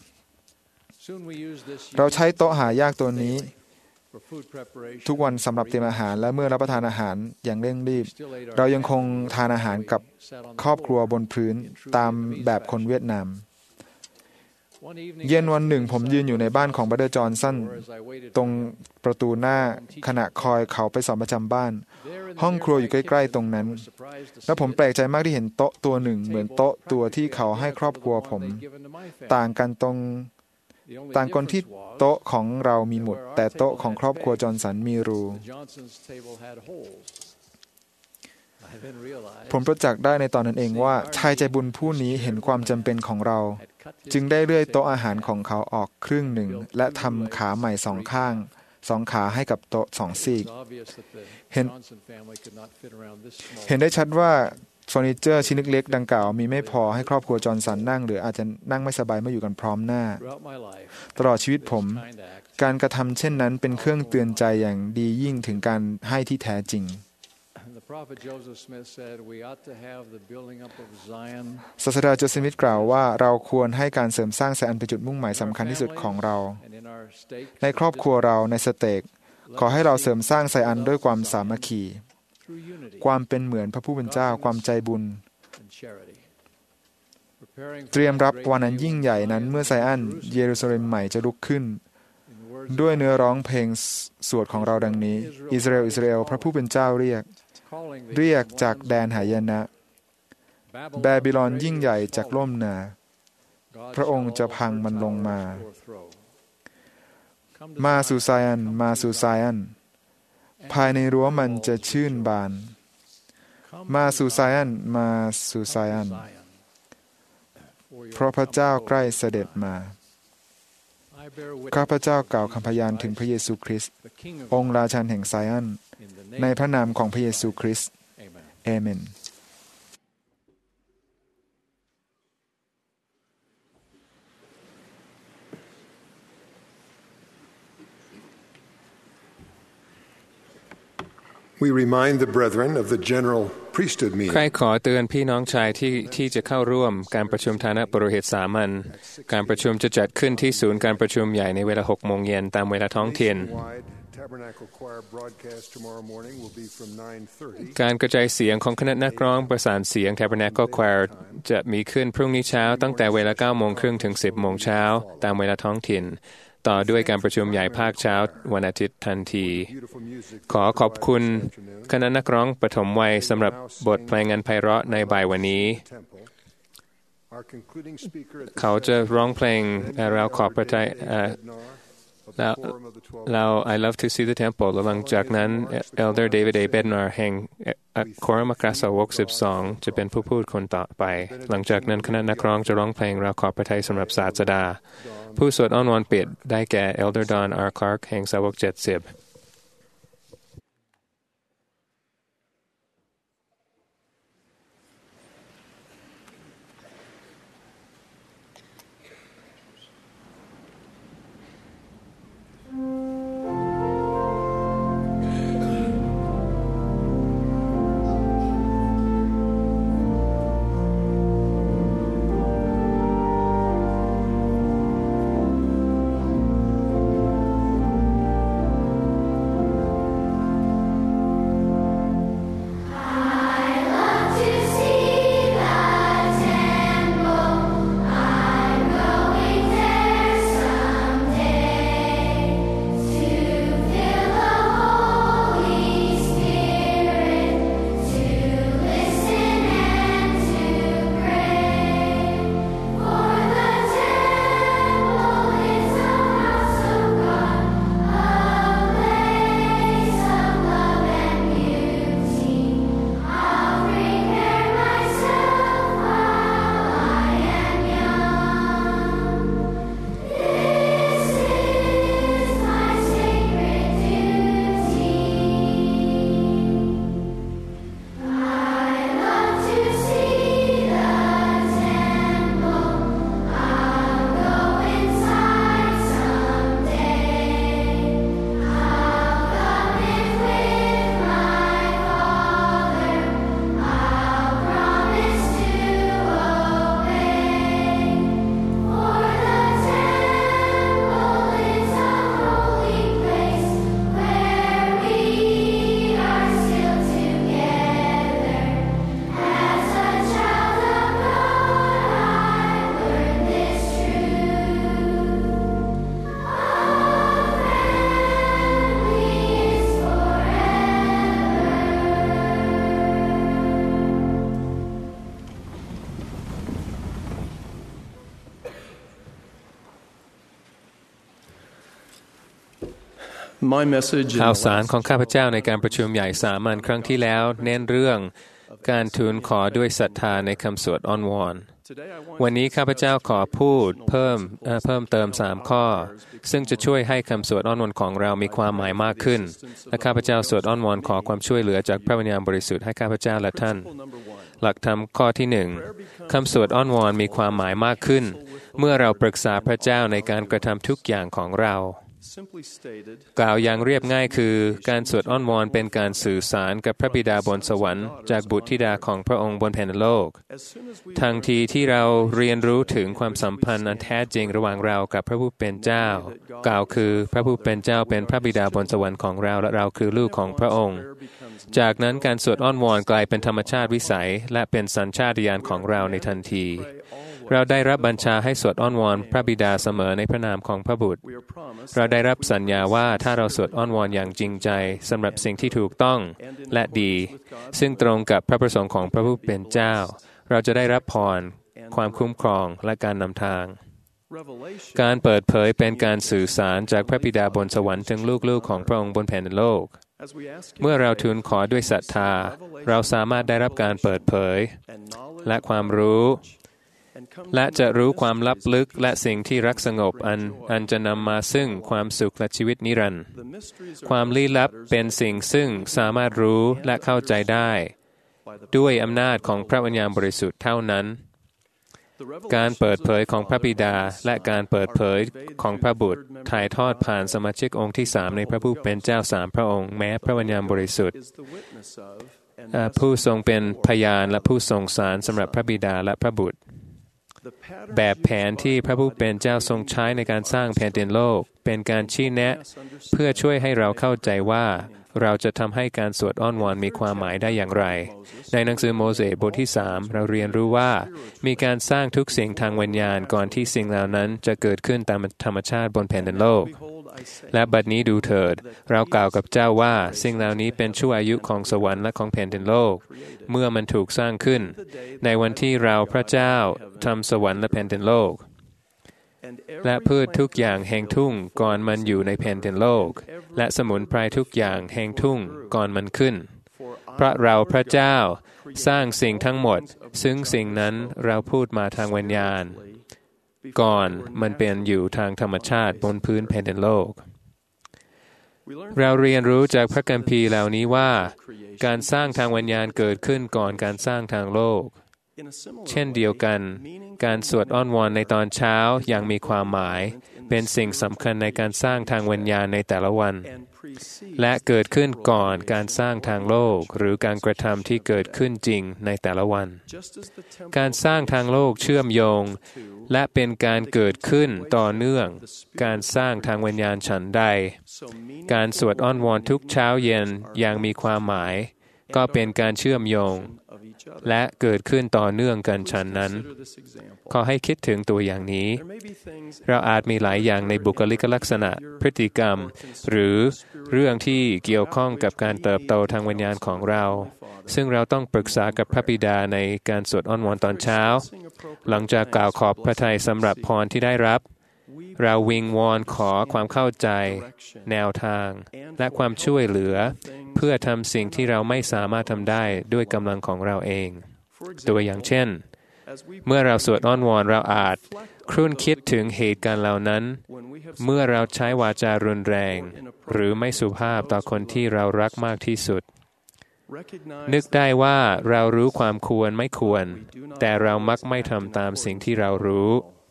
เราใช้โต๊ะหายากตัวนี้ทุกวันสำหรับเตรียมอาหารและเมื่อรับประทานอาหารอย่างเร่งรีบเรายังคงทานอาหารกับครอบครัวบนพื้นตามแบบคนเวียดนามเย็นวันหนึ่งผมยืนอยู่ในบ้านของบราเธอร์จอห์นสันตรงประตูหน้าขณะคอยเขาไปสอนประจำบ้านห้องครัวอยู่ใกล้ๆตรงนั้นและผมแปลกใจมากที่เห็นโต๊ะตัวหนึ่งเหมือนโต๊ะตัวที่เขาให้ครอบครัวผมต่างกันที่โต๊ะของเรามีหมุดแต่โต๊ะของครอบครัวจอห์นสันมีรูผมประจักษ์ได้ในตอนนั้นเองว่าชายใจบุญผู้นี้เห็นความจำเป็นของเราจึงได้เลื่อยโต๊ะอาหารของเขาออกครึ่งหนึ่งและทำขาใหม่สองข้างสองขาให้กับโต๊ะสองซีกเห็นได้ชัดว่าเฟอร์นิเจอร์ชิ้นเล็กๆดังกล่าวมีไม่พอให้ครอบครัวจอห์นสันนั่งหรืออาจจะนั่งไม่สบายเมื่ออยู่กันพร้อมหน้าตลอดชีวิตผมการกระทำเช่นนั้นเป็นเครื่องเตือนใจอย่างดียิ่งถึงการให้ที่แท้จริงศาสดาโจเซฟสมิธกล่าวว่าเราควรให้การเสริมสร้างไซออนเป็นจุดมุ่งหมายสำคัญที่สุดของเราในครอบครัวเราในสเต็กขอให้เราเสริมสร้างไซออนด้วยความสามัคคีความเป็นเหมือนพระผู้เป็นเจ้าความใจบุญเตรียมรับวันอันยิ่งใหญ่นั้นเมื่อไซออนเยรูซาเล็มใหม่จะลุกขึ้นด้วยเนื้อร้องเพลงสวดของเราดังนี้อิสราเอลอิสราเอลพระผู้เป็นเจ้าเรียกจากแดนหายนะบาบิลอนยิ่งใหญ่จากล่มนาพระองค์จะพังมันลงมามาสู่ไซออนมาสู่ไซออนภายในรั้วมันจะชื่นบานมาสู่ไซออนมาสู่ไซออนเพราะพระเจ้าใกล้เสด็จมาข้าพเจ้ากล่าวคำพยานถึงพระเยซูคริสต์องค์ราชันแห่งไซออนในพระนามของพระเยซูคริสต์เอเมน We remind the brethren of the general priesthood meeting. ใครขอเตือนพี่น้องชายที่จะเข้าร่วมการประชุมฐานะปุโรหิตสามัญการประชุมจะจัดขึ้นที่ศูนย์การประชุมใหญ่ในเวลา 6 โมงเย็นตามเวลาท้องถิ่นการกระจายเสียงของคณะนักร้องประสานเสียง Tabernacle Choir จะมีขึ้นพรุ่งนี้เช้าตั้งแต่เวลา 9 โมงครึ่งถึง 10 โมงเช้าตามเวลาท้องถิ่นต่อด้วยการประชุมใหญ่ภาคเช้าวันอาทิตย์ทันทีขอบคุณคณะนักร้องปฐมวัยสำหรับบทเพลงอันไพเราะในบ่ายวันนี้เขาจะร้องเพลงเราขอบพระทัยเรา I love to see the temple หลังจากนั้น Elder David A. Bednar แห่งโครัมอัครสาวก12จะเป็นผู้พูดคนต่อไปหลังจากนั้นคณะนักร้องจะร้องเพลงเราขอบพระทัยสำหรับศาสดาผู้สวดอ้อนวอนปิดได้แก่ Elder Don R. Clark แห่งสาวก70ข่าวสารของข้าพเจ้าในการประชุมใหญ่สามัญครั้งที่แล้วเน้นเรื่องการทูลขอด้วยศรัทธาในคำสวดอ้อนวอนวันนี้ข้าพเจ้าขอพูดเพิ่มเติม3ข้อซึ่งจะช่วยให้คำสวดอ้อนวอนของเรามีความหมายมากขึ้นและข้าพเจ้าสวดอ้อนวอนขอความช่วยเหลือจากพระวิญญาณบริสุทธิ์ให้ข้าพเจ้าและท่านหลักธรรมข้อที่1คำสวดอ้อนวอนมีความหมายมากขึ้นเมื่อเราปรึกษาพระเจ้าในการกระทำทุกอย่างของเรากล่าวอย่างเรียบง่ายคือการสวดอ้อนวอนเป็นการสื่อสารกับพระบิดาบนสวรรค์จากบุตรธิดาของพระองค์บนแผ่นโลกทันทีที่เราเรียนรู้ถึงความสัมพันธ์อันแท้จริงระหว่างเรากับพระผู้เป็นเจ้ากล่าวคือพระผู้เป็นเจ้าเป็นพระบิดาบนสวรรค์ของเราและเราคือลูกของพระองค์จากนั้นการสวดอ้อนวอนกลายเป็นธรรมชาติวิสัยและเป็นสัญชาตญาณของเราในทันทีเราได้รับบัญชาให้สวดอ้อนวอนพระบิดาเสมอในพระนามของพระบุตรเราได้รับสัญญาว่าถ้าเราสวดอ้อนวอนอย่างจริงใจสำหรับสิ่งที่ถูกต้องและดีซึ่งตรงกับพระประสงค์ของพระผู้เป็นเจ้าเราจะได้รับพรความคุ้มครองและการนำทางการเปิดเผยเป็นการสื่อสารจากพระบิดาบนสวรรค์ถึงลูกๆของพระองค์บนแผ่นดินโลกเมื่อเราทูลขอด้วยศรัทธาเราสามารถได้รับการเปิดเผยและความรู้และจะรู้ความลับลึกและสิ่งที่รักสงบอันจะนำมาซึ่งความสุขและชีวิตนิรันดร์ความลี้ลับเป็นสิ่งซึ่งสามารถรู้และเข้าใจได้ด้วยอำนาจของพระวิญญาณบริสุทธิ์เท่านั้นการเปิดเผยของพระบิดาและการเปิดเผยของพระบุตรถ่ายทอดผ่านสมาชิกองค์ที่3ในพระผู้เป็นเจ้า3พระองค์แม้พระวิญญาณบริสุทธิ์ผู้ทรงเป็นพยานและผู้ทรงสารสำหรับพระบิดาและพระบุตรแบบแผนที่พระผู้เป็นเจ้าทรงใช้ในการสร้างแผ่นดินโลกเป็นการชี้แนะเพื่อช่วยให้เราเข้าใจว่าเราจะทำให้การสวดอ้อนวอนมีความหมายได้อย่างไรในหนังสือโมเสสบทที่3เราเรียนรู้ว่ามีการสร้างทุกสิ่งทางวิญญาณก่อนที่สิ่งเหล่านั้นจะเกิดขึ้นตามธรรมชาติบนแผ่นดินโลกและบัดนี้ดูเถิดเรากล่าวกับเจ้าว่าสิ่งเหล่านี้เป็นชั่วอายุของสวรรค์และของแผ่นดินโลกเมื่อมันถูกสร้างขึ้นในวันที่เราพระเจ้าทำสวรรค์และแผ่นดินโลกและพืชทุกอย่างแห่งทุ่งก่อนมันอยู่ในแผ่นดินโลกและสมุนไพรทุกอย่างแห่งทุ่งก่อนมันขึ้นเพราะเราพระเจ้าสร้างสิ่งทั้งหมดซึ่งสิ่งนั้นเราพูดมาทางวิญญาณก่อนมันเป็นอยู่ทางธรรมชาติบนพื้นแผ่นดินโลกเราเรียนรู้จากพระคัมภีร์เหล่านี้ว่าการสร้างทางวิญญาณเกิดขึ้นก่อนการสร้างทางโลกเช่นเดียวกันการสวดอ้อนวอนในตอนเช้ายังมีความหมายเป็นสิ่งสำคัญในการสร้างทางวิญญาณในแต่ละวันและเกิดขึ้นก่อนการสร้างทางโลกหรือการกระทำที่เกิดขึ้นจริงในแต่ละวันการสร้างทางโลกเชื่อมโยงและเป็นการเกิดขึ้นต่อเนื่องการสร้างทางวิญญาณฉันใดการสวดอ้อนวอนทุกเช้าเย็นยังมีความหมายก็เป็นการเชื่อมโยงและเกิดขึ้นต่อเนื่องกันฉันนั้นขอให้คิดถึงตัวอย่างนี้เราอาจมีหลายอย่างในบุคลิกลักษณะพฤติกรรมหรือเรื่องที่เกี่ยวข้องกับการเติบโตทางวิญญาณของเราซึ่งเราต้องปรึกษากับพระบิดาในการสวดอ้อนวอนตอนเช้าหลังจากกล่าวขอบพระทัยสำหรับพรที่ได้รับเราวิงวอนขอความเข้าใจแนวทางและความช่วยเหลือเพื่อทำสิ่งที่เราไม่สามารถทำได้ด้วยกำลังของเราเองตัวอย่างเช่นเมื่อเราสวดอ้อนวอนเราอาจครุ่นคิดถึงเหตุการณ์เหล่านั้นเมื่อเราใช้วาจารุนแรงหรือไม่สุภาพต่อคนที่เรารักมากที่สุดนึกได้ว่าเรารู้ความควรไม่ควรแต่เรามักไม่ทำตามสิ่งที่เรารู้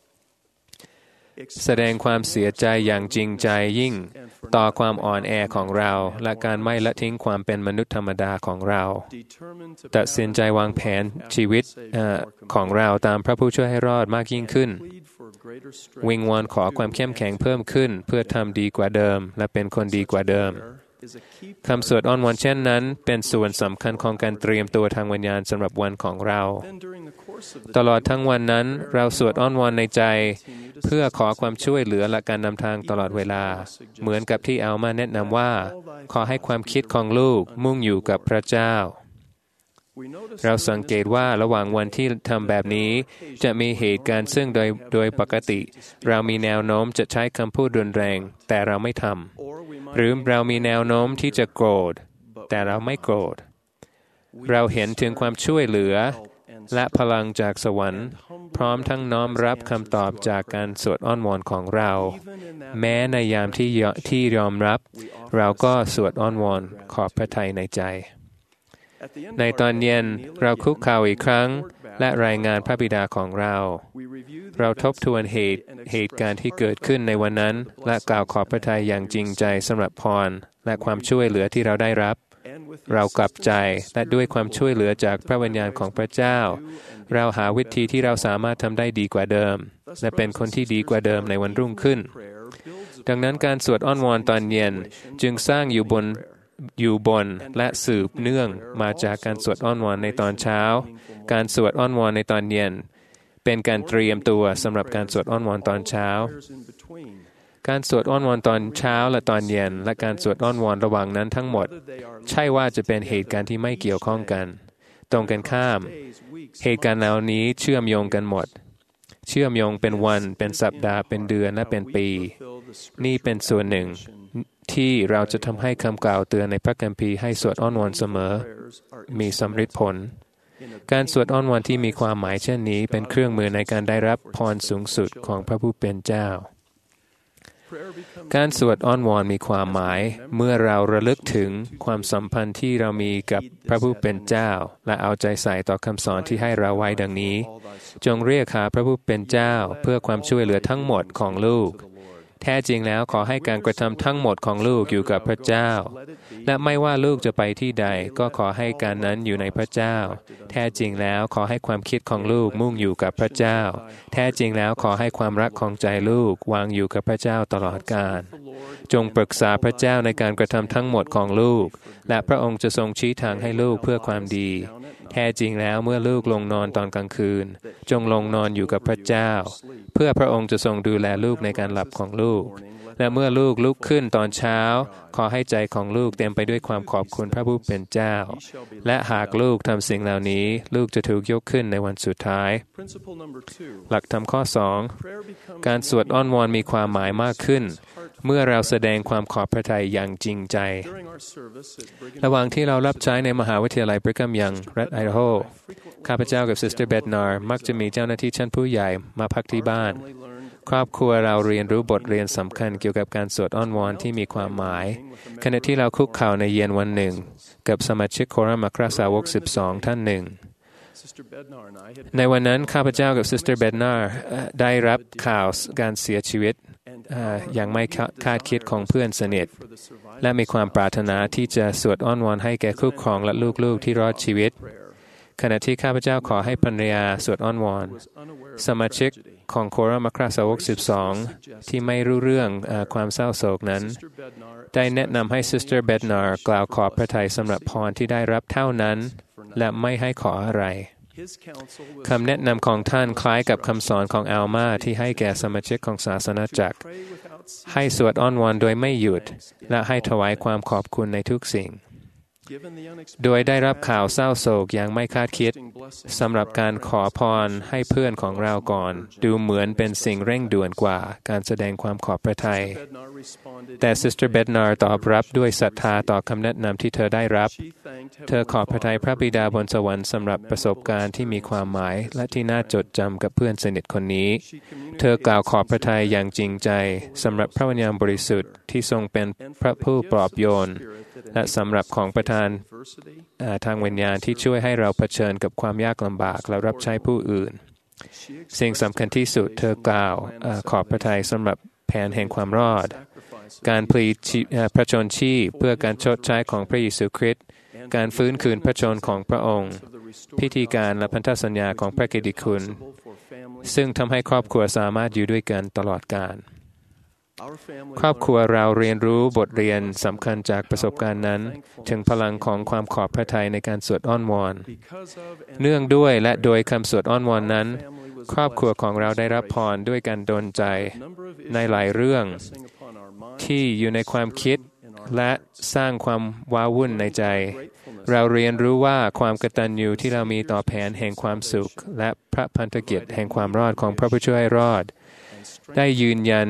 แสดงความเสียใจอย่างจริงใจยิ่งต่อความอ่อนแอของเราและการไม่ละทิ้งความเป็นมนุษย์ธรรมดาของเราตัดสินใจวางแผนชีวิตของเราตามพระผู้ช่วยให้รอดมากยิ่งขึ้นวิงวอนขอความเข้มแข็งเพิ่มขึ้นเพื่อทำดีกว่าเดิมและเป็นคนดีกว่าเดิมคำสวดอ้อนวอนเช่นนั้นเป็นส่วนสำคัญของการเตรียมตัวทางวิญญาณสำหรับวันของเราตลอดทั้งวันนั้นเราสวดอ้อนวอนในใจเพื่อขอความช่วยเหลือและการนำทางตลอดเวลาเหมือนกับที่อัลมาแนะนำว่าขอให้ความคิดของลูกมุ่งอยู่กับพระเจ้าเราสังเกตว่าระหว่างวันที่ทำแบบนี้จะมีเหตุการณ์ซึ่งโดยปกติเรามีแนวโน้มจะใช้คำพูดรุนแรงแต่เราไม่ทำหรือเรามีแนวโน้มที่จะโกรธแต่เราไม่โกรธเราเห็นถึงความช่วยเหลือและพลังจากสวรรค์พร้อมทั้งน้อมรับคำตอบจากการสวดอ้อนวอนของเราแม้ในยามที่ยอมรับเราก็สวดอ้อนวอนขอบพระทัยในใจในตอนเย็นเราคุกเข่าอีกครั้งและรายงานพระบิดาของเราทบทวนเหตุการณ์ที่เกิดขึ้นในวันนั้นและกล่าวขอบพระทัยอย่างจริงใจสำหรับพรและความช่วยเหลือที่เราได้รับเรากลับใจและด้วยความช่วยเหลือจากพระวิญญาณของพระเจ้าเราหาวิธีที่เราสามารถทำได้ดีกว่าเดิมและเป็นคนที่ดีกว่าเดิมในวันรุ่งขึ้นดังนั้นการสวดอ้อนวอนตอนเย็นจึงสร้างอยู่บนและสืบเนื่องมาจากการสวดอ้อนวอนในตอนเช้าการสวดอ้อนวอนในตอนเย็นเป็นการเตรียมตัวสำหรับการสวดอ้อนวอนตอนเช้าการสวดอ้อนวอนตอนเช้าและตอนเย็นและการสวดอ้อนวอนระหว่างนั้นทั้งหมดใช่ว่าจะเป็นเหตุการณ์ที่ไม่เกี่ยวข้องกันตรงกันข้ามเหตุการณ์เหล่านี้เชื่อมโยงกันหมดเชื่อมโยงเป็นวันเป็นสัปดาห์เป็นเดือนและเป็นปีนี่เป็นส่วนหนึ่งที่เราจะทำให้คำกล่าวเตือนในพระคัมภีร์ให้สวดอ้อนวอนเสมอมีสำฤทธิ์ผลการสวดอ้อนวอนที่มีความหมายเช่นนี้เป็นเครื่องมือในการได้รับพรสูงสุดของพระผู้เป็นเจ้าการสวดอ้อนวอนมีความหมายเมื่อเราระลึกถึงความสัมพันธ์ที่เรามีกับพระผู้เป็นเจ้าและเอาใจใส่ต่อคำสอนที่ให้เราไว้ดังนี้จงเรียกหาพระผู้เป็นเจ้าเพื่อความช่วยเหลือทั้งหมดของลูกแท้จริงแล้วขอให้การกระทำทั้งหมดของลูกอยู่กับพระเจ้าและไม่ว่าลูกจะไปที่ใดก็ขอให้การนั้นอยู่ในพระเจ้าแท้จริงแล้วขอให้ความคิดของลูกมุ่งอยู่กับพระเจ้าแท้จริงแล้วขอให้ความรักของใจลูกวางอยู่กับพระเจ้าตลอดกาลจงปรึกษาพระเจ้าในการกระทำทั้งหมดของลูกและพระองค์จะทรงชี้ทางให้ลูกเพื่อความดีแท้จริงแล้วเมื่อลูกลงนอนตอนกลางคืนจงลงนอนอยู่กับพระเจ้าเพื่อพระองค์จะทรงดูแลลูกในการหลับของลูกและเมื่อลูกลุกขึ้นตอนเช้าขอให้ใจของลูกเต็มไปด้วยความขอบคุณพระผู้เป็นเจ้าและหากลูกทำสิ่งเหล่านี้ลูกจะถูกยกขึ้นในวันสุดท้ายหลักธรรมข้อ 2การสวดอ้อนวอนมีความหมายมากขึ้นเมื่อเราแสดงความขอบพระทัยอย่างจริงใจระหว่างที่เรารับใช้ในมหาวิทยาลัยบริคัมยังรัฐไอดาโฮข้าพเจ้ากับซิสเตอร์เบดนาร์มักจะมีเจ้าหน้าที่ชั้นผู้ใหญ่มาพักที่บ้านครอบครัวเราเรียนรู้บทเรียนสำคัญเกี่ยวกับการสวดอ้อนวอนที่มีความหมายขณะที่เราคุกเข่าในเย็นวันหนึ่งกับสมาชิกโครัมอัครสาวก12ท่านหนึ่งในวันนั้นข้าพเจ้ากับซิสเตอร์เบดนาร์ได้รับข่าวการเสียชีวิตอย่างไม่คาดคิดของเพื่อนสนิทและมีความปรารถนาที่จะสวดอ้อนวอนให้แก่คู่ครองและลูกๆที่รอดชีวิตขณะที่ข้าพเจ้าขอให้ภรรยาสวดอ้อนวอนสมาชิกของโครัมอัครสาวก12ที่ไม่รู้เรื่องความเศร้าโศกนั้นได้แนะนำให้ซิสเตอร์เบดนาร์กล่าวขอบพระทัยสำหรับพรที่ได้รับเท่านั้นและไม่ให้ขออะไรคำแนะนำของท่านคล้ายกับคำสอนของอัลมาที่ให้แก่สมาชิกของศาสนาจักรให้สวดอ้อนวอนโดยไม่หยุดและให้ถวายความขอบคุณในทุกสิ่งโดยได้รับข่าวเศร้าโศกอย่างไม่คาดคิดสำหรับการขอพรให้เพื่อนของเราก่อนดูเหมือนเป็นสิ่งเร่งด่วนกว่าการแสดงความขอบพระทัยแต่ซิสเตอร์เบดนาร์ตอบรับด้วยศรัทธาต่อคำแนะนำที่เธอได้รับเธอขอบพระทัยพระบิดาบนสวรรค์สำหรับประสบการณ์ที่มีความหมายและที่น่าจดจำกับเพื่อนสนิทคนนี้เธอกล่าวขอบพระทัยอย่างจริงใจสำหรับพระวิญญาณบริสุทธิ์ที่ทรงเป็นพระผู้ปลอบโยนและสำหรับของประทานทางวิญญาณที่ช่วยให้เราเผชิญกับความยากลำบากและรับใช้ผู้อื่นสิ่งสำคัญที่สุดเธอกล่าวขอบพระทัยสำหรับแผนแห่งความรอดการพลีพระชนชีพเพื่อการชดใช้ของพระเยซูคริสต์การฟื้นคืนพระชนของพระองค์พิธีการและพันธสัญญาของพระกิตติคุณซึ่งทำให้ครอบครัวสามารถอยู่ด้วยกันตลอดกาลครอบครัวเราเรียนรู้บทเรียนสำคัญจากประสบการณ์นั้นถึงพลังของความขอบพระทัยในการสวดอ้อนวอนเนื่องด้วยและโดยคำสวดอ้อนวอนนั้นครอบครัวของเราได้รับพรด้วยการดลใจในหลายเรื่องที่อยู่ในความคิดและสร้างความว้าวุ่นในใจเราเรียนรู้ว่าความกตัญญูที่เรามีต่อแผนแห่งความสุขและพระพันธกิจแห่งความรอดของพระผู้ช่วยรอดได้ยืนยัน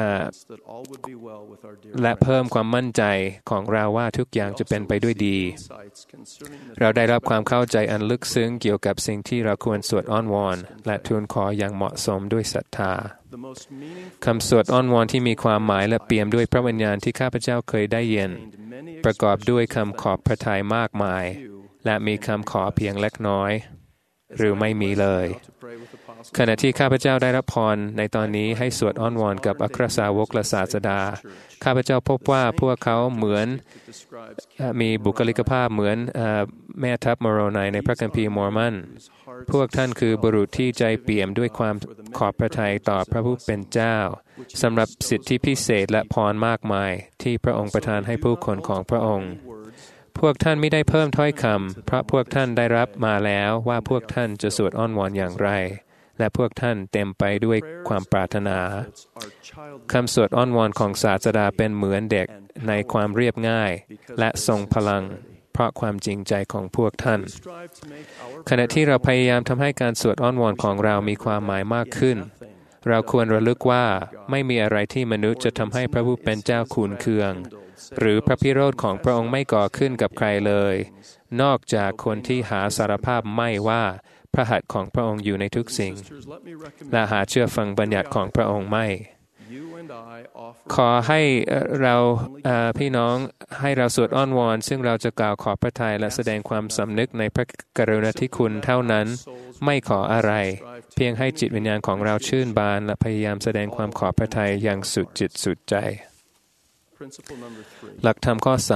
และเพิ่มความมั่นใจของเราว่าทุกอย่างจะเป็นไปด้วยดีเราได้รับความเข้าใจอันลึกซึ้งเกี่ยวกับสิ่งที่เราควรสวดอ้อนวอนและทูลขออย่างเหมาะสมด้วยศรัทธาคำสวดอ้อนวอนที่มีความหมายและเปี่ยมด้วยพระวิญญาณที่ข้าพเจ้าเคยได้ยินประกอบด้วยคำขอบพระทัยมากมายและมีคำขอเพียงเล็กน้อยหรือไม่มีเลยขณะที่ข้าพเจ้าได้รับพรในตอนนี้ให้สวดอ้อนวอนกับอัครสาวกและศาสดาข้าพเจ้าพบว่าพวกเขาเหมือนมีบุคลิกภาพเหมือนแม่ทัพโมโรไนในพระคัมภีร์มอร์มันพวกท่านคือบุรุษที่ใจเปี่ยมด้วยความขอบพระทัยต่อพระผู้เป็นเจ้าสำหรับสิทธิพิเศษและพรมากมายที่พระองค์ประทานให้ผู้คนของพระองค์พวกท่านไม่ได้เพิ่มถ้อยคำเพราะพวกท่านได้รับมาแล้วว่าพวกท่านจะสวดอ้อนวอนอย่างไรและพวกท่านเต็มไปด้วยความปรารถนาคำสวดอ้อนวอนของศาสดาเป็นเหมือนเด็กในความเรียบง่ายและทรงพลังเพราะความจริงใจของพวกท่านขณะที่เราพยายามทำให้การสวดอ้อนวอนของเรามีความหมายมากขึ้นเราควรระลึกว่าไม่มีอะไรที่มนุษย์จะทำให้พระผู้เป็นเจ้าคูนเคืองหรือพระพิโรธของพระองค์ไม่ก่อขึ้นกับใครเลยนอกจากคนที่หาสารภาพไม่ว่าพระหัตถ์ของพระองค์อยู่ในทุกสิ่งและหาเชื่อฟังบัญญัติของพระองค์ไม่ขอให้เราพี่น้องให้เราสวดอ้อนวอนซึ่งเราจะกล่าวขอบพระทัยและแสดงความสำนึกในพระกรุณาธิคุณเท่านั้นไม่ขออะไรเพียงให้จิตวิญญาณของเราชื่นบานและพยายามแสดงความขอบพระทัยอย่างสุดจิตสุดใจหลักธรรมข้อ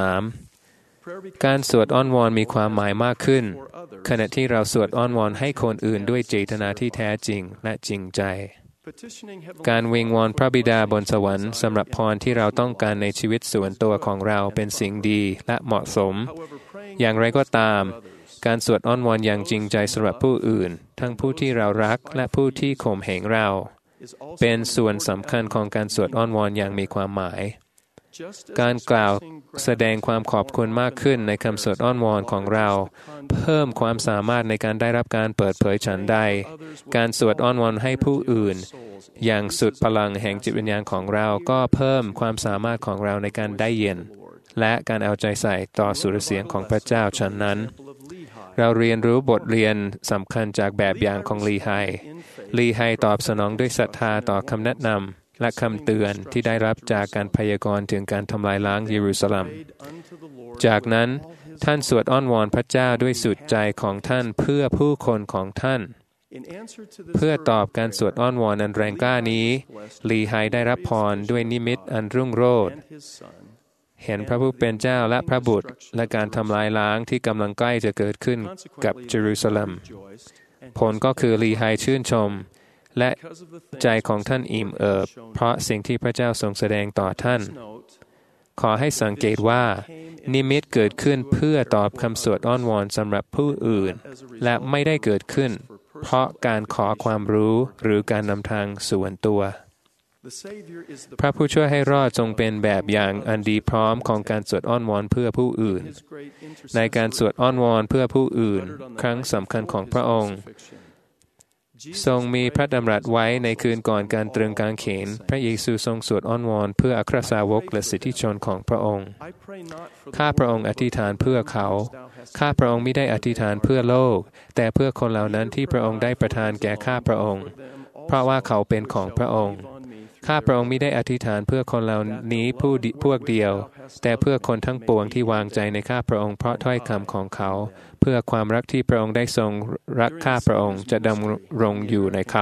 3 การสวดอ้อนวอนมีความหมายมากขึ้นขณะที่เราสวดอ้อนวอนให้คนอื่นด้วยเจตนาที่แท้จริงและจริงใจการวิงวอนพระบิดาบนสวรรค์สำหรับพรที่เราต้องการในชีวิตส่วนตัวของเราเป็นสิ่งดีและเหมาะสมอย่างไรก็ตามการสวดอ้อนวอนอย่างจริงใจสำหรับผู้อื่นทั้งผู้ที่เรารักและผู้ที่ข่มเหงเราเป็นส่วนสำคัญของการสวดอ้อนวอนอย่างมีความหมายการกล่าวแสดงความขอบคุณมากขึ้นในคำสวดอ้อนวอนของเราเพิ่มความสามารถในการได้รับการเปิดเผยฉันใดการสวดอ้อนวอนให้ผู้อื่นอย่างสุดพลังแห่งจิตวิญญาณของเราก็เพิ่มความสามารถของเราในการได้ยินและการเอาใจใส่ต่อสุรเสียงของพระเจ้าฉะนั้นเราเรียนรู้บทเรียนสำคัญจากแบบอย่างของลีไฮตอบสนองด้วยศรัทธาต่อคำแนะนำและคำเตือนที่ได้รับจากการพยากรณ์ถึงการทำลายล้างเยรูซาเล็มจากนั้นท่านสวดอ้อนวอนพระเจ้าด้วยสุดใจของท่านเพื่อผู้คนของท่านเพื่อตอบการสวดอ้อนวอนอันแรงกล้านี้ลีไฮได้รับพรด้วยนิมิตอันรุ่งโรจน์เห็นพระผู้เป็นเจ้าและพระบุตรและการทำลายล้างที่กำลังใกล้จะเกิดขึ้นกับเยรูซาเล็มผลก็คือลีไฮชื่นชมและใจของท่านอิ่มเอิบเพราะสิ่งที่พระเจ้าทรงแสดงต่อท่านขอให้สังเกตว่านิมิตเกิดขึ้นเพื่อตอบคำสวดอ้อนวอนสำหรับผู้อื่นและไม่ได้เกิดขึ้นเพราะการขอความรู้หรือการนำทางส่วนตัวพระผู้ช่วยให้รอดทรงเป็นแบบอย่างอันดีพร้อมของการสวดอ้อนวอนเพื่อผู้อื่นในการสวดอ้อนวอนเพื่อผู้อื่นครั้งสำคัญของพระองค์ทรงมีพระดำรัสไว้ในคืนก่อนการตรึงกางเขนพระเยซูทรงสวดอ้อนวอนเพื่ออัครสาวกและสิทธิชนของพระองค์ข้าพระองค์อธิษฐานเพื่อเขาข้าพระองค์ไม่ได้อธิษฐานเพื่อโลกแต่เพื่อคนเหล่านั้นที่พระองค์ได้ประทานแก่ข้าพระองค์เพราะว่าเขาเป็นของพระองค์ข้าพระองค์ไม่ได้อธิษฐานเพื่อคนเหล่านี้พวกเดียวแต่เพื่อคนทั้งปวงที่วางใจในข้าพระองค์เพราะถ้อยคำของเขาเพื่อความรักที่พระองค์ได้ทรงรักข้าพระองค์จะดำรงอยู่ในเขา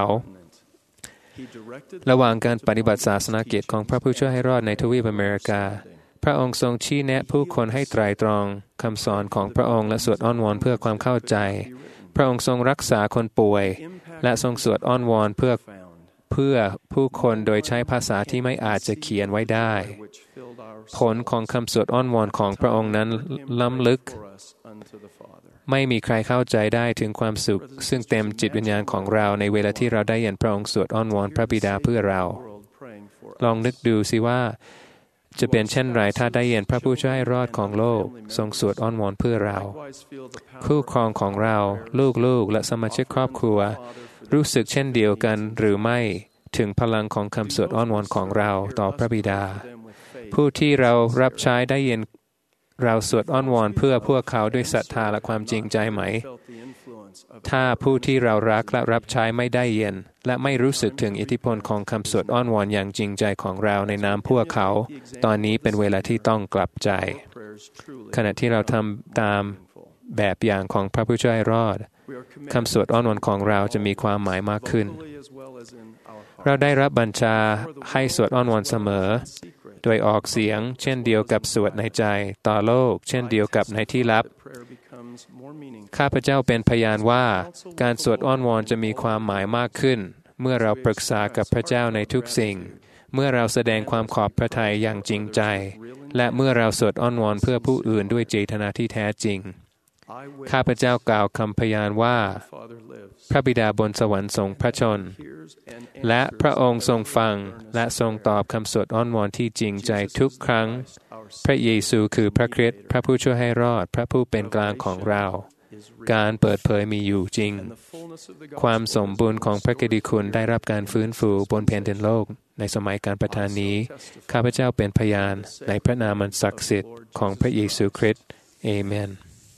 ระหว่างการปฏิบัติศาสนกิจของพระผู้ช่วยให้รอดในทวีปอเมริกาพระองค์ทรงชี้แนะผู้คนให้ไตร่ตรองคำสอนของพระองค์และสวดอ้อนวอนเพื่อความเข้าใจพระองค์ทรงรักษาคนป่วยและทรงสวดอ้อนวอนเพื่อผู้คนโดยใช้ภาษาที่ไม่อาจจะเขียนไว้ได้ผลของคำสวดอ้อนวอนของพระองค์นั้นล้ำลึกไม่มีใครเข้าใจได้ถึงความสุขซึ่งเต็มจิตวิญญาณของเราในเวลาที่เราได้ยินพระองค์สวดอ้อนวอนพระบิดาเพื่อเราลองนึกดูสิว่าจะเป็นเช่นไรถ้าได้ยินพระผู้ช่วยให้รอดของโลกทรงสวดอ้อนวอนเพื่อเราคู่ครองของเราลูกๆและสมาชิกครอบครัวรู้สึกเช่นเดียวกันหรือไม่ถึงพลังของคำสวดอ้อนวอนของเราต่อพระบิดาผู้ที่เรารับใช้ได้ยินเราสวดอ้อนวอนเพื่อพวกเขาด้วยศรัทธาและความจริงใจไหมถ้าผู้ที่เรารักและรับใช้ไม่ได้ยินและไม่รู้สึกถึงอิทธิพลของคำสวดอ้อนวอนอย่างจริงใจของเราในนามพวกเขาตอนนี้เป็นเวลาที่ต้องกลับใจขณะที่เราทำตามแบบอย่างของพระผู้ช่วยให้รอดคำสวดอ้อนวอนของเราจะมีความหมายมากขึ้นเราได้รับบัญชาให้สวดอ้อนวอนเสมอโดยออกเสียงเช่นเดียวกับสวดในใจต่อโลกเช่นเดียวกับในที่ลับข้าพเจ้าเป็นพยานว่าการสวดอ้อนวอนจะมีความหมายมากขึ้นเมื่อเราปรึกษากับพระเจ้าในทุกสิ่งเมื่อเราแสดงความขอบพระทัยอย่างจริงใจและเมื่อเราสวดอ้อนวอนเพื่อผู้อื่นด้วยเจตนาที่แท้จริงข้าพเจ้ากล่าวคำพยานว่าพระบิดาบนสวรรค์ทรงพระชนและพระองค์ทรงฟังและทรงตอบคำสวดอ้อนวอนที่จริงใจทุกครั้งพระเยซูคือพระคริสต์พระผู้ช่วยให้รอดพระผู้เป็นกลางของเราการเปิดเผยมีอยู่จริงความสมบูรณ์ของพระกิตติคุณได้รับการฟื้นฟูบนแผ่นดินโลกในสมัยการประทานนี้ข้าพเจ้าเป็นพยานในพระนามอันศักดิ์สิทธิ์ของพระเยซูคริสต์เอเมน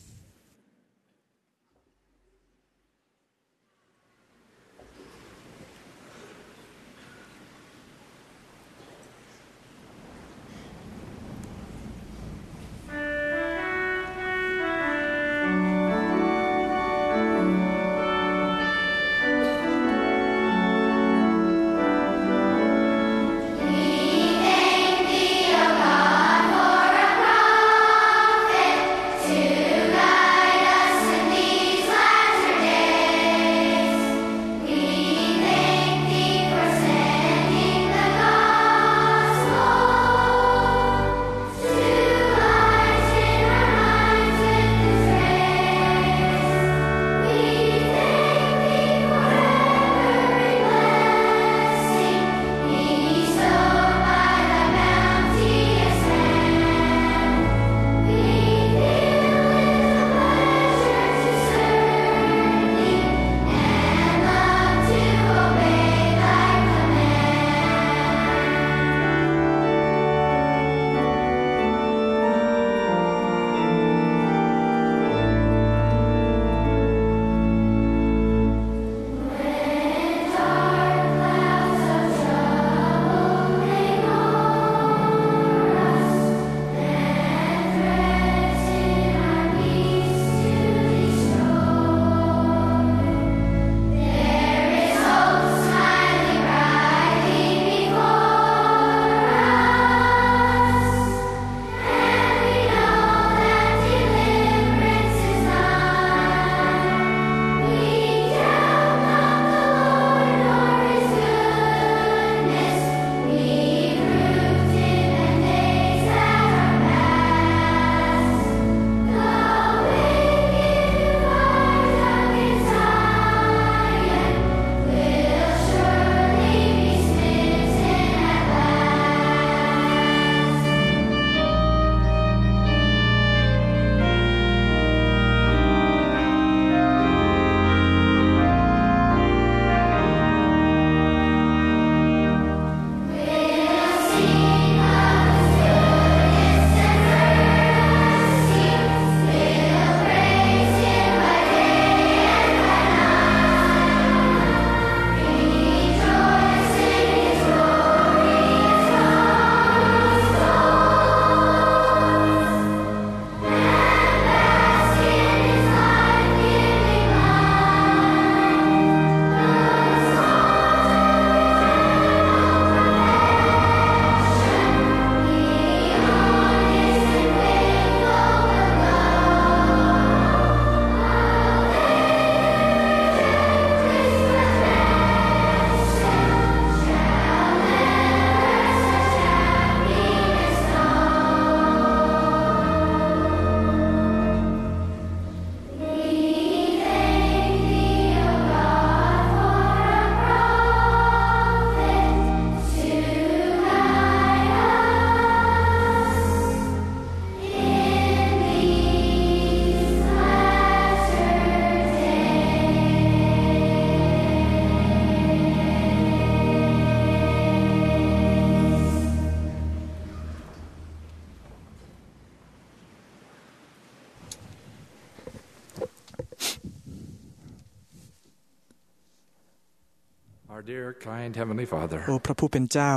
โอ้พระผู้เป็นเจ้า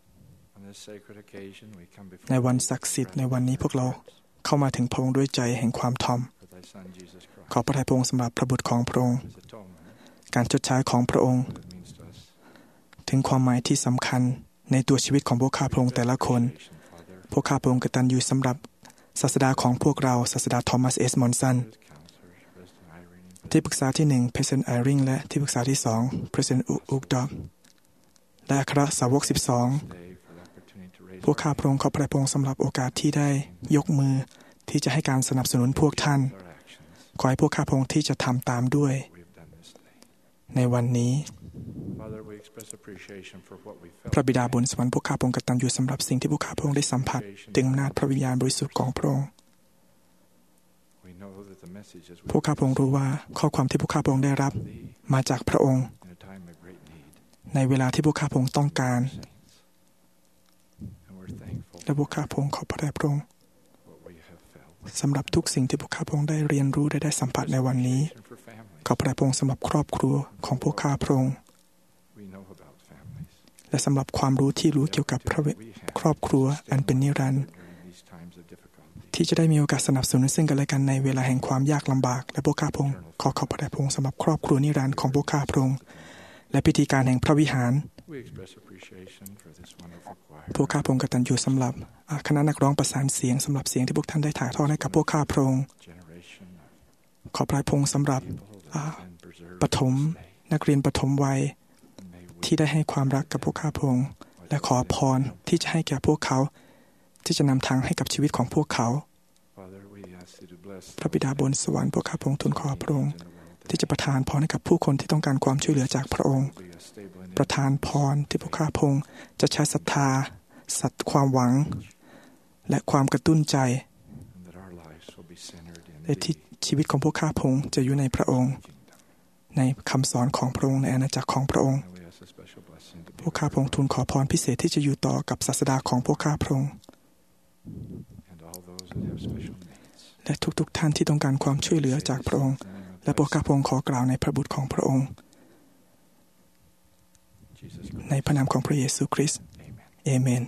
ในวันศักดิ์สิทธิ์ในวันนี้พวกเราเข้ามาถึงพระองค์ด้วยใจแห่งความทอมขอพระทัยพระองค์สำหรับพระบุตรของพระองค์การชดใช้ของพระองค์ถึงความหมายที่สำคัญในตัวชีวิตของพวกข้าพระองค์แต่ละคนพวกข้าพระองค์กตัญญูสำหรับศาสดาของพวกเราศาสดาทอมัสเอสมอนสันที่ปรึกษาที่1 President Eyring และที่ปรึกษาที่2 Presidentอุกดอกและอัครสาวก12พวกข้าพระองค์ขอพระองค์สำหรับโอกาสที่ได้ยกมือที่จะให้การสนับสนุนพวกท่านขอให้พวกข้าพระองค์ที่จะทำตามด้วยในวันนี้พระบิดาบนสวรรค์พวกข้าพระองค์กตัญญูสำหรับสิ่งที่พวกข้าพระองค์ได้สัมผัสถึงอำนาจพระวิญญาณบริสุทธิ์ของพระองค์พวกข้าพระองค์รู้ว่าข้อความที่พวกข้าพระองค์ได้รับมาจากพระองค์ในเวลาที่พวกข้าพระองค์ต้องการและพวกข้าพระองค์ขอพระทัยพระองค์สำหรับทุกสิ่งที่พวกข้าพระองค์ได้เรียนรู้ได้สัมผัสในวันนี้ขอพระทัยพระองค์สำหรับครอบครัวของพวกข้าพระองค์และสำหรับความรู้ที่รู้เกี่ยวกับครอบครัวอันเป็นนิรันดร์ที่จะได้มีโอกาสสนับสนุนซึ่งกันและกันในเวลาแห่งความยากลำบากและพวกข้าพระองค์ขอพระทัยพระองค์สำหรับครอบครัวนิรันดร์ของพวกข้าพระองค์และพิธีการแห่งพระวิหารพวกข้าพระองค์กตัญญูสำหรับคณะนักร้องประสานเสียงสำหรับเสียงที่พวกท่านได้ถ่ายทอดให้กับพวกข้าพระองค์ขอพระทัยพระองค์สำหรับประถมนักเรียนประถมวัยที่ได้ให้ความรักกับพวกข้าพระองค์และขอพรที่จะให้แก่พวกเขาที่จะนำทางให้กับชีวิตของพวกเขาพระบิดาบนสวรรค์พวกข้าพระองค์ทูลขอพระองค์ที่จะประทานพรให้กับผู้คนที่ต้องการความช่วยเหลือจากพระองค์ประทานพรที่พวกข้าพระองค์จะใช้ศรัทธาความหวังและความกระตุ้นใจและที่ชีวิตของพวกข้าพระองค์จะอยู่ในพระองค์ในคำสอนของพระองค์ในอาณาจักรของพระองค์พวกข้าพระองค์ทูลขอพรพิเศษที่จะอยู่ต่อกับศาสดาของพวกข้าพระองค์และทุกท่านที่ต้องการความช่วยเหลือจากพระองค์และพวกข้าพระองค์ขอกล่าวในพระบุตรของพระองค์ในพระนามของพระเยซูคริสต์เอเมน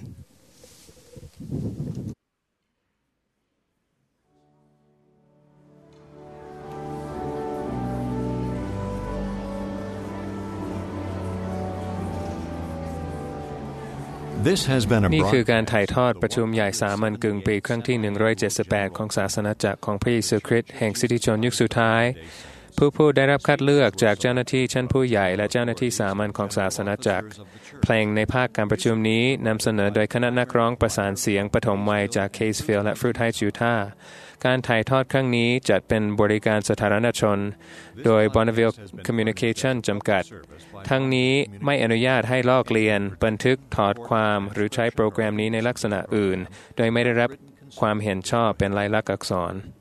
นี่คือการถ่ายทอดประชุมใหญ่สามัญกึ่งปีครั้งที่178ของศาสนาจักรของพระเยซูคริสต์แห่งสิทธิชนยุคสุดท้ายผู้ได้รับคัดเลือกจากเจ้าหน้าที่ชั้นผู้ใหญ่และเจ้าหน้าที่สามัญของศาสนาจักรเพลงในภาคการประชุมนี้นำเสนอโดยคณะนักร้องประสานเสียงปฐมวัยจากเคสฟิลด์และฟรุตไฮท์ยูทาห์การถ่ายทอดครั้งนี้จัดเป็นบริการสาธารณชนโดย Bonneville Communication จำกัดทั้งนี้ไม่อนุญาตให้ลอกเลียนบันทึกถอดความหรือใช้โปรแกรมนี้ในลักษณะอื่นโดยไม่ได้รับความเห็นชอบเป็นลายลักษณ์อักษร